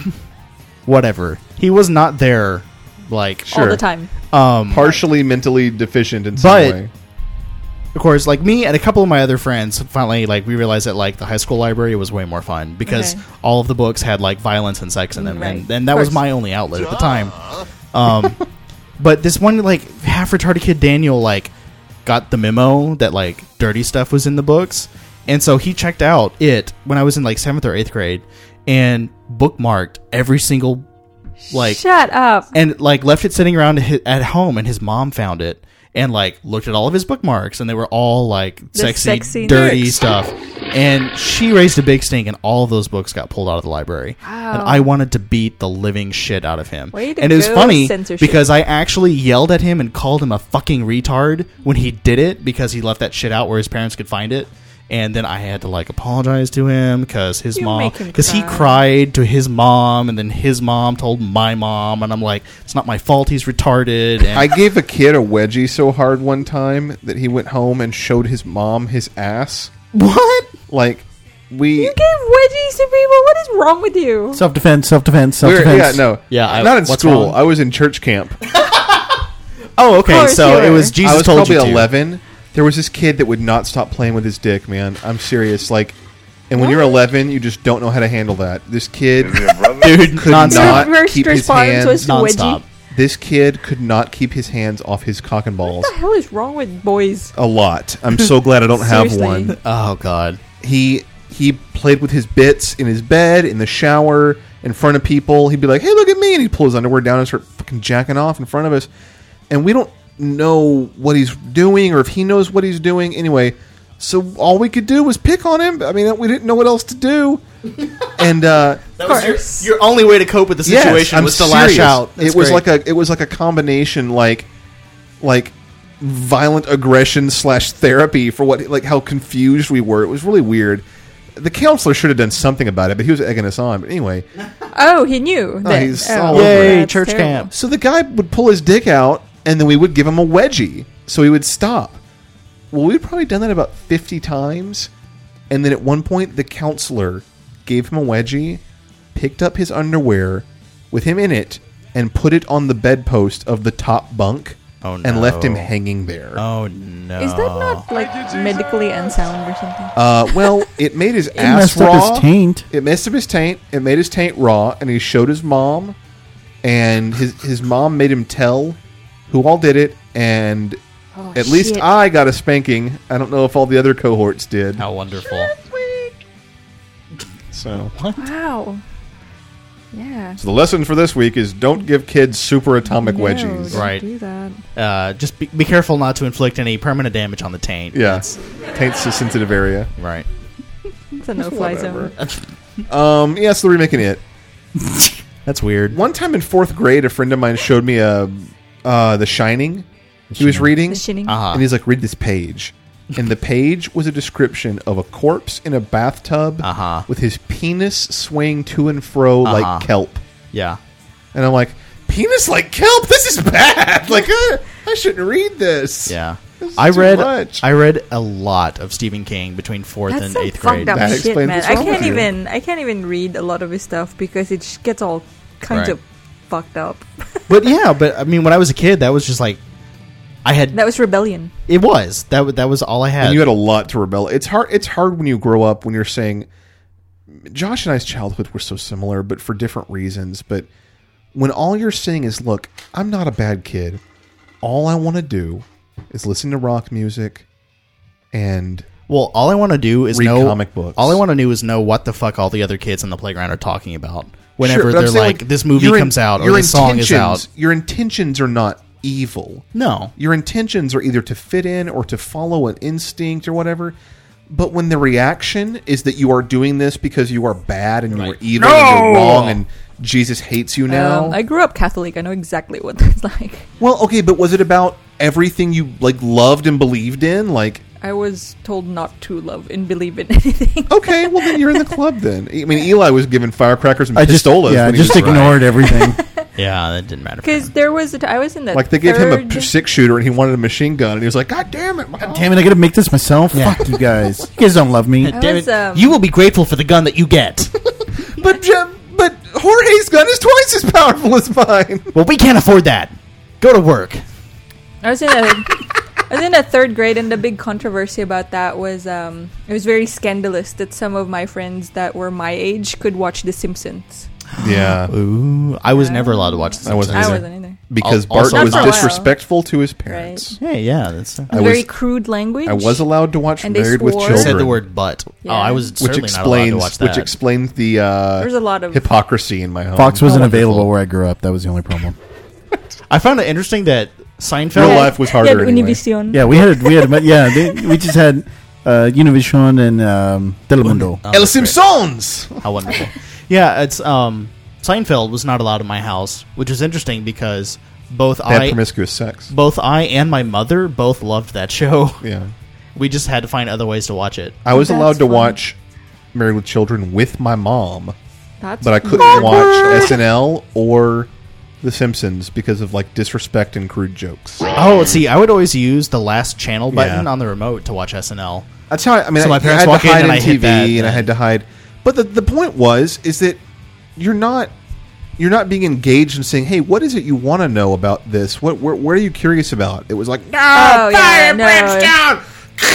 S7: whatever. He was not there. Like
S8: All the time.
S7: Um,
S6: Partially mentally deficient in some
S7: But-
S6: way.
S7: of course, like me and a couple of my other friends, finally, like we realized that like the high school library was way more fun because
S8: Okay.
S7: all of the books had like violence and sex in them,
S8: Right.
S7: and, and that
S8: Of
S7: was
S8: course.
S7: my only outlet at the time. Um, but this one like half retarded kid Daniel like got the memo that like dirty stuff was in the books, and so he checked out it when I was in like seventh or eighth grade and bookmarked every single like
S8: Shut up.
S7: and like left it sitting around hi- at home, and his mom found it and like looked at all of his bookmarks, and they were all like
S8: The
S7: sexy,
S8: sexy
S7: dirty
S8: nerds.
S7: stuff. And she raised a big stink, and all of those books got pulled out of the library.
S8: Wow.
S7: And I wanted to beat the living shit out of him.
S8: Way to
S7: and it was
S8: go,
S7: funny
S8: censorship.
S7: because I actually yelled at him and called him a fucking retard when he did it because he left that shit out where his parents could find it. And then I had to like apologize to him because his
S8: You
S7: mom,
S8: make him
S7: because he
S8: cry.
S7: cried to his mom, and then his mom told my mom, and I'm like, it's not my fault. He's retarded. And
S6: I gave a kid a wedgie so hard one time that he went home and showed his mom his ass.
S7: what?
S6: Like we
S8: You gave wedgies to people? What is wrong with you?
S9: Self defense, self defense,
S6: we
S9: self
S6: were-
S9: defense.
S6: yeah, no.
S7: Yeah, I-
S6: not in
S7: what's
S6: school.
S7: wrong?
S6: I was in church camp.
S7: Oh, okay.
S8: course
S7: So
S8: you
S7: it
S8: were.
S7: was Jesus
S6: I was
S7: told
S6: probably
S7: you to.
S6: eleven. There was this kid that would not stop playing with his dick, man. I'm serious. Like, and when you're eleven, you just don't know how to handle that. This kid
S7: Dude,
S6: could
S7: nonstop.
S6: not
S8: Your first
S6: keep his
S8: response
S6: hands.
S8: was to
S7: Nonstop.
S8: wedgie.
S6: This kid could not keep his hands off his cock and balls.
S8: What the hell is wrong with boys?
S6: A lot. I'm so glad I don't have
S8: Seriously.
S6: one.
S7: Oh God.
S6: He he played with his bits in his bed, in the shower, in front of people. He'd be like, "Hey, look at me!" and he'd pull his underwear down and start fucking jacking off in front of us. And we don't know what he's doing or if he knows what he's doing. Anyway, so all we could do was pick on him. I mean, we didn't know what else to do. And uh,
S7: That was your, your only way to cope with the situation
S6: yes, I'm
S7: was to lash
S6: serious.
S7: out.
S6: It was like a it was like a combination like like violent aggression slash therapy for what like how confused we were. It was really weird. The counselor should have done something about it, but he was egging us on. But anyway,
S8: Oh, he knew. that-
S6: he's
S8: oh,
S6: all over
S7: Yay,
S8: that's
S7: church
S8: terrible.
S7: camp.
S6: so the guy would pull his dick out, and then we would give him a wedgie, so he would stop. Well, we'd probably done that about fifty times, and then at one point, the counselor gave him a wedgie, picked up his underwear with him in it, and put it on the bedpost of the top bunk
S7: Oh, no.
S6: and left him hanging there.
S7: Oh no!
S8: Is that not like medically unsound or something?
S6: Uh, well, it made his
S9: It
S6: ass
S9: messed
S6: raw.
S9: up his taint.
S6: It messed up his taint. It made his taint raw, and he showed his mom, and his his mom made him tell who all did it, and
S8: Oh,
S6: at least
S8: shit.
S6: I got a spanking. I don't know if all the other cohorts did.
S7: How wonderful!
S6: So,
S8: Wow. Yeah.
S6: so the lesson for this week is don't give kids super atomic
S8: No,
S6: wedgies.
S8: don't
S7: Right.
S8: do that.
S7: Uh, just be, be careful not to inflict any permanent damage on the taint.
S6: Yeah,
S7: That's-
S6: taint's a sensitive area.
S7: right.
S8: It's a no-fly
S6: Whatever.
S8: zone.
S6: Um, yeah, so they're remaking it.
S7: That's weird.
S6: One time in fourth grade, a friend of mine showed me a uh, The Shining. He was reading,
S8: The Shining.
S7: Uh-huh.
S6: and he's like, "Read this page." And the page was a description of a corpse in a bathtub
S7: Uh-huh.
S6: with his penis swaying to and fro
S7: Uh-huh.
S6: like kelp.
S7: Yeah.
S6: And I'm like, penis like kelp? This is bad. Like, uh, I shouldn't read this.
S7: Yeah.
S6: This is
S7: I
S6: too
S7: read
S6: much.
S7: I read a lot of Stephen King between fourth
S8: That's
S7: and
S8: some
S7: eighth
S8: fucked
S7: grade.
S8: up
S6: That
S8: shit,
S6: explains
S8: man.
S6: what's
S8: I
S6: wrong
S8: can't
S6: with you.
S8: even. I can't even read a lot of his stuff because it just gets all kinds
S7: Right.
S8: of fucked up.
S7: But yeah, but I mean, when I was a kid, that was just like I had.
S8: That was rebellion.
S7: It was that. wa- That was all I had.
S6: And you had a lot to rebel. It's hard. It's hard when you grow up when you're saying, Josh and I's childhood were so similar, but for different reasons. But when all you're saying is, look, I'm not a bad kid. All I want to do is listen to rock music and
S7: well, all I want to do is
S6: read
S7: know
S6: comic books.
S7: All I want to do is know what the fuck all the other kids on the playground are talking about. Whenever
S6: Sure, but I'm
S7: they're
S6: saying,
S7: like, "This movie
S6: your in-
S7: comes out" or
S6: your
S7: "This song is out."
S6: intentions- Your intentions are not evil.
S7: No.
S6: Your intentions are either to fit in or to follow an instinct or whatever. But when the reaction is that you are doing this because you are bad and you are evil and you're wrong and Jesus hates you now.
S8: Um, I grew up Catholic. I know exactly what that's like.
S6: Well, okay, but was it about everything you like loved and believed in? Like,
S8: I was told not to love and believe in anything.
S6: okay, well then you're in the club then. I mean, Eli was given firecrackers and
S9: I just
S6: pistolas.
S9: yeah, I
S6: when he
S9: just
S6: was
S9: ignored everything.
S7: Yeah, that didn't matter. for
S8: Because
S7: him.
S8: there was a t- I was in the
S6: like they gave him a
S8: third-
S6: p- six shooter and he wanted a machine gun and he was like, God damn it, Mom."
S9: Damn it, I gotta make this myself. Fuck you guys. You guys don't love me.
S8: I
S7: Damn
S8: was,
S7: it.
S8: um,
S7: You will be grateful for the gun that you get.
S6: But Jim, but Jorge's gun is twice as powerful as mine.
S7: Well, we can't afford that. Go to work.
S8: I was in a, I was in the third grade, and the big controversy about that was um, it was very scandalous that some of my friends that were my age could watch The Simpsons.
S6: Yeah,
S7: Ooh, I was never allowed to watch this.
S6: I wasn't
S8: I
S6: either.
S8: wasn't either.
S6: because
S7: Al-
S6: Bart
S7: also-
S6: was
S8: Not for a while.
S6: disrespectful to his parents.
S7: Hey, yeah, that's. Uh,
S6: I
S8: Very
S6: was
S8: crude language.
S6: I was allowed to watch
S8: And they
S6: Married with
S8: swore.
S6: Children.
S7: said the word "but."
S8: Yeah.
S7: Oh, I was
S6: which
S7: certainly not allowed to
S6: explains
S7: watch that.
S6: which explains the uh,
S8: There's a lot of
S6: hypocrisy in my home.
S9: Fox wasn't
S7: wonderful.
S9: available where I grew up. That was the only problem.
S7: I found it interesting that Seinfeld.
S6: Real life was harder
S8: Yeah,
S6: anyway.
S8: Univision.
S9: Yeah, we had we had yeah they, we just had uh, Univision and um, Telemundo.
S7: Oh,
S6: El
S7: that's great.
S6: Simpsons.
S7: How wonderful. Yeah, it's um Seinfeld was not allowed in my house, which is interesting because both
S6: They had
S7: I
S6: promiscuous sex.
S7: both I and my mother both loved that show.
S6: Yeah,
S7: We just had to find other ways to watch it.
S6: I was
S8: That's
S6: allowed to
S8: fun.
S6: watch Married with Children with my mom,
S8: That's
S6: but I couldn't
S8: awkward.
S6: watch S N L or The Simpsons because of like disrespect and crude jokes.
S7: Oh, see, I would always use the last channel button
S6: Yeah.
S7: on the remote to watch S N L.
S6: That's how I, I mean.
S7: So
S6: I,
S7: my parents
S6: I had
S7: walk
S6: to
S7: in
S6: hide
S7: and
S6: in
S7: I
S6: T
S7: hit
S6: V,
S7: that,
S6: and I
S7: then-
S6: had to hide. But the the point was is that you're not you're not being engaged and saying, "Hey, what is it you want to know about this? What where, what are you curious about?" It was like, "No,
S8: Oh, yeah,
S6: fire and
S8: no.
S6: brimstone."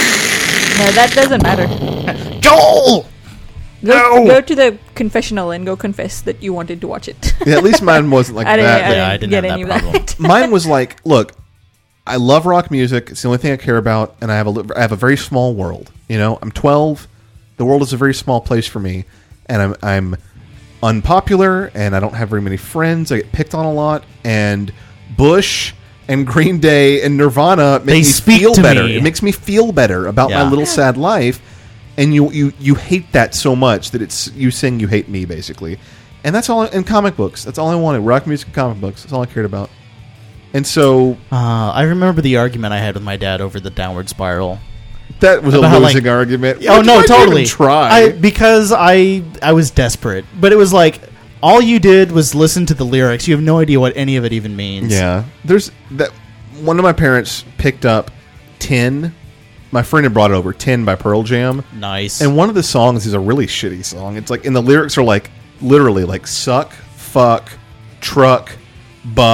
S8: No, that doesn't matter.
S6: Joel.
S8: Go,
S6: No.
S8: go to the confessional and go confess that you wanted to watch it.
S6: Yeah, at least mine wasn't like
S8: I didn't,
S6: that.
S8: I
S7: Yeah, I
S8: didn't
S7: didn't
S8: get
S7: have
S8: any
S7: that
S8: of
S7: problem.
S8: that.
S6: Mine was like, look, I love rock music. It's the only thing I care about, and I have a li- I have a very small world. You know, I'm twelve. The world is a very small place for me, and I'm I'm unpopular, and I don't have very many friends. I get picked on a lot, and Bush and Green Day and Nirvana make
S7: They
S6: me
S7: speak
S6: feel
S7: to
S6: better.
S7: me.
S6: It makes me feel better about
S7: Yeah.
S6: my little sad life. And you, you you hate that so much that it's you saying you hate me, basically. And that's all in comic books. That's all I wanted. Rock music and comic books. That's all I cared about. And so
S7: Uh, I remember the argument I had with my dad over the Downward Spiral.
S6: that was a
S7: About how,
S6: losing
S7: like-
S6: argument.
S7: Oh
S6: Why'd-
S7: no,
S6: why'd you even
S7: totally.
S6: try.
S7: I, because I I was desperate, but it was like all you did was listen to the lyrics. You have no idea what any of it even means.
S6: Yeah, there's that. One of my parents picked up Tin. My friend had brought it over, Tin by Pearl Jam.
S7: Nice.
S6: And one of the songs is a really shitty song. It's like, and the lyrics are like literally like suck, fuck, truck, buck.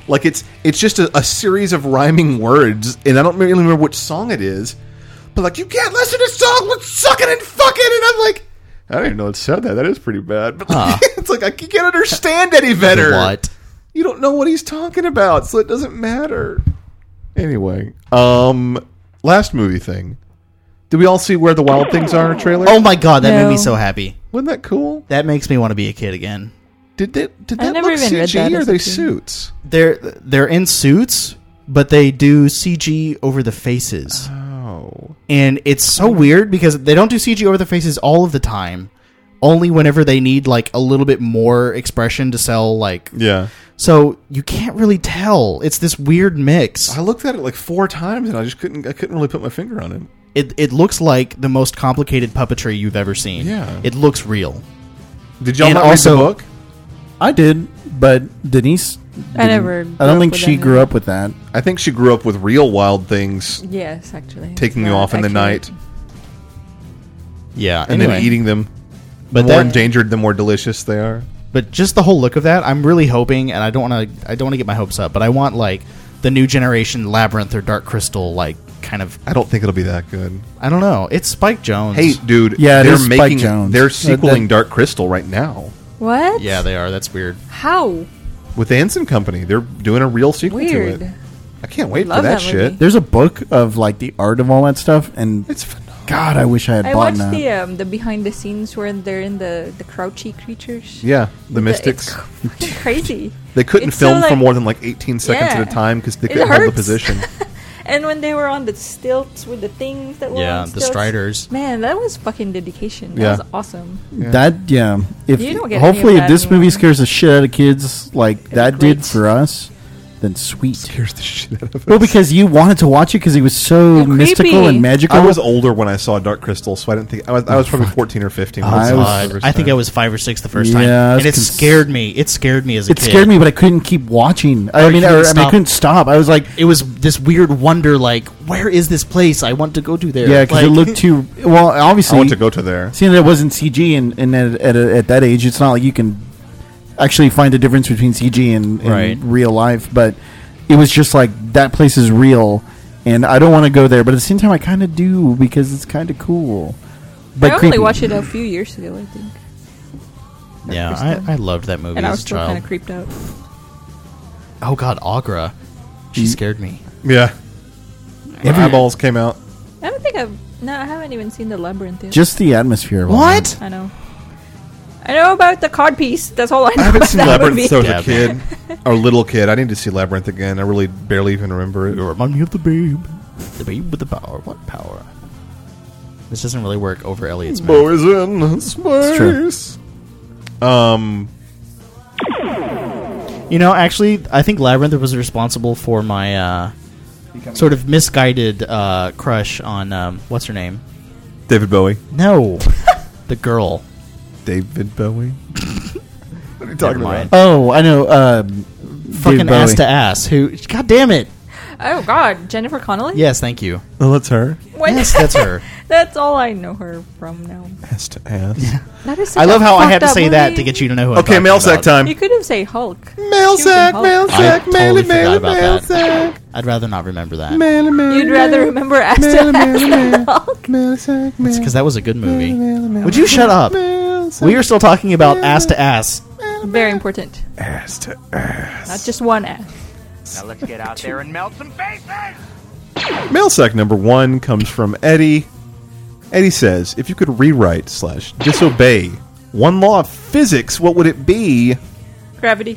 S6: Like it's it's just a, a series of rhyming words, and I don't really remember which song it is. But like, you can't listen to songs with sucking and fucking, and I'm like, I didn't even know it said that. That is pretty bad. But
S7: Huh.
S6: it's like I can't understand any better.
S7: What?
S6: You don't know what he's talking about, so it doesn't matter. Anyway, um, last movie thing. Did we all see Where the Wild Things Are trailer?
S7: Oh my god, that
S8: No.
S7: made me so happy.
S6: Wasn't that cool?
S7: That makes me want to be a kid again.
S6: Did that did
S8: I
S6: that
S8: never
S6: look
S8: even read
S6: C G
S8: that
S6: or are
S8: as a
S6: they
S8: kid.
S6: suits?
S7: They're they're in suits, but they do C G over the faces.
S6: Oh.
S7: And it's so weird because they don't do C G over the faces all of the time. Only whenever they need like a little bit more expression to sell like
S6: Yeah.
S7: so you can't really tell. It's this weird mix.
S6: I looked at it like four times and I just couldn't I couldn't really put my finger on it.
S7: It it looks like the most complicated puppetry you've ever seen.
S6: Yeah.
S7: It looks real.
S6: Did y'all
S7: And
S6: not
S7: also-
S6: read the book?
S9: I did, but Denise.
S8: I
S9: didn't.
S8: never
S9: I
S8: grew
S9: don't
S8: up
S9: think
S8: with
S9: she
S8: that
S9: grew
S8: movie.
S9: up with that.
S6: I think she grew up with real wild things
S8: Yes, actually.
S6: taking you
S8: Not
S6: off in the
S8: accurate.
S6: night
S7: Yeah.
S6: and
S7: anyway.
S6: then eating them.
S7: But
S6: the more
S7: that-
S6: endangered, the more delicious they are.
S7: But just the whole look of that, I'm really hoping, and I don't want to. I don't want to get my hopes up, but I want like the new generation Labyrinth or Dark Crystal, like kind of.
S6: I don't think it'll be that good.
S7: I don't know. It's Spike Jones.
S6: Hey, dude,
S9: Yeah, it
S6: they're
S9: is Spike
S6: making
S9: Jonze.
S6: they're
S9: Uh,
S6: sequeling
S9: that-
S6: Dark Crystal right now
S8: What?
S7: Yeah, they are. That's weird.
S8: How?
S6: with the Ensign Company. They're doing a real sequel
S8: Weird.
S6: to it. I can't wait
S8: Love
S6: for that,
S8: that movie.
S6: shit.
S9: There's a book of like the art of all that stuff, and
S6: It's phenomenal.
S9: God, I wish I had
S8: I
S9: bought
S8: watched
S9: that.
S8: the um, the behind the scenes where they're in the the crouchy creatures.
S6: Yeah, the
S8: The-
S6: Mystics.
S8: It's fucking crazy.
S6: They couldn't
S8: It's so,
S6: film for
S8: like-
S6: more than like eighteen seconds
S8: Yeah.
S6: at a time because they
S8: It
S6: couldn't hold the
S8: hurts.
S6: position.
S8: And when they were on the stilts with the things that were
S7: Yeah,
S8: on
S7: the
S8: stilts,
S7: Striders.
S8: Man, that was fucking dedication. That
S6: Yeah.
S8: was awesome.
S9: That yeah. If
S8: You don't get
S9: hopefully
S8: any of
S9: if
S8: that
S9: this movie
S8: anymore.
S9: scares the shit out of kids like
S8: be
S9: that did
S8: great.
S9: for us, then sweet.
S6: Scares the shit out of us.
S9: Well, because you wanted to watch it because it was so
S8: They're
S9: mystical
S8: creepy.
S9: and magical.
S6: I was older when I saw Dark Crystal, so I didn't think I was. I was probably fourteen or fifteen. When
S9: I
S6: I, saw
S9: was-
S6: it the
S7: God,
S6: first
S7: I think
S6: time.
S7: I was five or six the first
S9: Yeah,
S7: time,
S9: I was
S7: and it
S9: cons-
S7: scared me. It scared me as a
S9: It
S7: kid.
S9: scared me, but I couldn't keep watching. I
S7: Or
S9: mean,
S7: you
S9: or,
S7: couldn't
S9: I, mean I
S7: stop.
S9: couldn't stop. I was like,
S7: It was this weird wonder, like, where is this place? I want to go to there.
S9: yeah, because
S7: Like-
S9: it looked too. Well, obviously,
S6: I want to go to there.
S9: seeing that it wasn't C G, and, and at, at, at that age, it's not like you can actually find a difference between C G and, and
S7: Right.
S9: real life. But it was just like that place is real, and I don't want to go there. But at the same time, I kind of do because it's kind of cool. But
S8: I only
S9: creepy.
S8: watched it a few years ago, I think.
S7: yeah,
S8: Crystal.
S7: I, I loved that movie
S8: And I
S7: as
S8: was
S7: a
S8: still kind
S7: child.
S8: of creeped out.
S7: Oh God, Agra, she
S9: Mm.
S7: scared me.
S6: Yeah, my eyeballs came out.
S8: I don't think I've. No, I haven't even seen the labyrinth yet.
S9: Just the atmosphere. of all
S7: What?
S9: that.
S8: I know. I know about the cod piece. That's all I know.
S6: I haven't
S8: about
S6: seen
S8: that
S6: Labyrinth
S8: movie.
S6: since I was a kid, or little kid. I need to see Labyrinth again. I really barely even remember it.
S7: You remind me of the babe, the babe with the power. What power? This doesn't really work over Elliot's mouth.
S6: Boys in space. Um,
S7: You know, actually, I think Labyrinth was responsible for my uh, sort of misguided uh, crush on um, what's her name?
S6: David Bowie.
S7: No, the girl.
S6: David Bowie. What are you talking
S7: Never mind.
S6: about?
S9: Oh, I know. Um,
S7: Fucking
S9: David
S7: ass
S9: Bowie.
S7: to ass. Who? God damn it!
S8: Oh God, Jennifer Connelly.
S7: Yes, thank you.
S6: Oh, that's her.
S8: What?
S7: Yes, that's her.
S8: That's all I know her from now.
S6: Ass to ass.
S8: That is such
S7: I love
S8: a
S7: how I had to
S8: fucked up
S7: say that
S8: movie.
S7: to get you to know who. I'm
S6: Okay,
S7: talking
S6: mail sack
S7: about.
S6: time.
S8: You could have said Hulk.
S6: Mail
S8: She was in
S6: sack,
S8: Hulk.
S6: mail
S7: I
S6: sack,
S7: totally
S6: mail,
S7: forgot
S6: mail,
S7: about
S6: mail
S7: that.
S6: sack.
S7: I'd rather not remember that.
S6: Mail, mail,
S8: You'd rather
S6: mail,
S8: remember Ass
S6: mail,
S8: to
S6: mail,
S8: Ass
S6: mail,
S8: than Hulk.
S6: mail sack, mail,
S7: Because that was a good movie.
S6: mail, mail,
S7: Would you shut up?
S6: mail sack,
S7: We are still talking about ass to ass.
S8: Very important.
S6: ass to ass.
S8: Not just one ass.
S10: Now let's get out there and melt some faces!
S6: Mail sack number one comes from Eddie. Eddie says, if you could rewrite slash disobey one law of physics, what would it be?
S8: Gravity.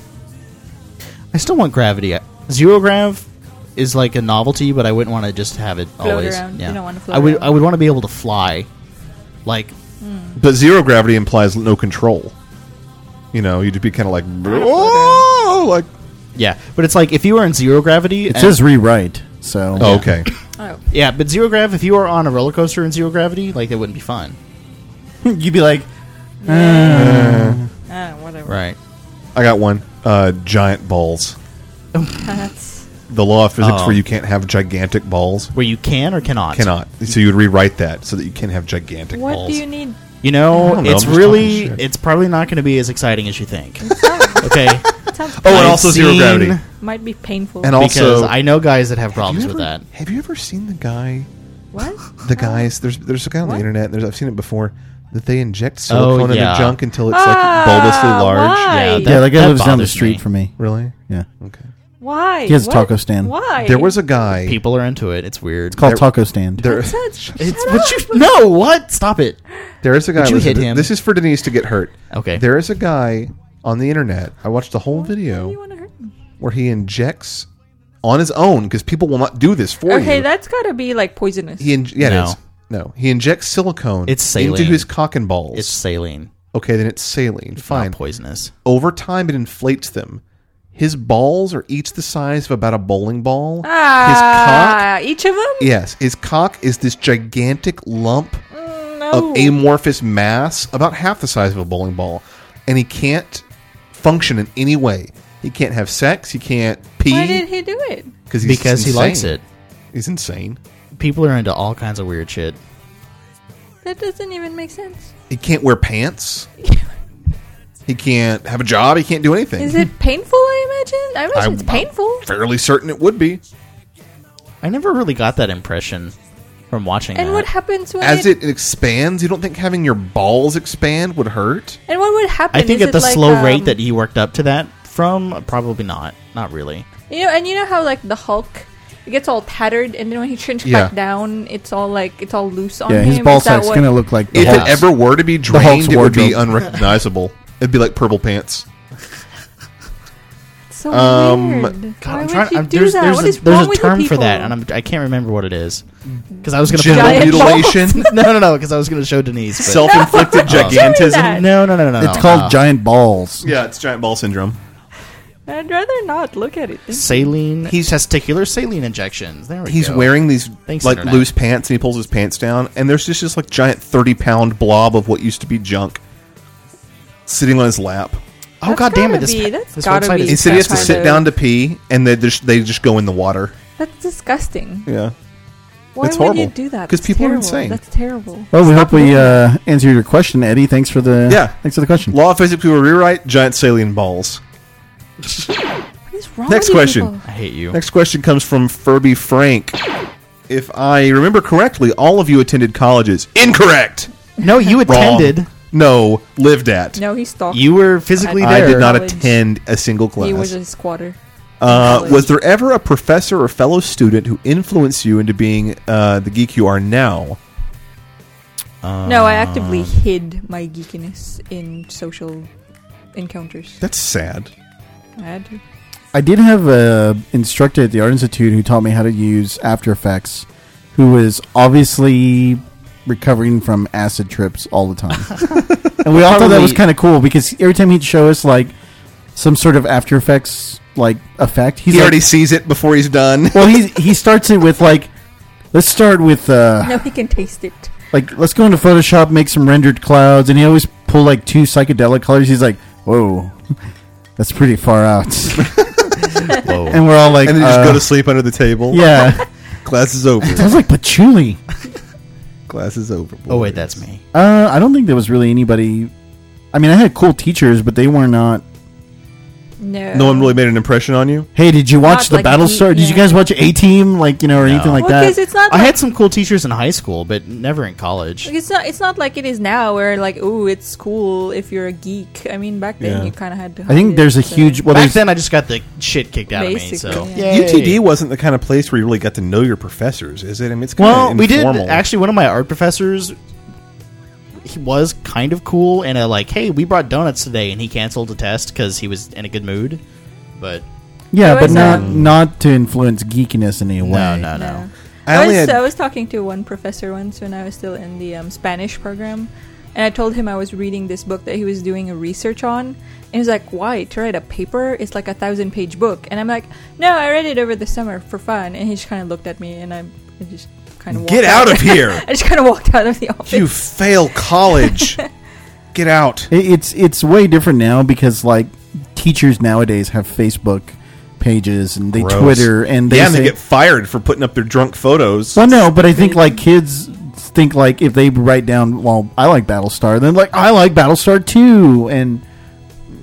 S7: I still want gravity. Zero grav is like a novelty, but I wouldn't want to just have it
S8: Float
S7: always.
S8: around. You
S7: Yeah.
S8: don't wanna float
S7: I would.
S8: around.
S7: I would want to be able to fly. Like
S6: But zero gravity implies no control. You know, you'd be kind of like, oh, like,
S7: yeah, but it's like if you were in zero gravity.
S9: It
S7: and-
S9: says rewrite. So
S6: oh, okay.
S8: Oh.
S7: yeah, but zero grav. If you were on a roller coaster in zero gravity, like that wouldn't be fun.
S9: you'd be like,
S8: Ah, whatever.
S7: Right.
S6: I got one. Uh, giant balls.
S8: That's
S6: The law of physics
S7: Oh.
S6: where you can't have gigantic balls.
S7: Where you can or cannot.
S6: Cannot. So you would rewrite that so that you can have gigantic
S8: what
S6: balls.
S8: do you need?
S7: You know,
S6: I don't know,
S7: it's
S6: I'm just
S7: really.
S6: talking shit.
S7: It's probably not going to be as exciting as you think. Okay.
S8: sounds
S6: Oh, and
S7: I've
S6: also zero
S7: seen-
S6: gravity.
S8: might be painful.
S6: And
S7: because
S6: also,
S7: I know guys that have
S6: have
S7: problems
S6: you
S7: with
S6: ever-
S7: that.
S6: Have you ever seen the guy?
S8: what?
S6: The guys, there's there's a guy on
S8: What?
S6: the internet. There's I've seen it before that they inject silicone
S7: Oh, yeah.
S6: into junk until it's
S8: Ah,
S6: like bulbously large.
S8: why?
S7: Yeah,
S9: yeah,
S7: that-
S9: that guy
S7: that
S9: lives down the
S7: bothers
S9: street
S7: me.
S9: from me.
S6: Really?
S9: Yeah,
S6: Okay.
S8: Why?
S9: He has a
S8: What?
S9: taco stand.
S8: Why?
S6: There was a guy.
S7: People are into it. It's weird.
S9: It's called
S6: There-
S9: Taco Stand.
S6: There,
S8: That's it. Shut
S7: It's
S8: up.
S7: what you no what? Stop it.
S6: there is a guy.
S7: Would you
S6: listen,
S7: hit
S6: th-
S7: him?
S6: This is for Denise to get hurt.
S7: Okay.
S6: There is a guy on the internet. I watched the whole
S8: Why do
S6: video
S8: you want to hurt me?
S6: where he injects on his own because people will not do this for
S8: Okay,
S6: you.
S8: that's gotta be like poisonous.
S6: He in- yeah,
S7: No.
S6: it is. No, he injects silicone
S7: It's saline.
S6: into his cock and balls.
S7: It's saline.
S6: okay, then it's saline.
S7: It's
S6: Fine.
S7: not poisonous.
S6: Over time, it inflates them. His balls are each the size of about a bowling ball.
S8: ah, each of them?
S6: His cock, yes, his cock is this gigantic lump
S8: Mm, no.
S6: of amorphous mass, about half the size of a bowling ball, and he can't function in any way. He can't have sex. He can't pee.
S8: Why did he do it?
S6: Cause he's
S7: Because he
S6: insane.
S7: likes it.
S6: He's insane.
S7: People are into all kinds of weird shit.
S8: That doesn't even make sense.
S6: He can't wear pants. He can't have a job. He can't do anything.
S8: Is it painful, I imagine? I imagine
S6: I'm-
S8: it's painful.
S6: Fairly certain it would be.
S7: I never really got that impression from watching
S8: And
S7: that.
S8: what happens when
S6: As
S8: it,
S6: it expands, you don't think having your balls expand would hurt?
S8: And what would happen?
S7: I think
S8: is
S7: at the
S8: it like,
S7: slow
S8: um,
S7: rate that he worked up to that from, probably not. Not really.
S8: You know, and you know how like the Hulk, it gets all tattered, and then when he shrinks
S6: Yeah.
S8: back down, it's all like it's all loose on
S9: Yeah,
S8: him.
S9: his ball
S8: Is that
S9: sack's
S8: what-
S9: gonna look like the
S6: If
S9: Hulk's.
S6: it ever were to be
S9: Hulk's
S6: drained, it would be
S9: wardrobe.
S6: unrecognizable. It'd be like purple pants.
S8: It's so
S6: Um,
S8: weird.
S7: God,
S8: Why
S7: I'm
S8: would
S7: trying.
S8: you
S7: I'm,
S8: do
S7: there's
S8: that?
S7: there's
S8: What
S7: a,
S8: is
S7: there's
S8: wrong
S7: a
S8: with you
S7: term for that,
S8: people?
S7: and I'm, I can't remember what it is. Because I was going to
S6: Genital
S8: Giant
S6: mutilation,
S7: no, no, no. Because I was going to show Denise. But,
S6: self-inflicted
S8: Don't tell me
S6: gigantism.
S8: that.
S7: no, no, no, no, no.
S9: It's called
S7: uh,
S9: giant balls.
S6: Yeah, it's giant ball syndrome.
S8: I'd rather not look at it.
S7: saline. He's testicular saline injections. There we
S6: He's
S7: go.
S6: wearing these
S7: Thanks,
S6: like
S7: Internet.
S6: loose pants, and he pulls his pants down, and there's just this like giant thirty-pound blob of what used to be junk sitting on his lap.
S7: Oh
S8: That's
S7: god damn
S8: gotta
S7: it! This,
S8: be- that's
S7: this
S8: gotta
S7: website
S8: be
S7: is
S6: He said he has to
S8: kind
S6: sit
S8: of-
S6: down to pee, and they just they just go in the water.
S8: That's disgusting.
S6: Yeah,
S8: Why
S6: It's
S8: would
S6: horrible.
S8: you do that?
S6: 'Cause
S8: That's
S6: people are
S8: terrible.
S6: insane.
S8: That's terrible.
S9: Well, we
S8: Stop
S9: hope we
S8: doing that.
S9: uh, answered your question, Eddie. Thanks for the
S6: Yeah.
S9: Thanks for the question.
S6: law of physics we will rewrite giant saline balls.
S8: What is wrong
S6: Next
S8: with you
S6: question.
S8: people?
S7: I hate you.
S6: Next question comes from Furby Frank. If I remember correctly, all of you attended colleges. Incorrect.
S7: No, you attended.
S6: No, lived at.
S8: No, he stalked.
S7: You were physically
S8: I
S6: I
S7: there.
S6: did not
S8: College.
S6: attend a single class.
S8: He was a squatter.
S6: Uh,
S8: college.
S6: was there ever a professor or fellow student who influenced you into being uh, the geek you are now?
S8: No, I actively hid my geekiness in social encounters.
S6: That's sad.
S8: I had to.
S9: I did have a instructor at the Art Institute who taught me how to use After Effects, who was obviously recovering from acid trips all the time. And we all thought that was
S7: Probably-
S9: kind of cool because every time he'd show us like some sort of After Effects like effect, he's
S6: he
S9: like,
S6: already sees it before he's done.
S9: well, he he starts it with like, let's start with uh,
S8: No, he can taste it.
S9: like let's go into Photoshop, make some rendered clouds, and he always pull like two psychedelic colors. He's like, whoa, that's pretty far out.
S7: Whoa.
S9: And we're all like,
S6: and then you just
S9: uh,
S6: go to sleep under the table.
S9: yeah.
S6: Class is over.
S9: Sounds like patchouli.
S6: Class is over.
S7: Oh wait,
S6: boys.
S7: that's me.
S9: Uh, I don't think there was really anybody. I mean, I had cool teachers, but they were not.
S8: No.
S6: No one really made an impression on you?
S9: Hey, did you watch
S8: Not
S9: the
S8: like
S9: Battlestar? Did you
S8: yeah.
S9: guys watch A Team? Like, you know, or
S7: No.
S9: anything like
S8: Well, because
S9: that?
S8: it's not.
S7: I
S8: Like,
S7: had some cool teachers in high school, but never in college.
S8: like, it's not. It's not like it is now, where like, ooh, it's cool if you're a geek. I mean, back then
S6: Yeah.
S8: you kind of had to.
S9: I
S8: hide
S9: think
S8: it,
S9: there's a
S8: so-
S9: huge. Well,
S7: Back
S9: there's,
S7: then, I just got the shit kicked out of me. So
S8: Basically, yeah.
S6: U T D wasn't the kind of place where you really got to know your professors, is it? I mean, it's kind
S7: Well,
S6: of
S7: we did
S6: informal.
S7: actually. One of my art professors, he was kind of cool, and a like, hey, we brought donuts today, and he canceled the test because he was in a good mood. But
S9: yeah,
S8: There
S9: but
S8: was,
S9: not
S8: um,
S9: not to influence geekiness in any way.
S7: no, no, no.
S8: No.
S6: I
S8: I,
S6: only
S8: was,
S6: had-
S8: I was talking to one professor once when I was still in the um, Spanish program, and I told him I was reading this book that he was doing a research on, and he was like, "Why? To write a paper? It's like a thousand-page book." And I'm like, "No, I read it over the summer for fun." And he just kind of looked at me, and I, I just kind of
S6: Get out of here!
S8: I just kind of walked out of the office.
S6: You fail college. Get out.
S9: It- It's it's way different now because like teachers nowadays have Facebook pages and they
S6: Gross.
S9: Twitter and they
S6: yeah, and
S9: say,
S6: they get fired for putting up their drunk photos.
S9: well, no, but I think like kids think like if they write down, well, I like Battlestar, then like I like Battlestar too, and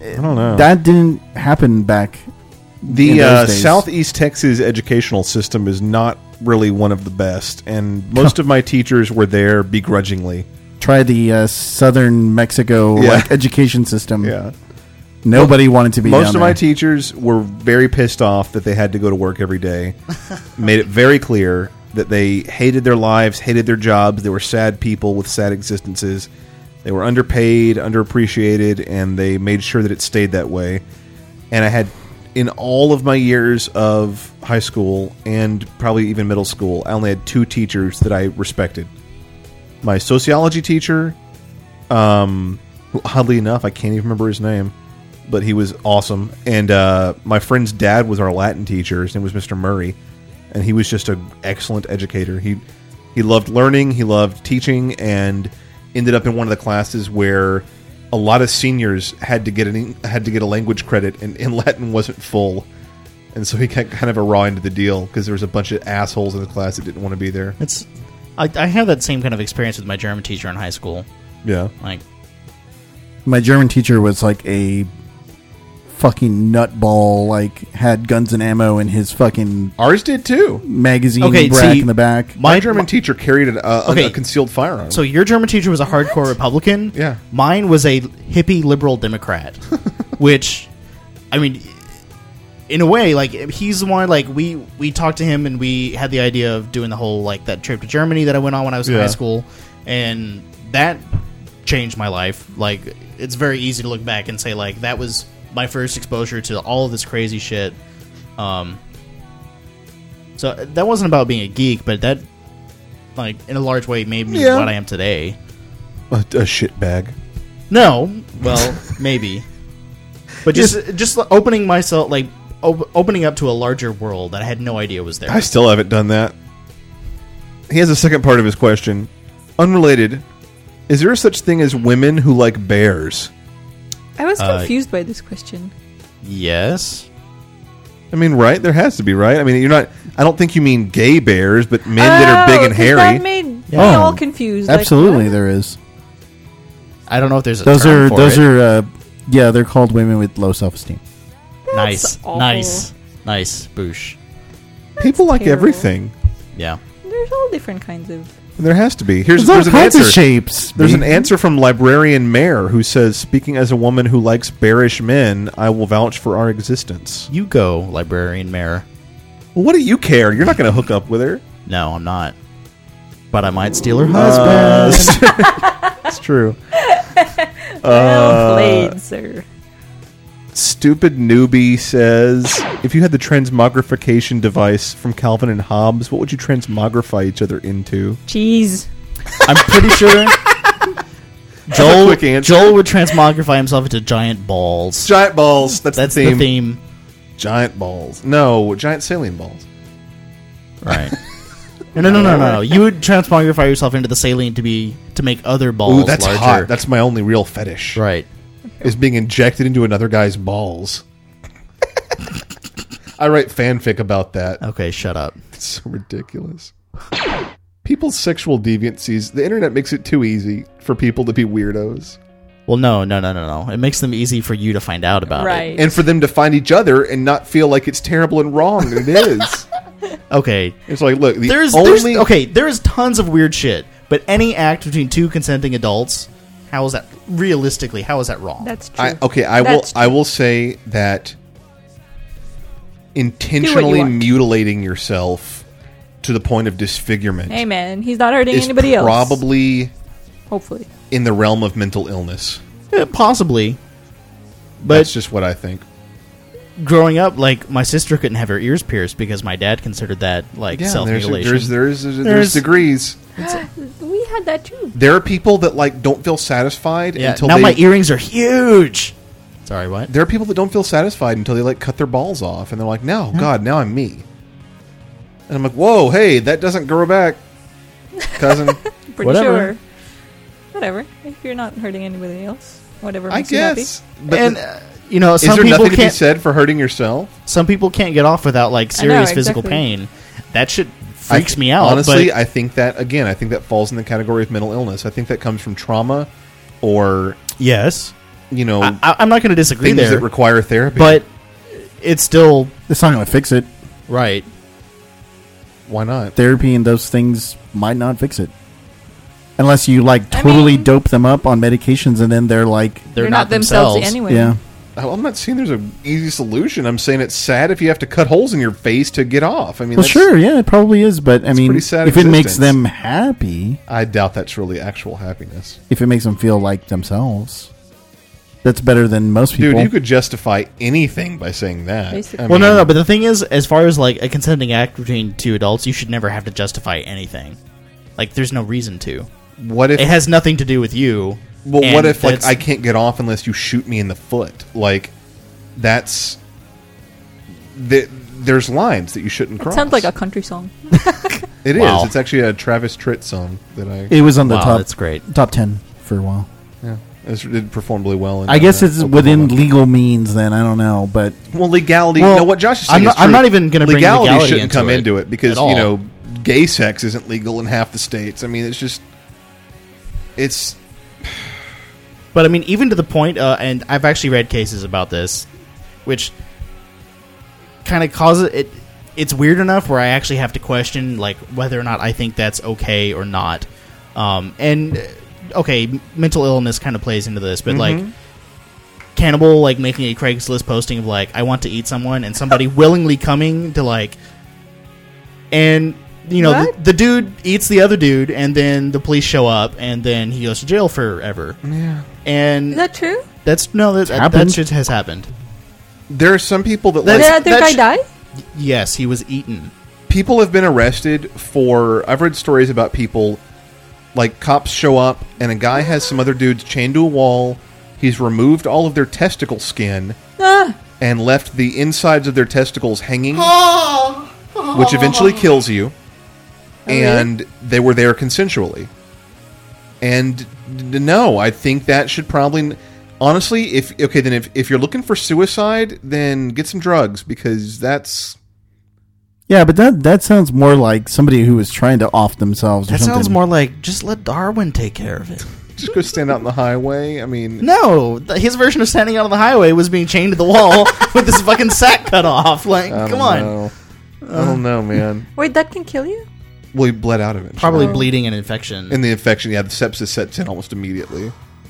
S6: I don't know.
S9: That didn't happen back.
S6: The
S9: in those
S6: uh,
S9: days.
S6: Southeast Texas educational system is not really one of the best, and most of my teachers were there begrudgingly.
S9: Try the uh, Southern Mexico
S6: Yeah.
S9: like education system.
S6: Yeah.
S9: Nobody wanted to be.
S6: Most
S9: down
S6: of my
S9: there.
S6: teachers were very pissed off that they had to go to work every day. Made it very clear that they hated their lives, hated their jobs. They were sad people with sad existences. They were underpaid, underappreciated, and they made sure that it stayed that way. And I had, in all of my years of high school and probably even middle school, I only had two teachers that I respected. My sociology teacher, um, who, oddly enough, I can't even remember his name, but he was awesome. And uh, my friend's dad was our Latin teacher. His name was Mister Murray, and he was just an excellent educator. He he loved learning, he loved teaching, and ended up in one of the classes where a lot of seniors had to get an had to get a language credit, and, and Latin wasn't full, and so he got kind of a raw into the deal because there was a bunch of assholes in the class that didn't want to be there.
S7: It's I, I had that same kind of experience with my German teacher in high school.
S6: Yeah,
S7: like
S9: My German teacher was like a fucking nutball. Like had guns and ammo in his fucking
S6: ours did too.
S9: Magazine
S7: Okay,
S9: rack
S7: see,
S9: in the back.
S6: My, German teacher carried an, uh,
S7: Okay.
S6: a concealed firearm.
S7: So your German teacher was a hardcore Republican.
S6: Yeah.
S7: Mine was a hippie liberal Democrat, which, I mean, in a way, like he's the one. Like we we talked to him and we had the idea of doing the whole like that trip to Germany that I went on when I was in
S6: Yeah.
S7: high school, and that changed my life. Like it's very easy to look back and say like that was my first exposure to all of this crazy shit. Um. So that wasn't about being a geek, but that, like, in a large way, made me
S6: Yeah.
S7: what I am today.
S6: a, a shit bag.
S7: No, well, maybe, but just just opening myself, like op- opening up to a larger world that I had no idea was there.
S6: I still haven't done that. He has a second part of his question. Unrelated. Is there such thing as women who like bears?
S8: I was
S7: Uh,
S8: confused by this question.
S7: Yes.
S6: I mean, right? There has to be, right? I mean, you're not... I don't think you mean gay bears, but men that are big
S8: Oh,
S6: and
S8: 'cause
S6: hairy.
S8: That made me
S9: Yeah.
S8: all confused. like,
S9: Absolutely,
S8: what?
S9: there is.
S7: I don't know if there's a
S9: Those
S7: term
S9: are
S7: for
S9: those
S7: it.
S9: are uh, yeah, they're called women with low self esteem.
S7: nice,
S8: awful.
S7: nice, nice. Boosh.
S6: People like
S8: terrible.
S6: everything.
S7: Yeah.
S8: There's all different kinds of.
S6: There has to be. Here's,
S9: There's all
S6: there's an
S9: kinds
S6: answer.
S9: of shapes.
S6: There's an
S9: baby.
S6: answer from Librarian Mayor who says, speaking as a woman who likes bearish men, I will vouch for our existence.
S7: You go, librarian mayor.
S6: Well, what do you care? You're not going to hook up with her.
S7: No, I'm not. But I might steal her husband.
S6: Uh, it's true.
S8: Well played, sir.
S6: Stupid newbie says, if you had the transmogrification device from Calvin and Hobbes, what would you transmogrify each other into?
S8: Cheese.
S7: I'm pretty sure Joel,
S6: quick answer.
S7: Joel would transmogrify himself into giant balls.
S6: Giant balls. That's,
S7: That's
S6: the theme.
S7: the theme.
S6: Giant balls. No, giant saline balls.
S7: Right. No, no, no, no, no, no. You would transmogrify yourself into the saline to be to make other balls
S6: Ooh, that's
S7: larger.
S6: hot. That's my only real fetish.
S7: right.
S6: Is being injected into another guy's balls. I write fanfic about that.
S7: Okay, shut up.
S6: It's so ridiculous. People's sexual deviancies. The internet makes it too easy for people to be weirdos.
S7: Well, no, no, no, no, no. It makes them easy for you to find out about
S8: Right.
S6: And for them to find each other and not feel like it's terrible and wrong. And it is.
S7: it. Okay.
S6: It's like, look, the
S7: There's,
S6: only...
S7: there's okay, there's tons of weird shit, but any act between two consenting adults, how is that realistically, how is that wrong?
S8: That's true.
S6: I, okay, I
S8: That's
S6: will. I will say that intentionally
S8: want.
S6: mutilating yourself to the point of disfigurement
S8: Hey, man, he's not hurting
S6: is
S8: anybody else.
S6: probably
S8: Hopefully.
S6: in the realm of mental illness.
S7: Eh, possibly. But
S6: That's just what I think.
S7: growing up, like, my sister couldn't have her ears pierced because my dad considered that, like,
S6: Yeah, there's,
S7: self-mutilation.
S6: there's there's there's,
S7: There's-
S6: degrees.
S8: We had that too.
S6: There are people that like don't feel satisfied
S7: yeah,
S6: until
S7: now
S6: they.
S7: my earrings are huge. Sorry, what?
S6: There are people that don't feel satisfied until they like cut their balls off, and they're like, "No, God, now I'm me." And I'm like, "Whoa, hey, that doesn't grow back, cousin."
S8: Pretty
S7: Whatever.
S8: sure. Whatever. If you're not hurting anybody else, whatever
S6: I
S8: makes you happy.
S6: guess. But
S7: And, uh, you know,
S6: is
S7: some
S6: there
S7: people
S6: nothing to be
S7: can't...
S6: said for hurting yourself?
S7: Some people can't get off without, like,
S8: I know,
S7: serious physical
S8: exactly.
S7: pain. That shit freaks
S6: I,
S7: me out.
S6: Honestly,
S7: but
S6: I think that again, I think that falls in the category of mental illness. I think that comes from trauma, or
S7: yes.
S6: you know,
S7: I, I'm not going to disagree
S6: things
S7: there,
S6: that require therapy.
S7: but it's still
S9: It's not going to fix it.
S7: right.
S6: why not?
S9: Therapy and those things might not fix it. Unless you, like,
S8: I
S9: totally
S8: mean-
S9: dope them up on medications and then they're like...
S7: They're,
S8: They're
S7: not,
S8: not themselves
S7: themselves.
S8: anyway.
S9: Yeah.
S6: Oh, I'm not saying there's an easy solution. I'm saying it's sad if you have to cut holes in your face to get off. I mean,
S9: Well,
S6: that's,
S9: sure, yeah, it probably is. But, I mean,
S6: pretty sad
S9: if it makes
S6: existence.
S9: them happy,
S6: I doubt that's really actual happiness.
S9: if it makes them feel like themselves, that's better than most people.
S6: Dude, you could justify anything by saying that.
S8: Basically.
S6: I
S7: Well, no,
S6: mean,
S7: no, but the thing is, as far as like a consenting act between two adults, you should never have to justify anything. Like, there's no reason to.
S6: what if...
S7: It has nothing to do with you.
S6: Well,
S7: and
S6: what if, like,
S7: that's-
S6: I can't get off unless you shoot me in the foot? Like, that's... The, there's lines that you shouldn't
S8: It
S6: cross.
S8: sounds like a country song.
S6: It is.
S7: Wow.
S6: It's actually a Travis Tritt song that I...
S9: It was on the
S7: Wow,
S9: top
S7: that's great.
S9: top ten for a while.
S6: Yeah, it, it performed really well. In,
S9: I guess
S6: uh,
S9: it's
S6: Oklahoma.
S9: within legal means. Then I don't know, but
S6: Well, legality.
S9: Well,
S6: no, what Josh is saying
S7: I'm not-
S6: is true.
S7: I'm not even gonna bring legality
S6: shouldn't
S7: into
S6: come
S7: it
S6: into it because
S7: at all.
S6: you know gay sex isn't legal in half the states. I mean, it's just it's
S7: But I mean, even to the point, uh, and I've actually read cases about this, which kind of causes it. It's weird enough where I actually have to question like whether or not I think that's okay or not. Um, and uh, okay, m- mental illness kind of plays into this, but like cannibal, like making a Craigslist posting of like I want to eat someone, and somebody willingly coming to like, and you know the,
S8: What?
S7: the dude eats the other dude, and then the police show up, and then he goes to jail forever.
S6: yeah.
S7: And
S8: Is that true?
S7: that's no, that, that,
S9: happened?
S7: shit has happened.
S6: There are some people that
S7: That's-
S6: like
S8: Did that other
S7: that's-
S8: guy die?
S7: Yes, he was eaten.
S6: people have been arrested for. I've read stories about people like cops show up and a guy has some other dudes chained to a wall. He's removed all of their testicle skin
S8: Ah,
S6: and left the insides of their testicles hanging, which eventually kills you. And they were there consensually. And d- no, I think that should probably... Honestly, if okay, then if, if you're looking for suicide, then get some drugs, because that's...
S9: yeah, but that that sounds more like somebody who was trying to off themselves. Or
S7: That
S9: something.
S7: sounds more like just let Darwin take care of it.
S6: Just go stand out in the highway. I mean...
S7: No, th- his version of standing out on the highway was being chained to the wall with his fucking sack cut off. Like,
S6: I
S7: come
S6: don't
S7: on.
S6: know. I don't know, man.
S8: wait, that can kill you?
S6: Well, he bled out of it.
S7: Probably
S8: Oh.
S7: bleeding and infection.
S6: And the infection, yeah, the sepsis sets in almost immediately.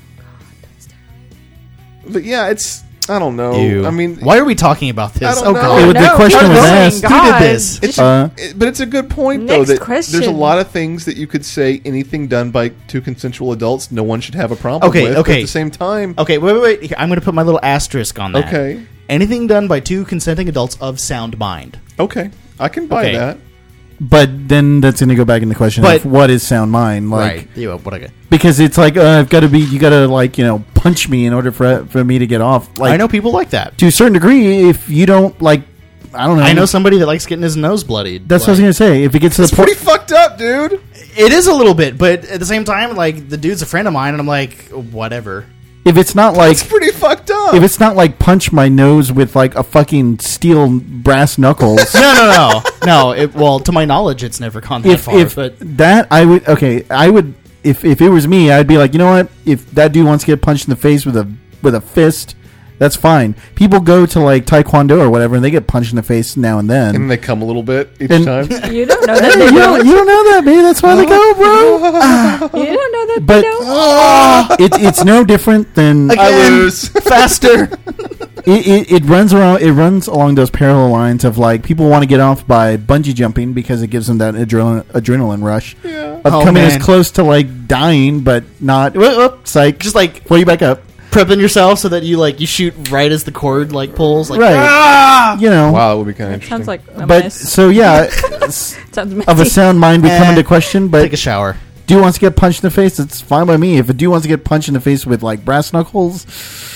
S6: But yeah, it's... I don't know.
S7: Ew.
S6: I mean...
S7: why are we talking about this?
S6: I don't
S7: Oh
S6: know.
S7: god.
S9: Well, the
S8: no,
S9: question
S8: keep
S9: was
S8: going,
S9: asked-
S7: Who
S8: God.
S7: did this?
S6: It's
S9: Uh,
S6: it- but it's a good point, though,
S8: Next
S6: that
S8: question.
S6: there's a lot of things that you could say anything done by two consensual adults, no one should have a problem
S7: Okay,
S6: with. But
S7: okay.
S6: at the same time...
S7: Okay, wait, wait, wait. Here, I'm going to put my little asterisk on that.
S6: Okay.
S7: Anything done by two consenting adults of sound mind.
S6: Okay. I can buy
S7: Okay.
S6: that.
S9: But then that's going to go back in the question
S7: But-
S9: of what is sound mind, like
S7: right. Yeah, what I got.
S9: because it's like uh, I've got to be, you got to like you know punch me in order for for me to get off. Like
S7: I know people like that.
S9: to a certain degree, if you don't like, I don't know.
S7: I know somebody that likes getting his nose bloodied.
S9: That's what I was
S7: Like,
S9: going to say. If it gets to
S6: It's
S9: the point,
S6: pretty fucked up, dude.
S7: It is a little bit, but at the same time, like, the dude's a friend of mine, and I'm like, whatever.
S9: if it's not like
S6: It's pretty fucked up.
S9: if it's not like punch my nose with like a fucking steel brass knuckles.
S7: No, no, no. No, it, well, to my knowledge, it's never gone that
S9: if
S7: far,
S9: if
S7: but...
S9: that I would okay, I would if if it was me, I'd be like, you know what? If that dude wants to get punched in the face with a with a fist, that's fine. People go to like Taekwondo or whatever, and they get punched in the face now and then.
S6: and they come a little bit each
S9: And-
S6: time.
S8: You don't know that
S9: Hey,
S8: they
S9: you, don't,
S8: don't.
S9: you don't know that, man. That's why they go, bro.
S8: You don't know that
S9: But
S8: they don't.
S9: it, it's no different than
S6: I lose.
S7: faster.
S9: it, it, it runs around. It runs along those parallel lines of like people want to get off by bungee jumping because it gives them that adrenaline adrenaline rush of
S7: Oh,
S9: coming
S7: man.
S9: as close to like dying, but not. Whoop, whoop, psych.
S7: Just, like,
S9: pull you back up.
S7: prepping yourself so that you, like, you shoot right as the cord, like, pulls. Like,
S9: Right.
S7: ah!
S9: You know.
S6: Wow, that would be kind of interesting.
S8: Sounds like a
S9: But
S8: mess.
S9: so yeah, s-
S8: Sounds messy.
S9: of a sound mind we come
S7: Eh.
S9: into question. But
S7: Take a shower.
S9: dude wants to get punched in the face. It's fine by me. If a dude wants to get punched in the face with like brass knuckles,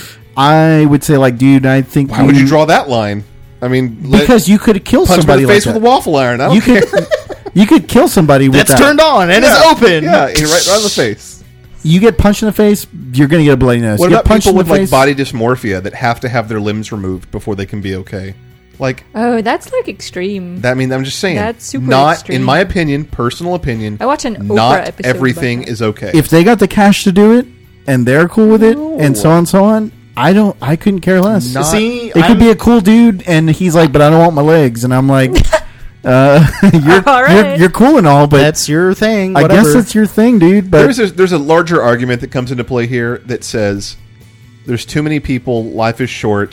S9: I would say like, dude, I think
S6: Why would you draw that line? I mean, let-
S9: because you could kill
S6: punch me in
S9: somebody
S6: the face
S9: like
S6: with
S9: that.
S6: a waffle iron. I don't
S9: You
S6: care.
S9: could you could kill somebody with
S7: That's
S9: that.
S7: turned on and
S6: Yeah.
S7: it's open.
S6: Yeah, right, right in the face.
S9: You get punched in the face, you're gonna get a bloody nose.
S6: What
S9: you
S6: about
S9: get punched
S6: people
S9: in the
S6: with like
S9: face,
S6: body dysmorphia that have to have their limbs removed before they can be okay? Like
S8: Oh, that's like extreme.
S6: that. I mean, I'm just saying.
S8: That's super
S6: Not,
S8: extreme.
S6: in my opinion, personal opinion.
S8: I watch an Oprah
S6: not
S8: episode
S6: everything
S8: about that.
S6: is okay.
S9: if they got the cash to do it and they're cool with it, and so on and so on, I don't. I couldn't care less.
S7: Not- See,
S9: it could
S7: I'm-
S9: be a cool dude, and he's like, "But I don't want my legs," and I'm like, uh, you're,
S8: All right.
S9: you're you're cool and all, but
S7: That's your thing.
S9: I
S7: Whatever.
S9: guess that's your thing, dude. But
S6: There's a, there's a larger argument that comes into play here that says there's too many people. Life is short.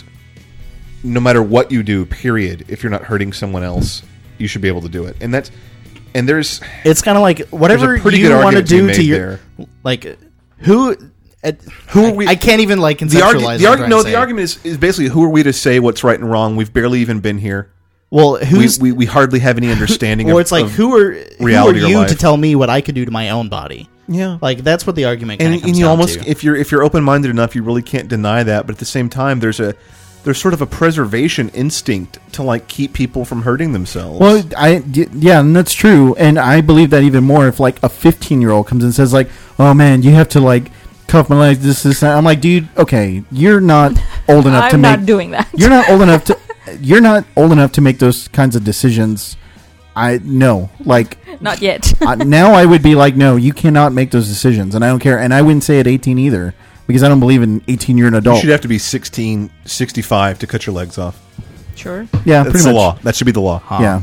S6: No matter what you do, period. If you're not hurting someone else, you should be able to do it. And that's and there's
S7: It's kind of like whatever
S6: There's a pretty
S7: you
S6: good
S7: want to
S6: argument to be
S7: do to
S6: made
S7: your
S6: there.
S7: like who. Uh,
S6: Who are
S7: I,
S6: we-
S7: I can't even like
S6: the
S7: conceptualize.
S6: argument.
S7: what
S6: The
S7: I'm
S6: argu-
S7: trying
S6: no,
S7: to
S6: the
S7: say.
S6: argument is, is basically who are we to say what's right and wrong? We've barely even been here.
S7: Well,
S6: We,
S7: who's
S6: we we hardly have any understanding.
S7: or
S6: of,
S7: it's like
S6: of
S7: who are who are
S6: reality or
S7: you
S6: life.
S7: to tell me what I could do to my own body?
S6: Yeah,
S7: Like that's what the argument
S6: and,
S7: kind of comes
S6: and you
S7: down
S6: almost
S7: to.
S6: if you're if you're open minded enough, you really can't deny that. But at the same time, there's a there's sort of a preservation instinct to like keep people from hurting themselves.
S9: well, I y- yeah, and that's true, and I believe that even more if like a fifteen year old comes and says like, "Oh man, you have to like cuff my legs." This, this, that. I'm like, dude, okay, you're not old enough to
S8: I'm
S9: make.
S8: not doing that.
S9: You're not old enough to. You're not old enough to make those kinds of decisions. I no, like
S8: Not yet.
S9: uh, now I would be like, no, you cannot make those decisions, and I don't care. And I wouldn't say at eighteen either, because I don't believe in eighteen. You're an
S6: you
S9: adult.
S6: should have to be sixteen, sixty-five to cut your legs off.
S8: Sure.
S9: Yeah,
S6: That's
S9: pretty
S6: the
S9: much.
S6: law. That should be the law.
S9: Yeah,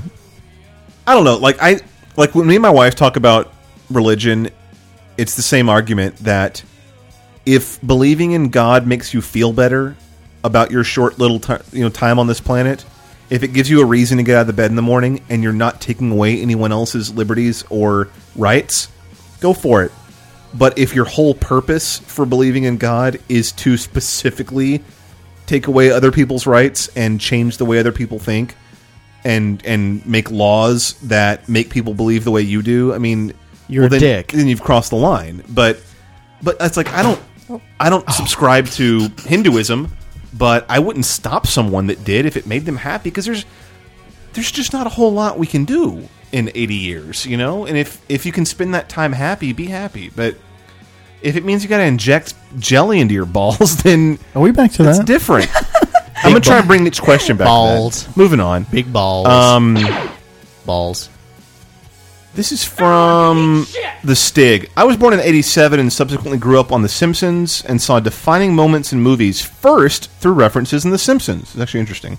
S6: I don't know. Like I like when me and my wife talk about religion, it's the same argument that if believing in God makes you feel better about your short little ti you know time on this planet, if it gives you a reason to get out of the bed in the morning and you're not taking away anyone else's liberties or rights, go for it. But if your whole purpose for believing in God is to specifically take away other people's rights and change the way other people think and and make laws that make people believe the way you do, I mean,
S7: You're a
S6: then,
S7: dick.
S6: Then you've crossed the line. But but it's like I don't I don't subscribe to Hinduism, but I wouldn't stop someone that did if it made them happy, because there's there's just not a whole lot we can do in eighty years, you know? And if if you can spend that time happy, be happy. But if it means you got to inject jelly into your balls, then
S9: are we back to
S6: that's
S9: that?
S6: different. I'm going to try and bring each question back
S7: Balls.
S6: to that. Moving on.
S7: Big balls.
S6: Um
S7: balls.
S6: This is from The Stig. I was born in eighty-seven and subsequently grew up on The Simpsons and saw defining moments in movies first through references in The Simpsons. It's actually interesting.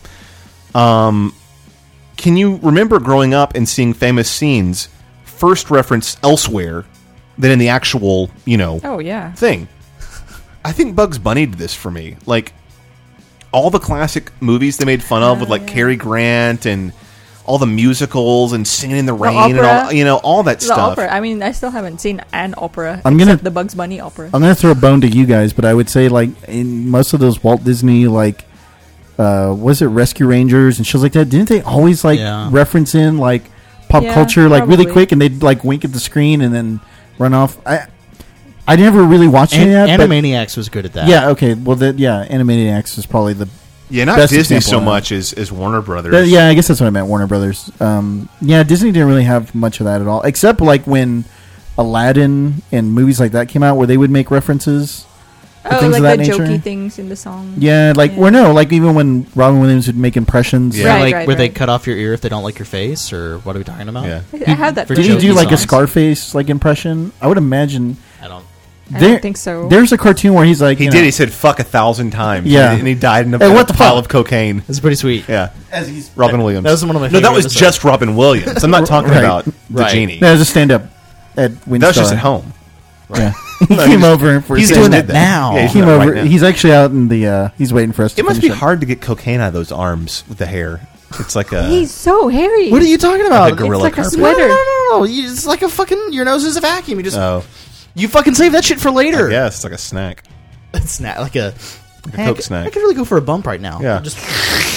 S6: Um, can you remember growing up and seeing famous scenes first referenced elsewhere than in the actual, you know,
S8: Oh yeah.
S6: thing? I think Bugs Bunny did this for me. Like, all the classic movies they made fun of with, like, Cary Grant and all the musicals and Singing in the Rain and all,
S8: opera.
S6: you know, all that
S8: The
S6: stuff.
S8: opera. I mean, I still haven't seen an opera.
S9: I'm gonna-
S8: except the Bugs Bunny opera.
S9: I'm gonna throw a bone to you guys, but I would say like in most of those Walt Disney like uh was it Rescue Rangers and shows like that, didn't they always like
S7: Yeah.
S9: reference in like pop
S8: Yeah,
S9: culture like really
S8: probably.
S9: quick, and they'd like wink at the screen and then run off? I I never really watched
S7: An-
S9: any of that. but-
S7: Animaniacs was good at that.
S9: yeah, okay. Well, that yeah, Animaniacs is probably the
S6: Yeah, not
S9: best
S6: Disney
S9: example
S6: so
S9: of that.
S6: much as, as Warner Brothers.
S9: But, yeah, I guess that's what I meant. Warner Brothers. Um, yeah, Disney didn't really have much of that at all, except like when Aladdin and movies like that came out, where they would make references to
S8: Oh,
S9: things
S8: like
S9: of that
S8: the
S9: nature.
S8: jokey things in the song.
S9: Yeah, like
S8: Yeah.
S9: well, no, like even when Robin Williams would make impressions.
S7: Yeah,
S8: Right,
S7: like
S8: right,
S7: where they
S8: right.
S7: cut off your ear if they don't like your face, or what are we talking about?
S6: Yeah.
S8: I I had that.
S7: For
S9: Did he
S7: jokey
S9: do like a
S7: songs.
S9: Scarface like impression? I would imagine.
S7: I don't.
S8: I
S9: There-
S8: don't think so.
S9: There's a cartoon where he's like,
S6: He
S9: you
S6: did.
S9: know-
S6: He said "fuck" a thousand times.
S9: Yeah.
S6: and he died in a,
S9: Hey,
S6: in a
S9: what the
S6: pile
S9: fuck?
S6: of cocaine.
S7: It's pretty sweet.
S6: Yeah,
S9: as he's
S6: Robin Williams.
S7: That was one of my
S6: No, that
S7: favorite
S6: was
S7: episodes.
S6: just Robin Williams. I'm not talking
S9: Right.
S6: about the
S7: Right.
S6: genie.
S9: There's a stand up at Winstar.
S6: That was just at home.
S9: Yeah, he
S6: No,
S9: came
S6: he just-
S9: over for.
S7: He's
S9: a
S7: doing
S9: stand-
S7: that now.
S6: Yeah,
S9: He
S6: he's
S9: came
S6: doing that
S9: over.
S6: right now.
S9: He's actually out in the. Uh, he's waiting for us. to
S6: It must be
S9: finish
S6: hard to get cocaine out of those arms with the hair. It's like a.
S8: He's so hairy.
S7: What are you talking about?
S6: Like a gorilla
S8: It's like a
S6: carpet.
S7: No, no,
S8: sweater.
S7: no, no, no. You- It's like a fucking. Your nose is a vacuum. You just.
S6: Oh,
S7: you fucking save that shit for later.
S6: yeah, it's like a snack.
S7: It's not like a.
S6: Like a
S7: Hey, I
S6: Coke
S7: could-
S6: snack.
S7: I could really go for a bump right now.
S6: Yeah.
S7: Just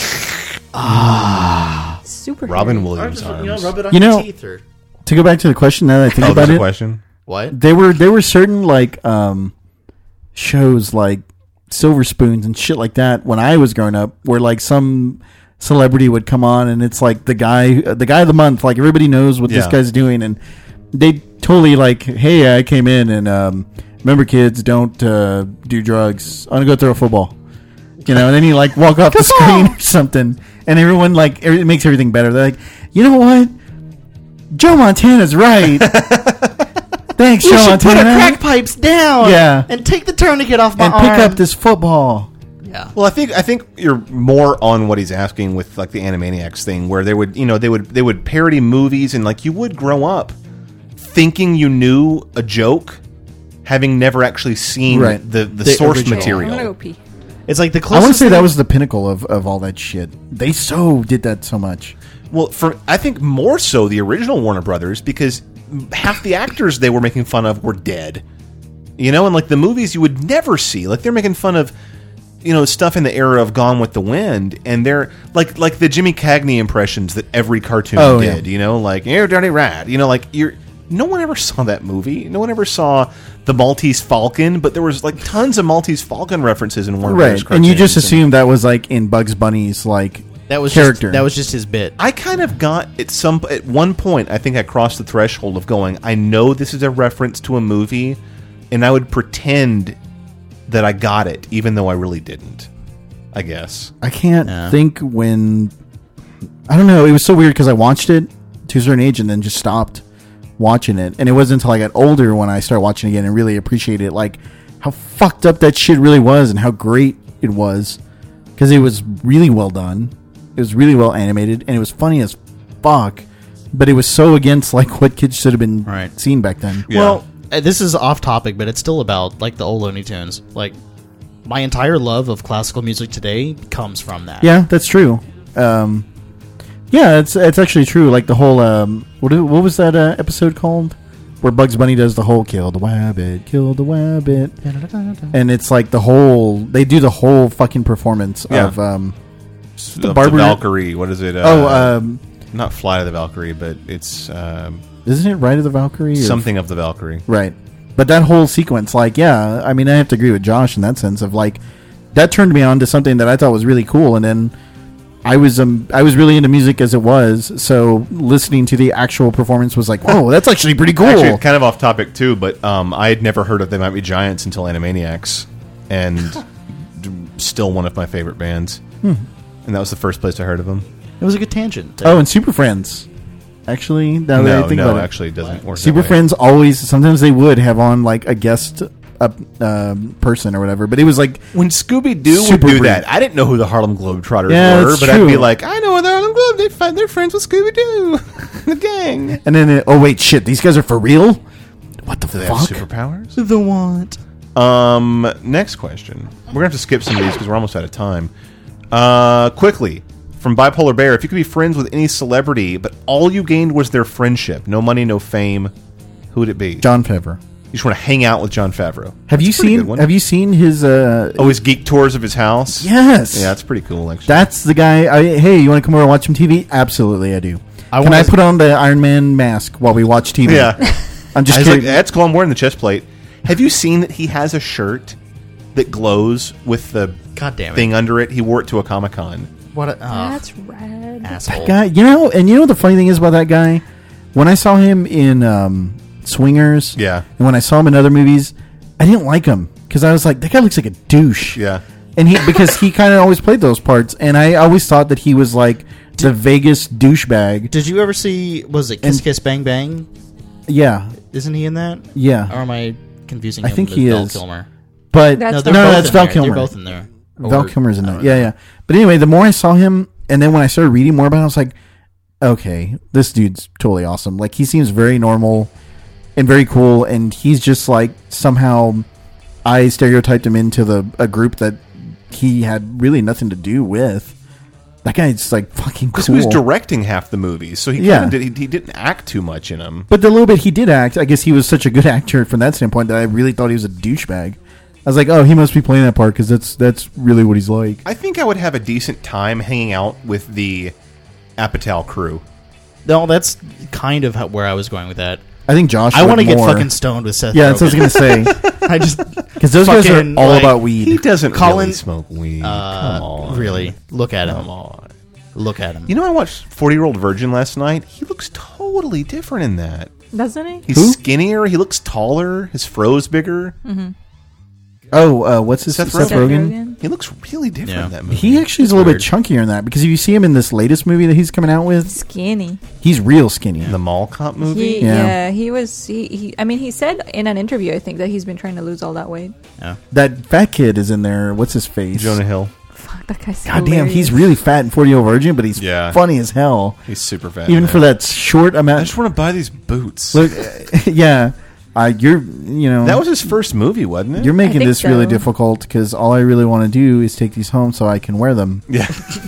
S8: Super
S6: Robin
S8: hairy.
S6: Williams arms.
S7: it on
S9: You
S7: your
S9: know-
S7: teeth or
S9: To go back to the question, now that I think
S6: Oh,
S9: about
S6: there's a
S9: it,
S6: question.
S7: what?
S9: there were there were certain like um, shows like Silver Spoons and shit like that when I was growing up, where like some celebrity would come on and it's like the guy the guy of the month, like everybody knows what this
S6: Yeah.
S9: guy's doing, and they totally like, hey, I came in and um, remember, kids, don't uh, do drugs. I'm gonna go throw a football. You know, and then you like walk off the screen or something, and everyone like it makes everything better. They're like, you know what? Joe Montana's right. Thanks,
S7: You
S9: Joe
S7: should put
S9: Montana.
S7: a crack pipes down.
S9: Yeah.
S7: And take the tourniquet off my
S9: and
S7: arm.
S9: pick up this football.
S7: Yeah.
S6: Well, I think I think you're more on what he's asking with like the Animaniacs thing, where they would, you know, they would they would parody movies, and like you would grow up thinking you knew a joke, having never actually seen
S9: Right.
S6: the, the,
S7: The
S6: source
S7: original.
S6: material.
S8: I'm gonna go pee.
S7: It's like the
S9: I
S7: closest.
S9: want to say that
S7: thing-
S9: was the pinnacle of, of all that shit. They so did that so much.
S6: Well, for I think more so the original Warner Brothers, because half the actors they were making fun of were dead. You know, and like the movies you would never see, like they're making fun of, you know, stuff in the era of Gone with the Wind, and they're like like the Jimmy Cagney impressions that every cartoon
S9: Oh,
S6: did.
S9: yeah.
S6: You know, like "You're a dirty rat." You know, like you're. No one ever saw that movie. No one ever saw the Maltese Falcon, but there was like tons of Maltese Falcon references in Warner Brothers
S9: Right. And you just
S6: cartoons,
S9: assumed that was like in Bugs Bunny's like
S7: that was
S9: character.
S7: Just, that was just his bit.
S6: I kind of got at some at one point. I think I crossed the threshold of going, I know this is a reference to a movie, and I would pretend that I got it, even though I really didn't. I guess
S9: I can't
S7: Yeah.
S9: think when. I don't know. It was so weird because I watched it to a certain age and then just stopped watching it. And it wasn't until I got older when I started watching it again and really appreciated it, like how fucked up that shit really was and how great it was, because it was really well done. It was really well animated and it was funny as fuck. But it was so against like what kids should have been
S7: Right.
S9: seeing back then.
S6: Yeah.
S7: Well, uh, this is off topic, but it's still about like the old Looney Tunes. Like my entire love of classical music today comes from that.
S9: Yeah, that's true. Um, yeah, it's it's actually true. Like the whole um, what what was that uh, episode called, where Bugs Bunny does the whole "kill the wabbit, kill the wabbit," and it's like the whole they do the whole fucking performance
S6: Yeah.
S9: of um,
S6: the, the
S9: Barber-
S6: Valkyrie. What is it? Uh,
S9: oh um,
S6: not Flight of the Valkyrie, but it's um,
S9: isn't it Ride of the Valkyrie? or-
S6: something of the Valkyrie.
S9: Right. But that whole sequence, like, yeah, I mean, I have to agree with Josh in that sense of like that turned me on to something that I thought was really cool, and then I was um I was really into music as it was, so listening to the actual performance was like, whoa, that's actually pretty cool.
S6: Actually, kind of off topic too, but um, I had never heard of They Might Be Giants until Animaniacs, and d- still one of my favorite bands.
S9: Hmm.
S6: And that was the first place I heard of them.
S7: It was a good tangent.
S9: Oh, and Super Friends. Actually, now that
S6: No,
S9: I think
S6: no,
S9: about it,
S6: actually, it doesn't work.
S9: Super
S6: that way.
S9: Friends always sometimes they would have on like a guest uh, um, person or whatever, but it was like
S6: When Scooby Doo would
S9: Super
S6: do
S9: brief.
S6: that, I didn't know who the Harlem Globetrotters
S9: Yeah,
S6: were,
S9: that's
S6: but I'd be
S9: true.
S6: like, I know the Harlem Globe. They find their friends with Scooby Doo, the gang.
S9: and then it, oh wait, shit, these guys are for real? What the
S6: Do they have
S9: fuck?
S6: superpowers?
S7: The what?
S6: Um, next question. We're gonna have to skip some of these because we're almost out of time. Uh, quickly from Bipolar Bear: if you could be friends with any celebrity, but all you gained was their friendship, no money, no fame, who would it be?
S9: John Favreau.
S6: You just want to hang out with John Favreau.
S9: Have
S6: That's
S9: you
S6: a pretty
S9: seen?
S6: good one.
S9: Have you seen his? Uh,
S6: Oh, his geek tours of his house.
S9: yes.
S6: Yeah, that's pretty cool. Actually,
S9: That's the guy. I, hey, you want to come over and watch some T V? Absolutely, I do.
S7: I
S9: Can
S7: wanna-
S9: I put on the Iron Man mask while we watch T V?
S6: yeah.
S9: I'm just
S6: I was like,
S9: kidding.
S6: that's cool. I'm wearing the chest plate. Have you seen that he has a shirt that glows with the
S7: God damn it.
S6: thing under it? He wore it to a Comic Con.
S7: What a oh,
S8: That's rad.
S7: asshole.
S9: guy, you know, and you know what the funny thing is about that guy? When I saw him in um, Swingers,
S6: Yeah.
S9: and when I saw him in other movies, I didn't like him because I was like, that guy looks like a douche.
S6: Yeah.
S9: And he because he kind of always played those parts, and I always thought that he was like the Vegas douchebag.
S7: Did you ever see, was it Kiss
S9: And-
S7: Kiss Bang Bang?
S9: Yeah,
S7: Isn't he in that?
S9: yeah.
S7: Or am I confusing
S9: I
S7: him
S9: think
S7: with
S9: he
S7: Val
S9: is.
S7: Kilmer?
S9: But
S8: That's
S9: no,
S8: they're
S9: no,
S8: both
S9: that's
S7: in
S9: Val
S7: there.
S9: Kilmer.
S7: They're both in there.
S9: Val
S7: Or-
S9: Kilmer's in
S7: I
S9: there.
S7: don't
S9: Yeah,
S7: know.
S9: yeah. But anyway, the more I saw him, and then when I started reading more about him, I was like, okay, this dude's totally awesome. Like, he seems very normal and very cool, and he's just like somehow I stereotyped him into the a group that he had really nothing to do with. That guy's like fucking
S6: Because
S9: cool.
S6: he was directing half the movies, so he
S9: Yeah.
S6: kind of did, he, he didn't act too much in them.
S9: But the little bit he did act, I guess he was such a good actor from that standpoint that I really thought he was a douchebag. I was like, oh, he must be playing that part because that's that's really what he's like.
S6: I think I would have a decent time hanging out with the Apatow crew.
S7: No, that's kind of how, where I was going with that.
S9: I think Josh.
S7: I want to
S9: would
S7: get
S9: more.
S7: fucking stoned with Seth.
S9: Yeah, that's what I was
S7: Rogen.
S9: gonna say.
S7: I just
S9: Because those guys are
S7: fucking,
S9: all
S7: like,
S9: about weed.
S6: He doesn't
S7: Colin-
S6: really smoke weed.
S7: uh,
S6: Come on.
S7: really look at him.
S6: Come on.
S7: Look at him.
S6: You know, I watched forty-Year-Old Virgin last night. He looks totally different in that.
S8: Doesn't he?
S6: He's
S9: Who?
S6: skinnier. He looks taller. His fro's bigger.
S8: Mm-hmm.
S9: Oh, uh, what's his
S6: Seth
S9: Seth,
S6: Rogen.
S9: Rogen?
S6: He looks really different
S7: Yeah.
S6: in that movie.
S9: He actually is a little bit chunkier in that because if you see him in this latest movie that he's coming out with,
S8: Skinny.
S9: he's real skinny.
S6: the Mall Cop movie.
S8: He,
S9: Yeah.
S8: yeah. he was. He, he. I mean, he said in an interview, I think, that he's been trying to lose all that weight.
S9: That fat kid is in there. What's his face?
S6: Jonah Hill.
S8: Fuck, that guy's
S9: God damn, he's really fat in forty-year-old virgin, but he's
S6: Yeah.
S9: funny as hell.
S6: He's super fat.
S9: Even
S6: in
S9: for that short
S6: I
S9: amount.
S6: just want to buy these boots.
S9: Look, yeah, uh, you're you know
S6: that was his first movie, wasn't it?
S9: you're making
S8: think
S9: this really
S8: so.
S9: difficult because all I really want to do is take these home so I can wear them.
S6: Yeah.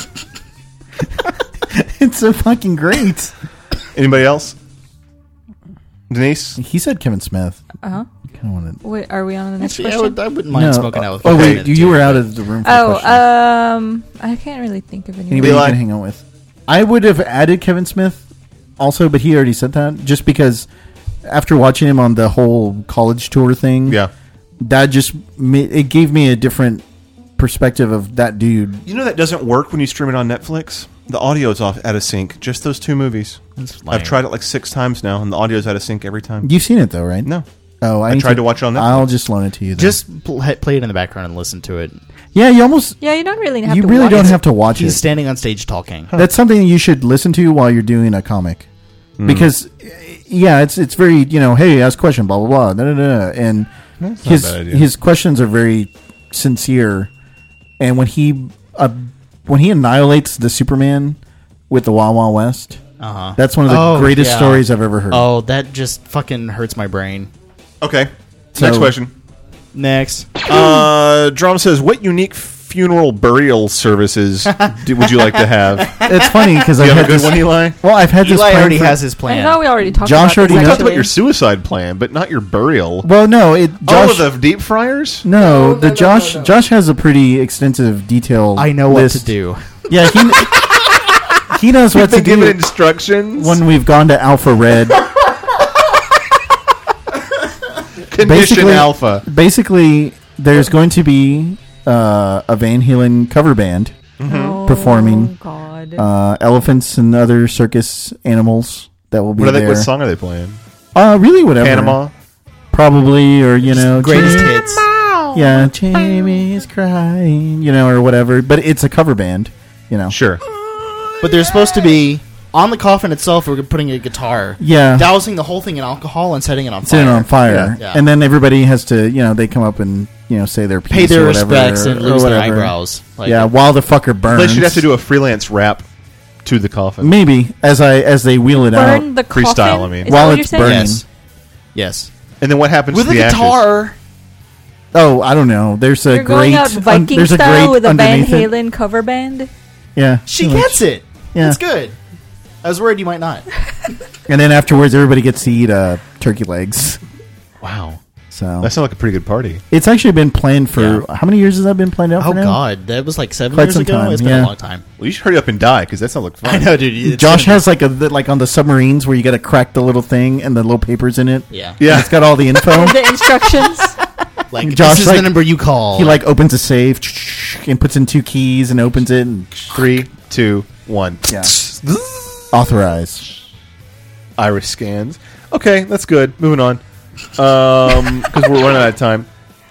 S9: It's so fucking great.
S6: Anybody else? Denise?
S9: He said Kevin Smith.
S8: Uh huh.
S9: Kind of wanted.
S8: Wait, are we on the next
S7: Actually, I,
S8: question?
S7: would, I wouldn't mind
S9: No.
S7: smoking out with.
S9: Oh
S7: Kevin
S9: wait,
S7: Smith,
S9: you,
S7: too,
S9: you were
S7: but-
S9: out of the room. For
S8: Oh,
S9: the question.
S8: um, I can't really think of anyone.
S9: Anybody you
S6: Eli?
S9: can hang out with. I would have added Kevin Smith also, but he already said that just because after watching him on the whole college tour thing,
S6: Yeah.
S9: that just ma- it gave me a different perspective of that dude.
S6: You know that doesn't work when you stream it on Netflix? The audio's off out of sync. Just those two movies.
S7: That's lame.
S6: I've tried it like six times now, and the audio's out of sync every time.
S9: You've seen it though, right?
S6: No.
S9: Oh, I,
S6: I
S9: need
S6: tried to watch it on Netflix.
S9: I'll just loan it to you. Then.
S7: Just pl- play it in the background and listen to it.
S9: yeah, you almost
S8: Yeah, you don't really have
S9: you
S8: to.
S9: really
S8: watch
S9: don't
S8: it.
S9: have to watch
S7: He's
S9: it.
S7: standing on stage talking.
S9: That's something you should listen to while you're doing a comic,
S6: Hmm.
S9: because yeah, it's it's very you know, hey, ask a question, blah blah blah, da, da, da, and
S6: That's not a
S9: his
S6: bad idea.
S9: his questions are very sincere, and when he uh, when he annihilates the Superman with the Wild Wild West,
S7: Uh huh.
S9: that's one of the
S7: Oh,
S9: greatest
S7: yeah.
S9: stories I've ever heard.
S7: Oh, that just fucking hurts my brain.
S6: Okay.
S9: So-
S6: Next question.
S7: Next.
S6: Uh, Drum says, what unique funeral burial services do, would you like to have?
S9: It's funny because I
S6: You have
S9: had
S6: a good
S9: this,
S6: one, Eli?
S9: Well, I've had this
S7: Eli
S9: plan
S7: already
S9: for-
S7: has his
S8: I
S7: plan.
S8: know we already talked
S9: Josh
S8: about
S9: already
S8: this,
S9: knows-
S6: We talked about
S8: actually.
S6: your suicide plan, but not your burial.
S9: Well, no, it Josh.
S6: oh, the deep fryers?
S9: no,
S8: No,
S9: the
S8: no, no,
S9: Josh.
S8: no, no.
S9: Josh has a pretty extensive, detailed.
S7: I know what
S9: list.
S7: to do.
S9: Yeah, he he knows what to
S6: Been given
S9: do
S6: instructions.
S9: when we've gone to Alpha Red.
S6: Condition
S9: basically-
S6: alpha.
S9: Basically, there's going to be uh, a Van Halen cover band
S8: Oh,
S9: performing.
S8: God.
S9: uh, elephants and other circus animals that will be
S6: What, are they,
S9: there.
S6: what song are they playing?
S9: Uh, really, whatever.
S6: Panama?
S9: Probably, or you know,
S7: Greatest
S9: Jamie-
S7: hits.
S9: Yeah, Jamie's crying, you know, or whatever. But it's a cover band, you know.
S6: Sure.
S7: But there's supposed to be on the coffin itself. We're putting a guitar,
S9: Yeah,
S7: dousing the whole thing in alcohol and setting it on
S9: setting
S7: fire.
S9: it on fire,
S7: Yeah. Yeah.
S9: and then everybody has to, you know, they come up and you know say their piece
S7: Pay their
S9: or whatever,
S7: respects and
S9: or
S7: lose their
S9: whatever.
S7: eyebrows. Like,
S9: yeah, while the fucker burns.
S6: They should have to do a freelance rap to the coffin.
S9: maybe as I as they wheel it
S8: Burn
S9: out
S8: the coffin?
S6: Freestyle, I mean.
S8: Is
S9: while
S8: that what
S9: it's
S8: you're saying?
S9: burning.
S7: Yes. Yes.
S6: And then what happens
S7: With
S6: to
S7: a
S6: the ashes?
S7: guitar.
S9: Oh, I don't know. There's a
S8: You're
S9: great
S8: going out
S9: un-
S8: Viking
S9: there's a
S8: style
S9: great
S8: with a Van
S9: underneath it.
S8: Halen cover band.
S9: Yeah,
S7: She
S9: pretty much.
S7: gets it.
S9: Yeah.
S7: That's good. I was worried you might not.
S9: And then afterwards, everybody gets to eat uh, turkey legs.
S6: Wow.
S9: So
S6: That sounds like a pretty good party.
S9: it's actually been planned for
S7: Yeah.
S9: how many years has that been planned out
S7: Oh
S9: for now?
S7: God, that was like seven
S9: Quite
S7: years
S9: some
S7: ago.
S9: time,
S7: It's been
S9: yeah.
S7: a long time.
S6: Well, you should hurry up and die, because that sounds like fun.
S7: I know, dude. It's
S9: Josh
S7: gonna
S9: has like a the- like on the submarines where you got to crack the little thing and the little papers in it.
S7: be- yeah,
S6: Yeah.
S9: It's got all the info.
S8: The instructions.
S7: Like
S9: Josh,
S7: this is
S9: like-
S7: the number you call.
S9: He like opens a safe and puts in two keys and opens it and
S6: Three, two, one.
S9: yeah, authorize.
S6: Iris scans. Okay, that's good. Moving on. Um, because we're running out of time.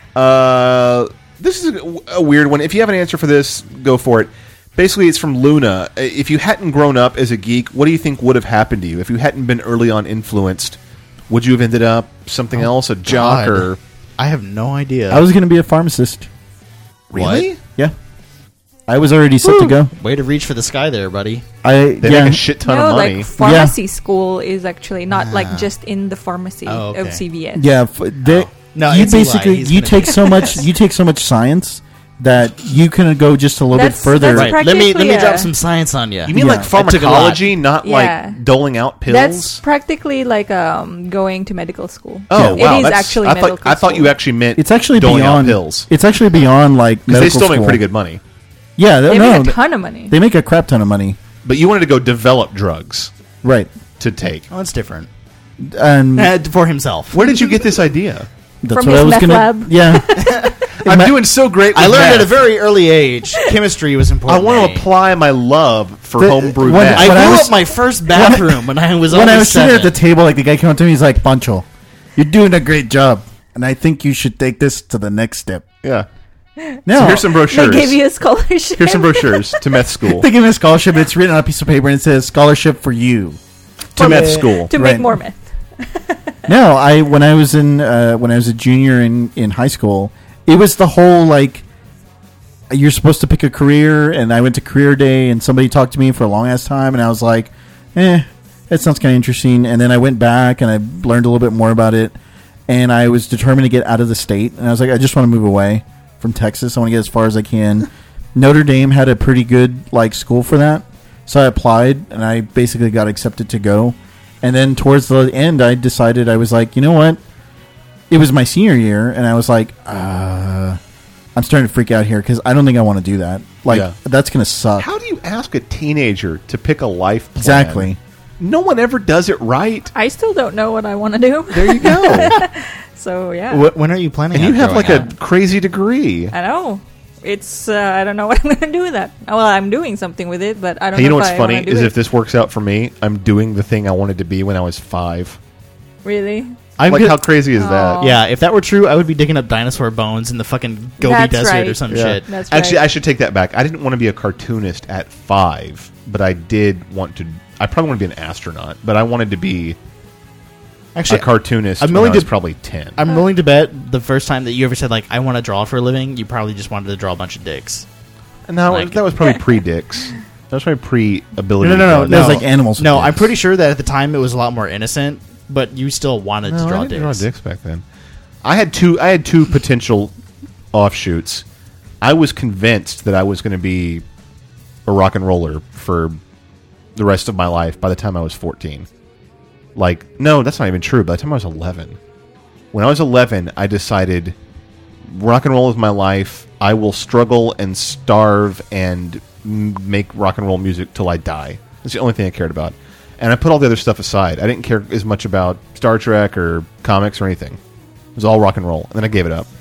S6: Uh, this is a, a weird one. If you have an answer for this, go for it. Basically, it's from Luna. If you hadn't grown up as a geek, what do you think would have happened to you? If you hadn't been early on influenced, would you have ended up something else, a jock,
S7: God.
S6: or
S7: I have no idea.
S9: I was going to be a pharmacist.
S6: really?
S9: Yeah, I was already set to go.
S7: Way to reach for the sky there, buddy.
S9: I
S6: They
S9: yeah.
S6: make a shit ton
S8: no,
S6: of money.
S8: like pharmacy school is actually not like just in the pharmacy
S7: Oh, okay.
S8: of C V S.
S9: Yeah, f- they,
S7: No,
S9: you
S7: it's Eli.
S9: basically
S7: He's
S9: you
S7: gonna
S9: take
S7: be-
S9: so much you take so much science that you can go just a little
S8: That's-
S9: bit further.
S8: that's
S7: Right. Let me let me
S8: practically
S7: drop
S8: a-
S7: some science on you.
S6: You mean
S9: Yeah.
S6: like
S7: I took a lot.
S6: pharmacology, not
S8: Yeah.
S6: like doling out pills?
S8: That's practically like um going to medical school.
S6: oh,
S8: It
S6: wow.
S8: is
S6: that's-
S8: actually
S6: I
S8: medical
S6: thought, I thought you
S8: school.
S6: actually meant
S9: It's actually
S6: doling
S9: beyond
S6: out pills.
S9: It's actually beyond like
S6: Because
S9: medical
S6: they still
S9: school.
S6: make pretty good money.
S9: Yeah,
S8: They
S9: no,
S8: make a
S9: th-
S8: ton of money.
S9: they make a crap ton of money.
S6: But you wanted to go develop drugs
S9: Right.
S6: to take.
S7: Oh, that's different.
S9: And
S7: Uh, for himself.
S6: Where did you get this idea?
S9: that's
S8: From
S9: what
S8: his
S9: I was
S8: meth
S9: gonna
S8: lab.
S9: Yeah.
S6: I'm
S9: ma-
S6: doing so great with
S7: I learned
S6: math.
S7: at a very early age chemistry was
S6: I
S7: important.
S6: want
S7: to
S6: to
S7: me.
S6: apply my love for
S9: The-
S6: homebrew
S9: when-
S6: math.
S7: I
S9: when
S7: blew
S9: I was-
S7: up my first bathroom when I was
S9: when
S7: only
S9: I was sitting at the
S7: seven.
S9: table, like the guy came up to me, he's like, "Pancho, you're doing a great job, and I think you should take this to the next step."
S6: Yeah.
S9: No.
S6: So here's some brochures.
S8: They gave you a scholarship.
S6: Here's some brochures to meth school.
S9: They give me a scholarship. It's written on a piece of paper and it says scholarship for you
S6: to meth school
S8: to
S9: Right.
S8: make more meth.
S9: No, I when I was in uh, when I was a junior in, in high school, it was the whole like you're supposed to pick a career, and I went to career day, and somebody talked to me for a long ass time, and I was like, eh, that sounds kind of interesting. And then I went back and I learned a little bit more about it, and I was determined to get out of the state, and I was like, I just want to move away from Texas. I want to get as far as I can. Notre Dame had a pretty good like school for that, so I applied, and I basically got accepted to go. And then towards the end, I decided I was like, you know what? It was my senior year, and I was like, uh, I'm starting to freak out here because I don't think I want to do that. Like,
S6: Yeah.
S9: that's going to suck.
S6: How do you ask a teenager to pick a life plan?
S9: Exactly.
S6: No one ever does it right.
S8: I still don't know what I want to do.
S6: There you go.
S8: So yeah,
S7: Wh- when are you planning?
S6: And
S7: on
S6: you have
S7: growing
S6: like
S7: up?
S6: a crazy degree.
S8: I know. It's uh, I don't know what I'm going to do with that. Well, I'm doing something with it, but I don't
S6: Hey, you know
S8: know
S6: what's
S8: if I
S6: funny
S8: wanna do
S6: is
S8: it.
S6: if this works out for me, I'm doing the thing I wanted to be when I was five.
S8: Really?
S7: I'm
S6: like,
S7: good-
S6: how crazy is that?
S7: Yeah, if that were true, I would be digging up dinosaur bones in the fucking Gobi
S8: That's
S7: Desert
S8: right.
S7: or some
S6: Yeah.
S7: shit.
S8: That's
S6: Actually,
S8: right.
S6: I should take that back. I didn't want to be a cartoonist at five, but I did want to. I probably want to be an astronaut, but I wanted to be
S7: Actually,
S6: a cartoonist
S7: I'm
S6: when
S7: willing
S6: I was
S7: to-
S6: probably ten.
S7: I'm willing to bet the first time that you ever said like I want to draw for a living, you probably just wanted to draw a bunch of dicks.
S6: no,
S7: like-
S6: that was probably pre-dicks. That was probably pre-ability.
S7: No, no, no,
S6: to
S7: no.
S6: draw.
S9: That was like animals with
S7: No,
S9: dicks.
S7: I'm pretty sure that at the time it was a lot more innocent, but you still wanted
S6: No,
S7: to draw
S6: I didn't
S7: dicks.
S6: draw dicks back then. I had two. I had two potential offshoots. I was convinced that I was going to be a rock and roller for the rest of my life. By the time I was fourteen, like no, that's not even true. By the time I was eleven, when I was eleven, I decided rock and roll is my life. I will struggle and starve and m- make rock and roll music till I die. That's the only thing I cared about. And I put all the other stuff aside. I didn't care as much about Star Trek or comics or anything. It was all rock and roll. And then I gave it up.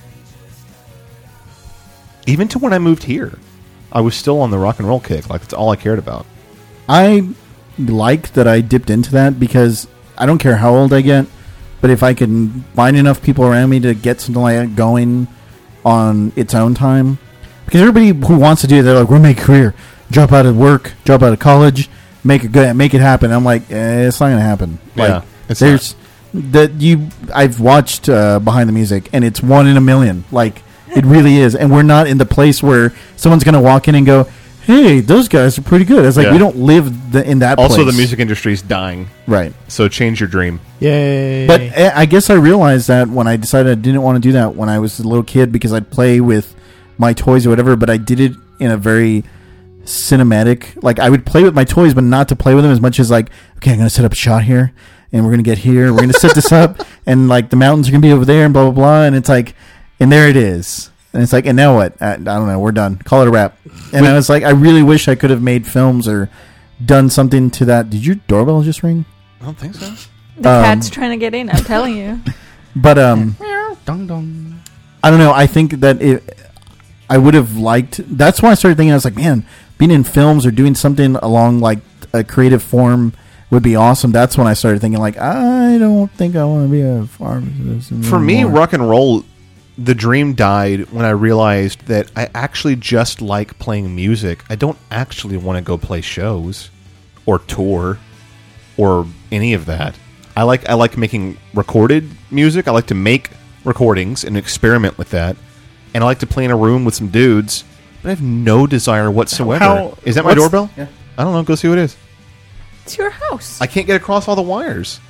S6: Even to when I moved here, I was still on the rock and roll kick. Like, that's all I cared about.
S9: I like that I dipped into that because I don't care how old I get, but if I can find enough people around me to get something like that going on its own time, because everybody who wants to do it, they're like, we're making a career, drop out of work, drop out of college, make it good, make it happen. I'm like, eh, it's not going to happen. Like,
S6: Yeah, it's
S9: there's that you. I've watched uh, Behind the Music, and it's one in a million. Like, it really is, and we're not in the place where someone's going to walk in and go, hey, those guys are pretty good. It's like,
S6: Yeah.
S9: we don't live the, in that
S6: Also,
S9: place.
S6: the music industry is dying.
S9: Right.
S6: So change your dream.
S7: Yay!
S9: But uh, I guess I realized that when I decided I didn't want to do that when I was a little kid because I'd play with my toys or whatever, but I did it in a very cinematic, like I would play with my toys, but not to play with them as much as like, okay, I'm going to set up a shot here and we're going to get here. We're going to set this up and like the mountains are going to be over there and blah, blah, blah. And it's like, and there it is. And it's like, and now what? I, I don't know. We're done. Call it a wrap. And I was like, I really wish I could have made films or done something to that. Did your doorbell just ring?
S6: I don't think so.
S8: The
S9: Um,
S8: cat's trying to get in. I'm telling you.
S9: But um,
S7: dong dong.
S9: I don't know. I think that it, I would have liked. That's why I started thinking. I was like, man, being in films or doing something along like a creative form would be awesome. That's when I started thinking, like, I don't think I want to be a pharmacist
S6: For me,
S9: anymore.
S6: rock and roll, the dream died when I realized that I actually just like playing music. I don't actually want to go play shows or tour or any of that. I like I like making recorded music. I like to make recordings and experiment with that. And I like to play in a room with some dudes, but I have no desire whatsoever.
S9: How-
S6: is that my
S9: what's-
S6: doorbell?
S9: Yeah.
S6: I don't know. Go see what it is.
S8: It's your house.
S6: I can't get across all the wires.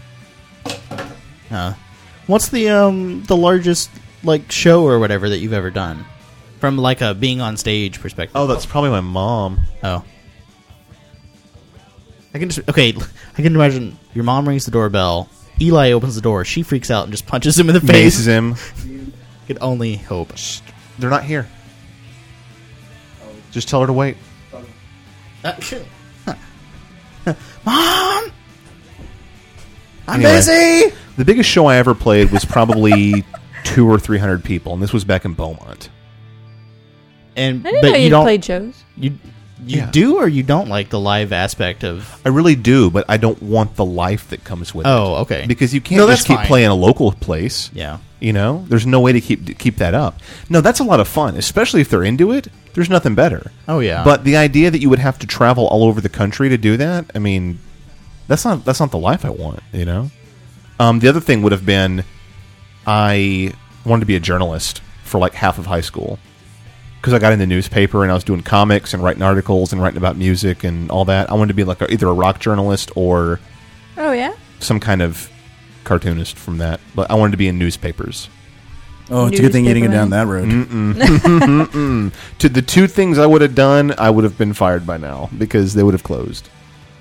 S7: Huh. What's the um the largest like show or whatever that you've ever done from like a being on stage perspective?
S6: Oh, that's probably my mom.
S7: Oh. I can just okay. I can imagine your mom rings the doorbell. Eli opens the door. She freaks out and just punches him in the face.
S6: Maces him.
S7: Could only hope.
S6: They're not here. Just tell her to wait.
S7: Mom, I'm
S6: Anyway.
S7: busy.
S6: The biggest show I ever played was probably two or three hundred people, and this was back in Beaumont.
S7: And
S8: I didn't
S7: but
S8: know
S7: you
S8: you
S7: don't
S8: played shows.
S7: you You
S6: Yeah.
S7: do or you don't like the live aspect of...
S6: I really do, but I don't want the life that comes with it.
S7: Oh, okay.
S6: Because you can't
S7: No,
S6: just
S7: that's
S6: keep
S7: fine.
S6: playing a local place.
S7: Yeah.
S6: You know, there's no way to keep keep that up. No, that's a lot of fun, especially if they're into it. There's nothing better.
S7: Oh, yeah.
S6: But the idea that you would have to travel all over the country to do that, I mean, that's not that's not the life I want. You know. Um, the other thing would have been, I wanted to be a journalist for like half of high school. Because I got in the newspaper and I was doing comics and writing articles and writing about music and all that. I wanted to be like a, either a rock journalist or
S8: Oh yeah.
S6: some kind of cartoonist from that. But I wanted to be in newspapers.
S9: Oh, it's a good thing you didn't go down that road.
S6: Mm-mm. Mm-mm. To the two things I would have done, I would have been fired by now because they would have closed.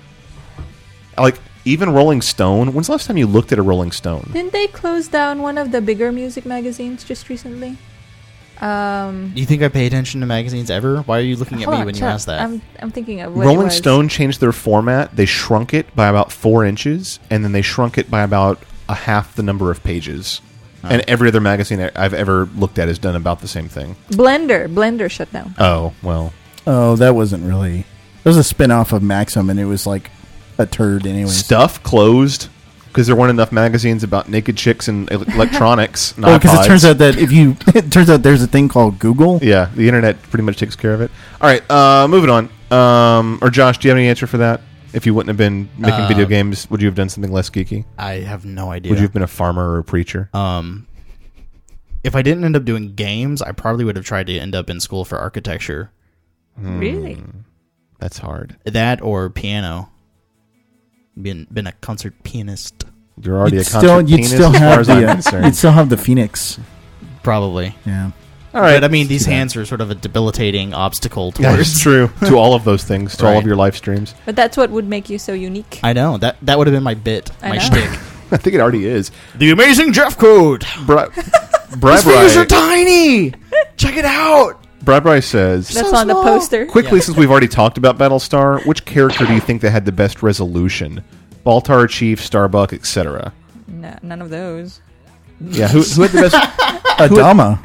S6: Like even Rolling Stone. When's the last time you looked at a Rolling Stone?
S8: Didn't they close down one of the bigger music magazines just recently? Um,
S7: Do you think I pay attention to magazines ever? Why are you looking at
S8: hold
S7: me
S8: on,
S7: when you
S8: check.
S7: ask that?
S8: I'm I'm thinking of what it
S6: Rolling
S8: was.
S6: Stone changed their format. They shrunk it by about four inches, and then they shrunk it by about a half the number of pages.
S7: Oh.
S6: And every other magazine I- I've ever looked at has done about the same thing.
S8: Blender, Blender shut down.
S6: Oh, well.
S9: Oh, that wasn't really... It was a spin-off of Maxim, and it was like a turd anyway.
S6: Stuff closed because there weren't enough magazines about naked chicks and el- electronics. and
S9: Well, because
S6: iPods.
S9: it turns out that if you... It turns out there's a thing called Google.
S6: Yeah, the internet pretty much takes care of it. All right, uh, moving on. Um, or Josh, do you have any answer for that? If you wouldn't have been making
S7: Uh,
S6: video games, would you have done something less geeky?
S7: I have no idea.
S6: Would you have been a farmer or a preacher?
S7: Um, if I didn't end up doing games, I probably would have tried to end up in school for architecture.
S8: Really?
S6: That's hard.
S7: That or piano. Been been a concert pianist.
S6: You're already
S9: You'd
S6: a concert
S9: still, you'd
S6: pianist
S9: still
S6: as far
S9: have
S6: as I'm
S9: the, uh,
S6: concerned.
S9: you'd still have the Phoenix.
S7: Probably.
S9: Yeah.
S7: All right. But I mean, these hands are sort of a debilitating obstacle
S6: Yeah,
S7: towards.
S6: it's true. To all of those things, to all
S7: Right.
S6: of your live streams.
S8: But that's what would make you so unique.
S7: I know that that would have been my bit,
S8: I
S7: my
S8: know.
S7: shtick.
S6: I think it already is.
S7: The amazing Jeff Code.
S6: Bri-
S7: His
S6: Bri-
S7: fingers
S6: Bri-
S7: are tiny. Check it out.
S6: Bri Bri says,
S8: That's on the poster.
S6: quickly,
S7: Yeah.
S6: since we've already talked about Battlestar, which character do you think that had the best resolution? Baltar, Chief, Starbuck, et cetera.
S8: No, none of those.
S6: Yeah, who, who had the best?
S9: Adama.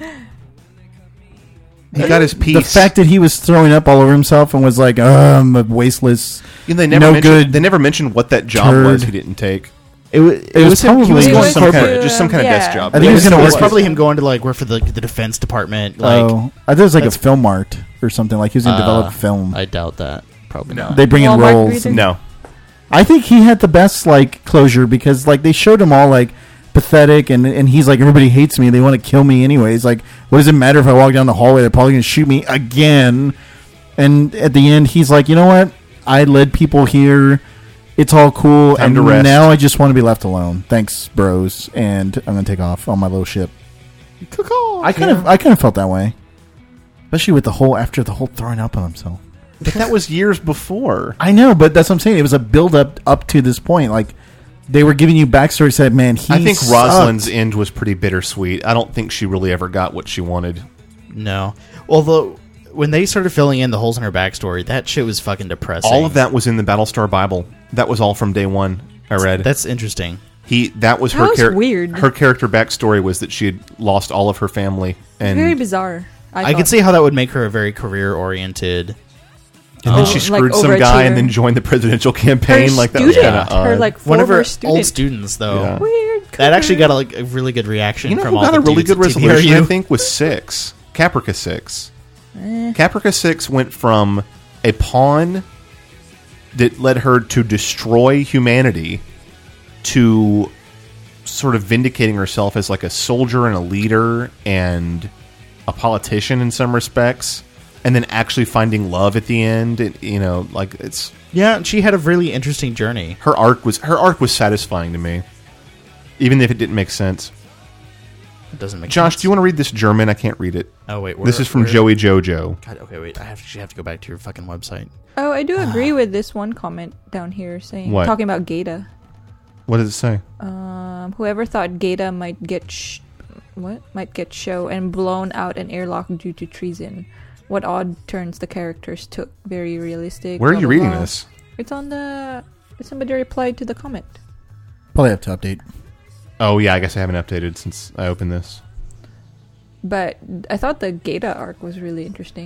S6: He got his piece.
S9: The fact that he was throwing up all over himself and was like, oh, I'm a wasteless,
S6: And they never
S9: no
S6: mentioned,
S9: good.
S6: They never mentioned what that job
S9: turd.
S6: was he didn't take.
S7: It, w- it,
S9: was
S7: was him- he
S9: probably-
S7: was
S9: He
S7: going
S9: was
S6: some
S7: corporate.
S6: kind of, just some kind of
S8: Yeah.
S6: desk job.
S9: I think he was
S7: It
S9: gonna
S7: was
S9: work
S7: probably
S9: at-
S7: him going to like work for the the defense department. Like,
S9: oh, I thought it was like a
S7: that's-
S9: film art or something. Like he was going to
S7: uh,
S9: develop film.
S7: I doubt that. Probably not.
S9: They bring in
S8: Walmart
S9: roles.
S8: greeter?
S9: and-
S6: No.
S9: I think he had the best like closure because like they showed him all like pathetic and and he's like, everybody hates me. They want to kill me anyways. Like, what does it matter if I walk down the hallway? They're probably going to shoot me again. And at the end, he's like, you know what? I led people here. It's all cool.
S6: Time
S9: and
S6: to rest.
S9: now I just want to be left alone. Thanks, bros. And I'm going to take off on my little ship. I kind of I kind of felt that way. Especially with the whole, after the whole throwing up on himself.
S6: But that was years before.
S9: I know, but that's what I'm saying. It was a build up up to this point. Like, they were giving you backstory. Said, man, he
S6: I think
S9: sucked.
S6: Rosalind's end was pretty bittersweet. I don't think she really ever got what she wanted.
S7: No. Although when they started filling in the holes in her backstory, that shit was fucking depressing.
S6: All of that was in the Battlestar Bible. That was all from day one. I read.
S7: That's interesting.
S6: He that was
S8: That
S6: her
S8: was
S6: char-
S8: weird.
S6: Her character backstory was that she had lost all of her family, and
S8: Very bizarre. I,
S7: I, could
S8: thought.
S7: see how that would make her a very career oriented.
S6: and then
S8: Oh,
S6: she
S8: like
S6: screwed some guy and
S8: overachiever.
S6: then joined the presidential campaign.
S8: Her
S6: like that was
S8: student,
S6: kind of
S8: her
S6: odd.
S8: like
S7: One of
S8: former
S7: her
S8: student.
S7: old students, though.
S6: Yeah.
S8: Weird.
S7: That actually got a, like a really good reaction
S6: you know
S7: from
S6: who
S7: all
S6: got
S7: the
S6: a really
S7: dudes
S6: good
S7: at T V R U.
S6: resolution? I think was six. Caprica six.
S8: Eh.
S6: Caprica six went from a pawn that led her to destroy humanity to sort of vindicating herself as like a soldier and a leader and a politician in some respects, and then actually finding love at the end. And, you know, like it's
S7: Yeah, she had a really interesting journey.
S6: her arc was her arc was satisfying to me, even if it didn't make sense.
S7: It doesn't make
S6: Josh,
S7: sense.
S6: do you want to read this German? I can't read it.
S7: Oh wait,
S6: This
S7: where-
S6: is from
S7: where-
S6: Joey Jojo.
S7: God, okay, wait. I have actually have to go back to your fucking website.
S8: Oh, I do agree with this one comment down here saying
S6: What?
S8: talking about Gata.
S6: What does it say?
S8: Um, whoever thought Gata might get sh- what might get show and blown out an airlock due to treason. What odd turns the characters took. Very realistic.
S6: Where are
S8: blah,
S6: you
S8: blah,
S6: reading
S8: blah.
S6: this?
S8: It's on the. Somebody replied to the comment.
S9: Probably have to update.
S6: Oh yeah, I guess I haven't updated since I opened this.
S8: But I thought the Gata arc was really interesting.
S6: I thought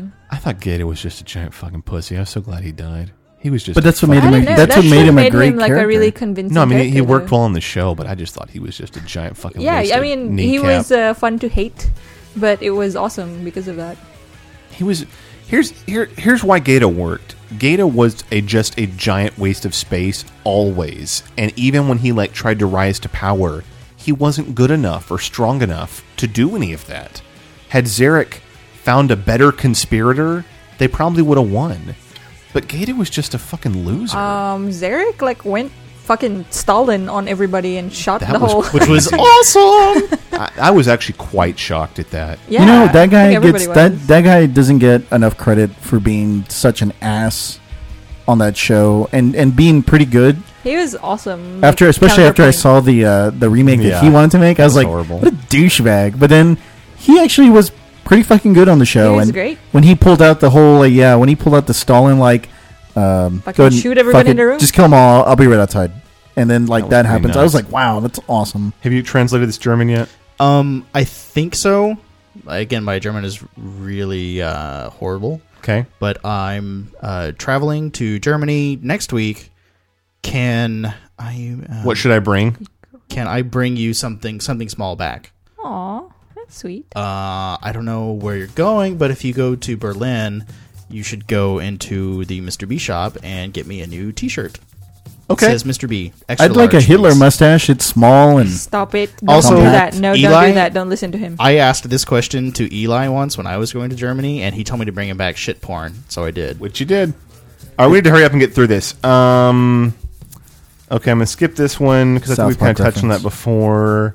S6: thought Gator was just a giant fucking pussy. I was so glad he died. He was just.
S9: But that's what made
S8: I
S9: him.
S8: don't
S9: A,
S8: know.
S9: that's
S8: That
S9: what made
S8: should've
S9: him
S8: made
S9: a great
S8: him, like,
S9: character.
S8: a really convincing
S6: No, I mean he
S8: character,
S6: worked
S8: though.
S6: well on the show, but I just thought he was just a giant fucking.
S8: Yeah, I
S6: wasted
S8: mean, he
S6: kneecap.
S8: was uh, fun to hate, but it was awesome because of that.
S6: He was. Here's here. Here's why Gator worked. Gator was a just a giant waste of space always, and even when he like tried to rise to power, he wasn't good enough or strong enough to do any of that. Had Zarek found a better conspirator, they probably would have won. But Gator was just a fucking loser.
S8: Um, Zarek like went fucking Stalin on everybody and shot
S6: That
S8: the
S6: was
S8: whole.
S7: Which was
S6: crazy.
S7: awesome.
S6: I, I was actually quite shocked at that.
S8: Yeah,
S9: you know
S8: I
S9: that
S8: think
S9: guy
S8: everybody
S9: gets that
S8: was.
S9: that guy doesn't get enough credit for being such an ass on that show and and being pretty good.
S8: He was awesome.
S9: After,
S8: like,
S9: especially after I
S8: counterpoint.
S9: saw the uh, the remake
S6: Yeah,
S9: that he wanted to make, I was
S6: was
S9: like,
S6: horrible.
S9: what a douchebag. But then he actually was pretty fucking good on the show.
S8: He was
S9: and
S8: great.
S9: when he pulled out the whole, uh, yeah, when he pulled out the Stalin, like, um,
S8: Fucking
S9: go ahead and
S8: shoot everybody
S9: fucking
S8: in the room?
S9: just kill them all. I'll be right outside. And then like
S6: That was
S9: that,
S6: pretty
S9: happens. I was
S6: nuts.
S9: like, wow, that's awesome.
S6: Have you translated this German yet?
S7: Um, I think so. Again, my German is really uh, horrible.
S6: Okay.
S7: But I'm uh, traveling to Germany next week. Can I? Uh,
S6: What should I bring?
S7: Can I bring you something something small back?
S8: Aw, that's sweet.
S7: Uh, I don't know where you're going, but if you go to Berlin, you should go into the Mister B shop and get me a new T-shirt.
S9: Okay.
S7: It says Mister B. Extra
S9: I'd like a
S7: large,
S9: Hitler
S7: please.
S9: mustache. It's small and
S8: Stop it. Don't
S7: Also,
S8: do that. No, don't
S7: Eli-
S8: do that. Don't listen to him.
S7: I asked this question to Eli once when I was going to Germany, and he told me to bring him back shit porn, so I did.
S6: Which you did. All right, we need to hurry up and get through this. Um, okay, I'm going to skip this one because I think
S9: South
S6: we've kind of
S9: Park
S6: touched on that
S9: reference.
S6: before.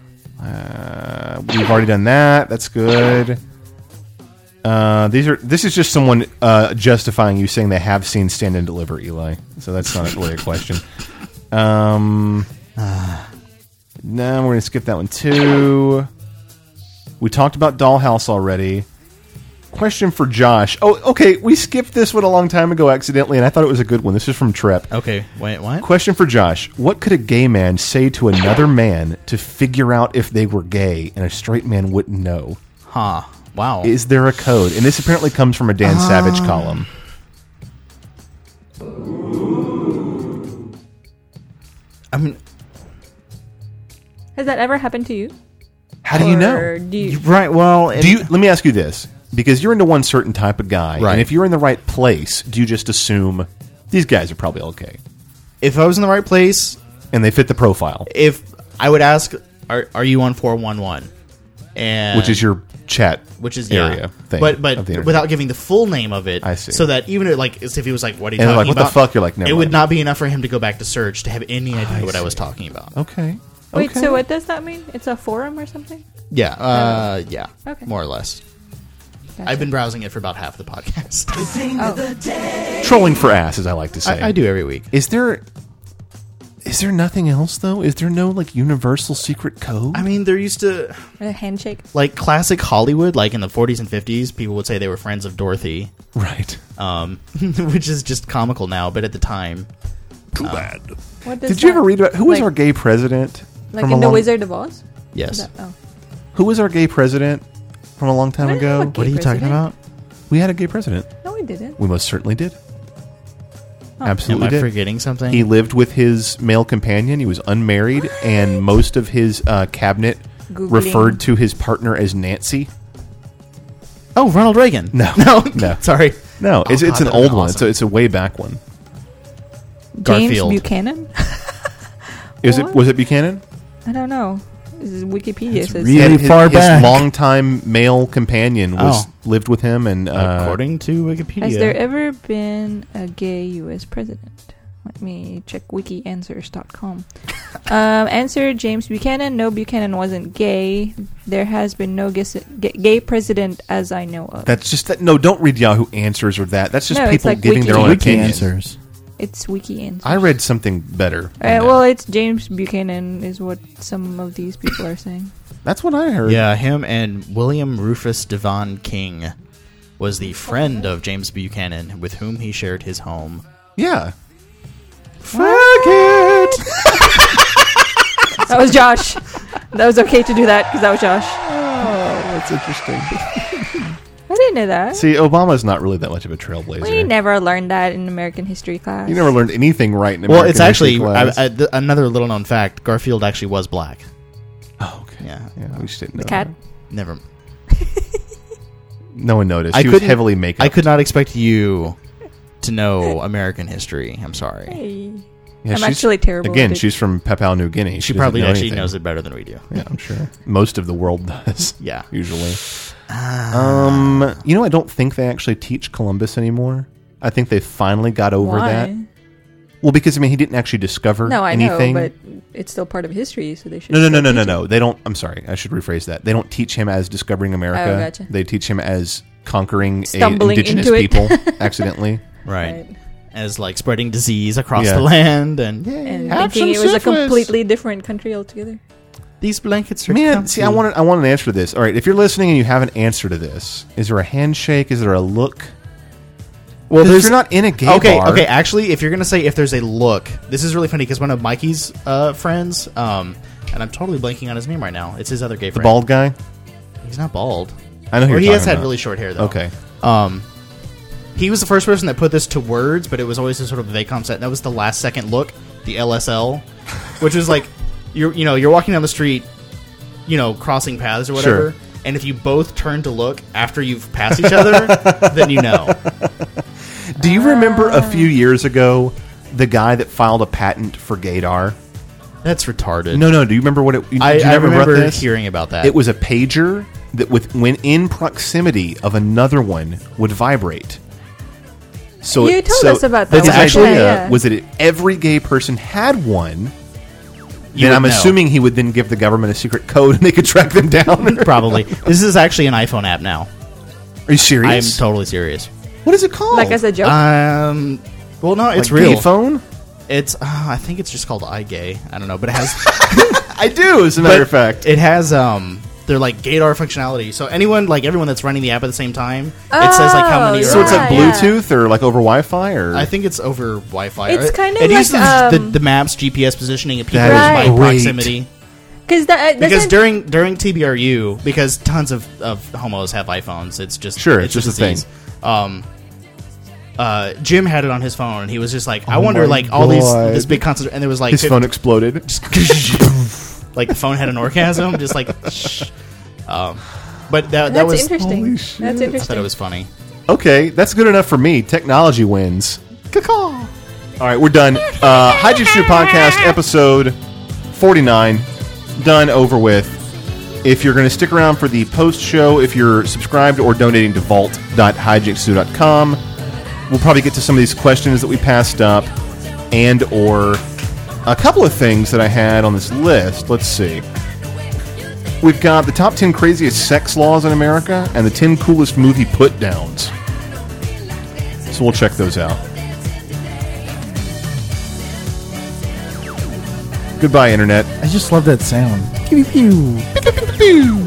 S6: Uh, we've already done that. That's good. Uh, these are. This is just someone uh, justifying you saying they have seen Stand and Deliver, Eli. So that's not really a question. Um, no, we're going to skip that one too. We talked about Dollhouse already. Question for Josh. Oh, okay. We skipped this one a long time ago accidentally, and I thought it was a good one. This is from Trep.
S7: Okay, wait, what?
S6: Question for Josh. What could a gay man say to another man to figure out if they were gay and a straight man wouldn't know?
S7: Huh. Wow.
S6: Is there a code? And this apparently comes from a Dan Savage column.
S7: I mean,
S8: Has that ever happened to you?
S6: How do you know?
S8: Or do you,
S7: right, well...
S6: Do you? Let me ask you this. Because you're into one certain type of guy,
S7: Right.
S6: and if you're in the right place, do you just assume these guys are probably okay?
S7: If I was in the right place,
S6: And they fit the profile,
S7: if I would ask, are, are you on four one one? And
S6: which is your chat
S7: which is
S6: area
S7: yeah.
S6: thing.
S7: but
S6: of
S7: but
S6: the internet.
S7: without giving the full name of it.
S6: I see.
S7: So that even if, like as if he was like, "What are you
S6: And they're
S7: talking
S6: like, "What the
S7: about?"
S6: fuck?" You're like, "Never
S7: it would
S6: mind.
S7: not be enough for him to go back to search to have any idea
S6: I
S7: what I was
S6: see.
S7: talking about.
S6: Okay.
S8: wait,
S6: okay.
S8: so what does that mean? It's a forum or something?
S7: Yeah, uh, yeah,
S8: Okay.
S7: more or less.
S8: Gotcha.
S7: I've been browsing it for about half the podcast.
S6: Trolling for ass, as I like to say.
S7: I, I do every week.
S6: Is there is there nothing else though? Is there no like universal secret code?
S7: I mean, there used to
S8: A handshake.
S7: like classic Hollywood, like in the forties and fifties, people would say they were friends of Dorothy,
S6: right.
S7: um, which is just comical now. But at the time,
S6: Too bad.
S8: What does
S6: Did you
S8: that-
S6: ever read about who was
S8: like-
S6: our gay president?
S8: Like
S6: from
S8: in
S6: a
S8: The
S6: long-
S8: Wizard of Oz? Is
S7: yes.
S8: that- oh.
S6: Who was our gay president from a long time
S8: I don't know
S6: ago?
S8: what
S7: What are you
S8: Gay
S7: talking
S8: president?
S7: about?
S6: We had a gay president.
S8: No, we didn't.
S6: We most certainly did.
S8: Oh.
S7: Am
S6: Absolutely
S7: I
S6: did.
S7: forgetting something?
S6: He lived with his male companion. He was unmarried, and most of his uh, cabinet
S8: Googling.
S6: referred to his partner as Nancy.
S7: oh, Ronald Reagan.
S6: No.
S7: no,
S6: No.
S7: Sorry.
S6: No, it's
S7: Oh,
S6: it's
S7: God,
S6: an
S7: that'd
S6: old
S7: be
S6: one. It's a,
S7: awesome.
S6: it's a way back one.
S8: James
S7: Garfield.
S8: Buchanan?
S6: Is it
S8: What?
S6: was it Buchanan?
S8: I don't know. This is Wikipedia
S9: It's
S8: says.
S9: really-
S6: And his,
S9: far
S6: his
S9: back.
S6: longtime male companion was
S7: Oh.
S6: lived with him, and uh,
S7: According to Wikipedia,
S8: Has there ever been a gay U S president? Let me check wiki answers dot com. um, answer, James Buchanan. No, Buchanan wasn't gay. There has been no gay, gay president as I know of.
S6: that's just that. No, don't read Yahoo Answers or that. That's just
S8: No, it's
S6: people
S8: like
S6: giving
S8: Wiki-
S6: their own
S9: Wiki
S6: opinion.
S9: answers.
S8: It's wiki answers.
S6: I read something better.
S8: Uh,
S6: than that.
S8: well, it's James Buchanan is what some of these people are saying.
S6: That's what I heard.
S7: Yeah, him and William Rufus Devon King was the friend of James Buchanan, with whom he shared his home.
S6: Yeah.
S8: Fuck it! That was Josh. That was okay to do that because that was Josh.
S6: Oh, that's interesting.
S8: I didn't didn't know that.
S6: See, Obama's not really that much of a trailblazer.
S8: We never learned that in American history class.
S6: You never learned anything right in American
S7: Well, it's actually
S6: history
S7: I,
S6: class.
S7: I, th- another little known fact. Garfield actually was black.
S6: Oh, okay.
S7: Yeah,
S6: yeah, we just didn't know.
S8: The cat.
S6: That.
S7: Never.
S6: No one noticed.
S7: I
S6: He was
S7: couldn't-
S6: heavily makeup.
S7: I could not expect you to know American history. I'm sorry.
S8: Hey.
S6: Yeah,
S8: I'm
S6: she's-
S8: actually terrible.
S6: Again,
S8: at it.
S6: she's from Papua New Guinea.
S7: She
S6: doesn't
S7: probably
S6: know
S7: actually
S6: anything.
S7: knows it better than we do.
S6: Yeah, I'm sure. Most of the world does.
S7: Yeah.
S6: Usually. Um, you know, I don't think they actually teach Columbus anymore. I think they finally got over
S8: Why?
S6: that. Well, because I mean, he didn't actually discover
S8: No, I
S6: anything.
S8: know, but it's still part of history, so they should.
S6: No, no, no,
S8: still
S6: no, no,
S8: teach it.
S6: no. They don't. I'm sorry. I should rephrase that. They don't teach him as discovering America.
S8: Oh, gotcha.
S6: They teach him as conquering a
S8: Stumbling
S6: indigenous
S8: into it.
S6: people accidentally.
S7: Right. As like spreading disease across
S6: Yeah.
S7: the land and
S8: And
S6: Have
S8: thinking it
S6: some
S8: was a
S6: syphilis.
S8: completely different country altogether.
S7: these blankets are
S6: Man,
S7: comfy.
S6: see, I want I want an answer to this. All right, if you're listening and you have an answer to this, is there a handshake? Is there a look?
S7: Well,
S6: 'Cause if
S7: there's
S6: you're not in a gay
S7: okay,
S6: bar.
S7: okay. Actually, if you're gonna say if there's a look, this is really funny because one of Mikey's uh, friends, um, and I'm totally blanking on his name right now. It's his other gay
S6: The
S7: friend.
S6: bald guy.
S7: He's not bald.
S6: I know who
S7: Or
S6: you're
S7: he has
S6: talking
S7: had
S6: about.
S7: really short hair though.
S6: Okay.
S7: Um, he was the first person that put this to words, but it was always a sort of vague concept. That was the last second look, the L S L, which was like you're you know you're walking down the street, you know, crossing paths or whatever,
S6: Sure.
S7: and if you both turn to look after you've passed each other, then you know.
S6: Do you remember a few years ago the guy that filed a patent for gaydar?
S7: That's retarded.
S6: No, no. Do you remember what it? Did
S7: I,
S6: you
S7: I
S6: never read
S7: remember
S6: this?
S7: hearing about that.
S6: It was a pager that, with when in proximity of another one, would vibrate. So
S8: You
S6: it-
S8: told
S6: so
S8: us about that
S6: His
S8: one.
S6: idea
S8: Yeah, yeah.
S6: was that it, every gay person had one.
S7: You
S6: then
S7: would
S6: I'm
S7: know.
S6: assuming he would then give the government a secret code and they could track them down.
S7: Probably. This is actually an iPhone app now.
S6: Are you serious?
S7: I'm totally serious.
S6: What is it called?
S8: Like as a joke.
S7: Um, well, no, it's
S6: Like
S7: real.
S6: gay phone?
S7: It's uh, I think it's just called iGay. I don't know, but it has.
S6: I do, as a matter
S7: but
S6: of fact.
S7: it has um. They're like gaydar functionality. So anyone, like everyone that's running the app at the same time, it says like how many.
S8: Oh,
S7: are
S6: So it's
S8: yeah,
S6: like
S8: yeah.
S6: Bluetooth or like over Wi-Fi or
S7: I think it's over Wi-Fi.
S8: It's
S7: It-
S8: kind of
S7: it
S8: like,
S7: uses the,
S8: um,
S7: the maps G P S positioning of people
S6: That
S8: is
S7: by
S6: great.
S7: proximity.
S8: Because that
S7: Because
S8: doesn't-
S7: during during T B R U, because tons of, of homos have iPhones, it's just
S6: Sure, it's just a thing.
S7: disease. Um, uh, Jim had it on his phone, and he was just like, "I
S6: Oh
S7: wonder,
S6: my
S7: like all these
S6: God.
S7: this big concert," and there was like
S6: his
S7: fif-
S6: phone exploded.
S7: like the phone had an orgasm, just like. Shh. Um, but that that
S8: that's
S7: was
S8: interesting.
S6: Holy shit.
S8: That's
S7: I
S8: interesting.
S7: thought it was funny.
S6: Okay, that's good enough for me. Technology wins. Caw-caw. All right, we're done. Uh, Hijinks Street Podcast, episode forty-nine. Done, over with. If you're going to stick around for the post show, if you're subscribed or donating to vault dot hijinks dot com, we'll probably get to some of these questions that we passed up and or a couple of things that I had on this list. Let's see. We've got the top ten craziest sex laws in America and the ten coolest movie put-downs. So we'll check those out. Goodbye, Internet.
S9: I just love that sound. Pew pew pew.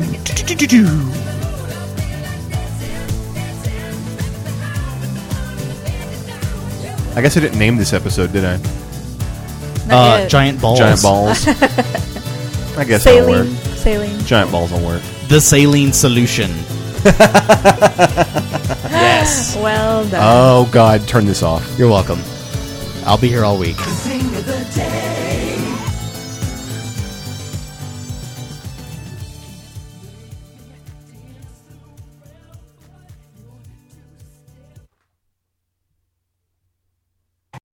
S6: I guess I didn't name this episode, did I?
S8: Not
S7: Uh,
S8: yet.
S7: giant balls.
S6: Giant balls. I guess that'll work.
S8: Saline. Saline.
S6: Giant balls will work.
S7: The saline solution. Yes.
S8: Well done.
S6: Oh, God, turn this off.
S7: You're welcome. I'll be here all week.
S11: Sing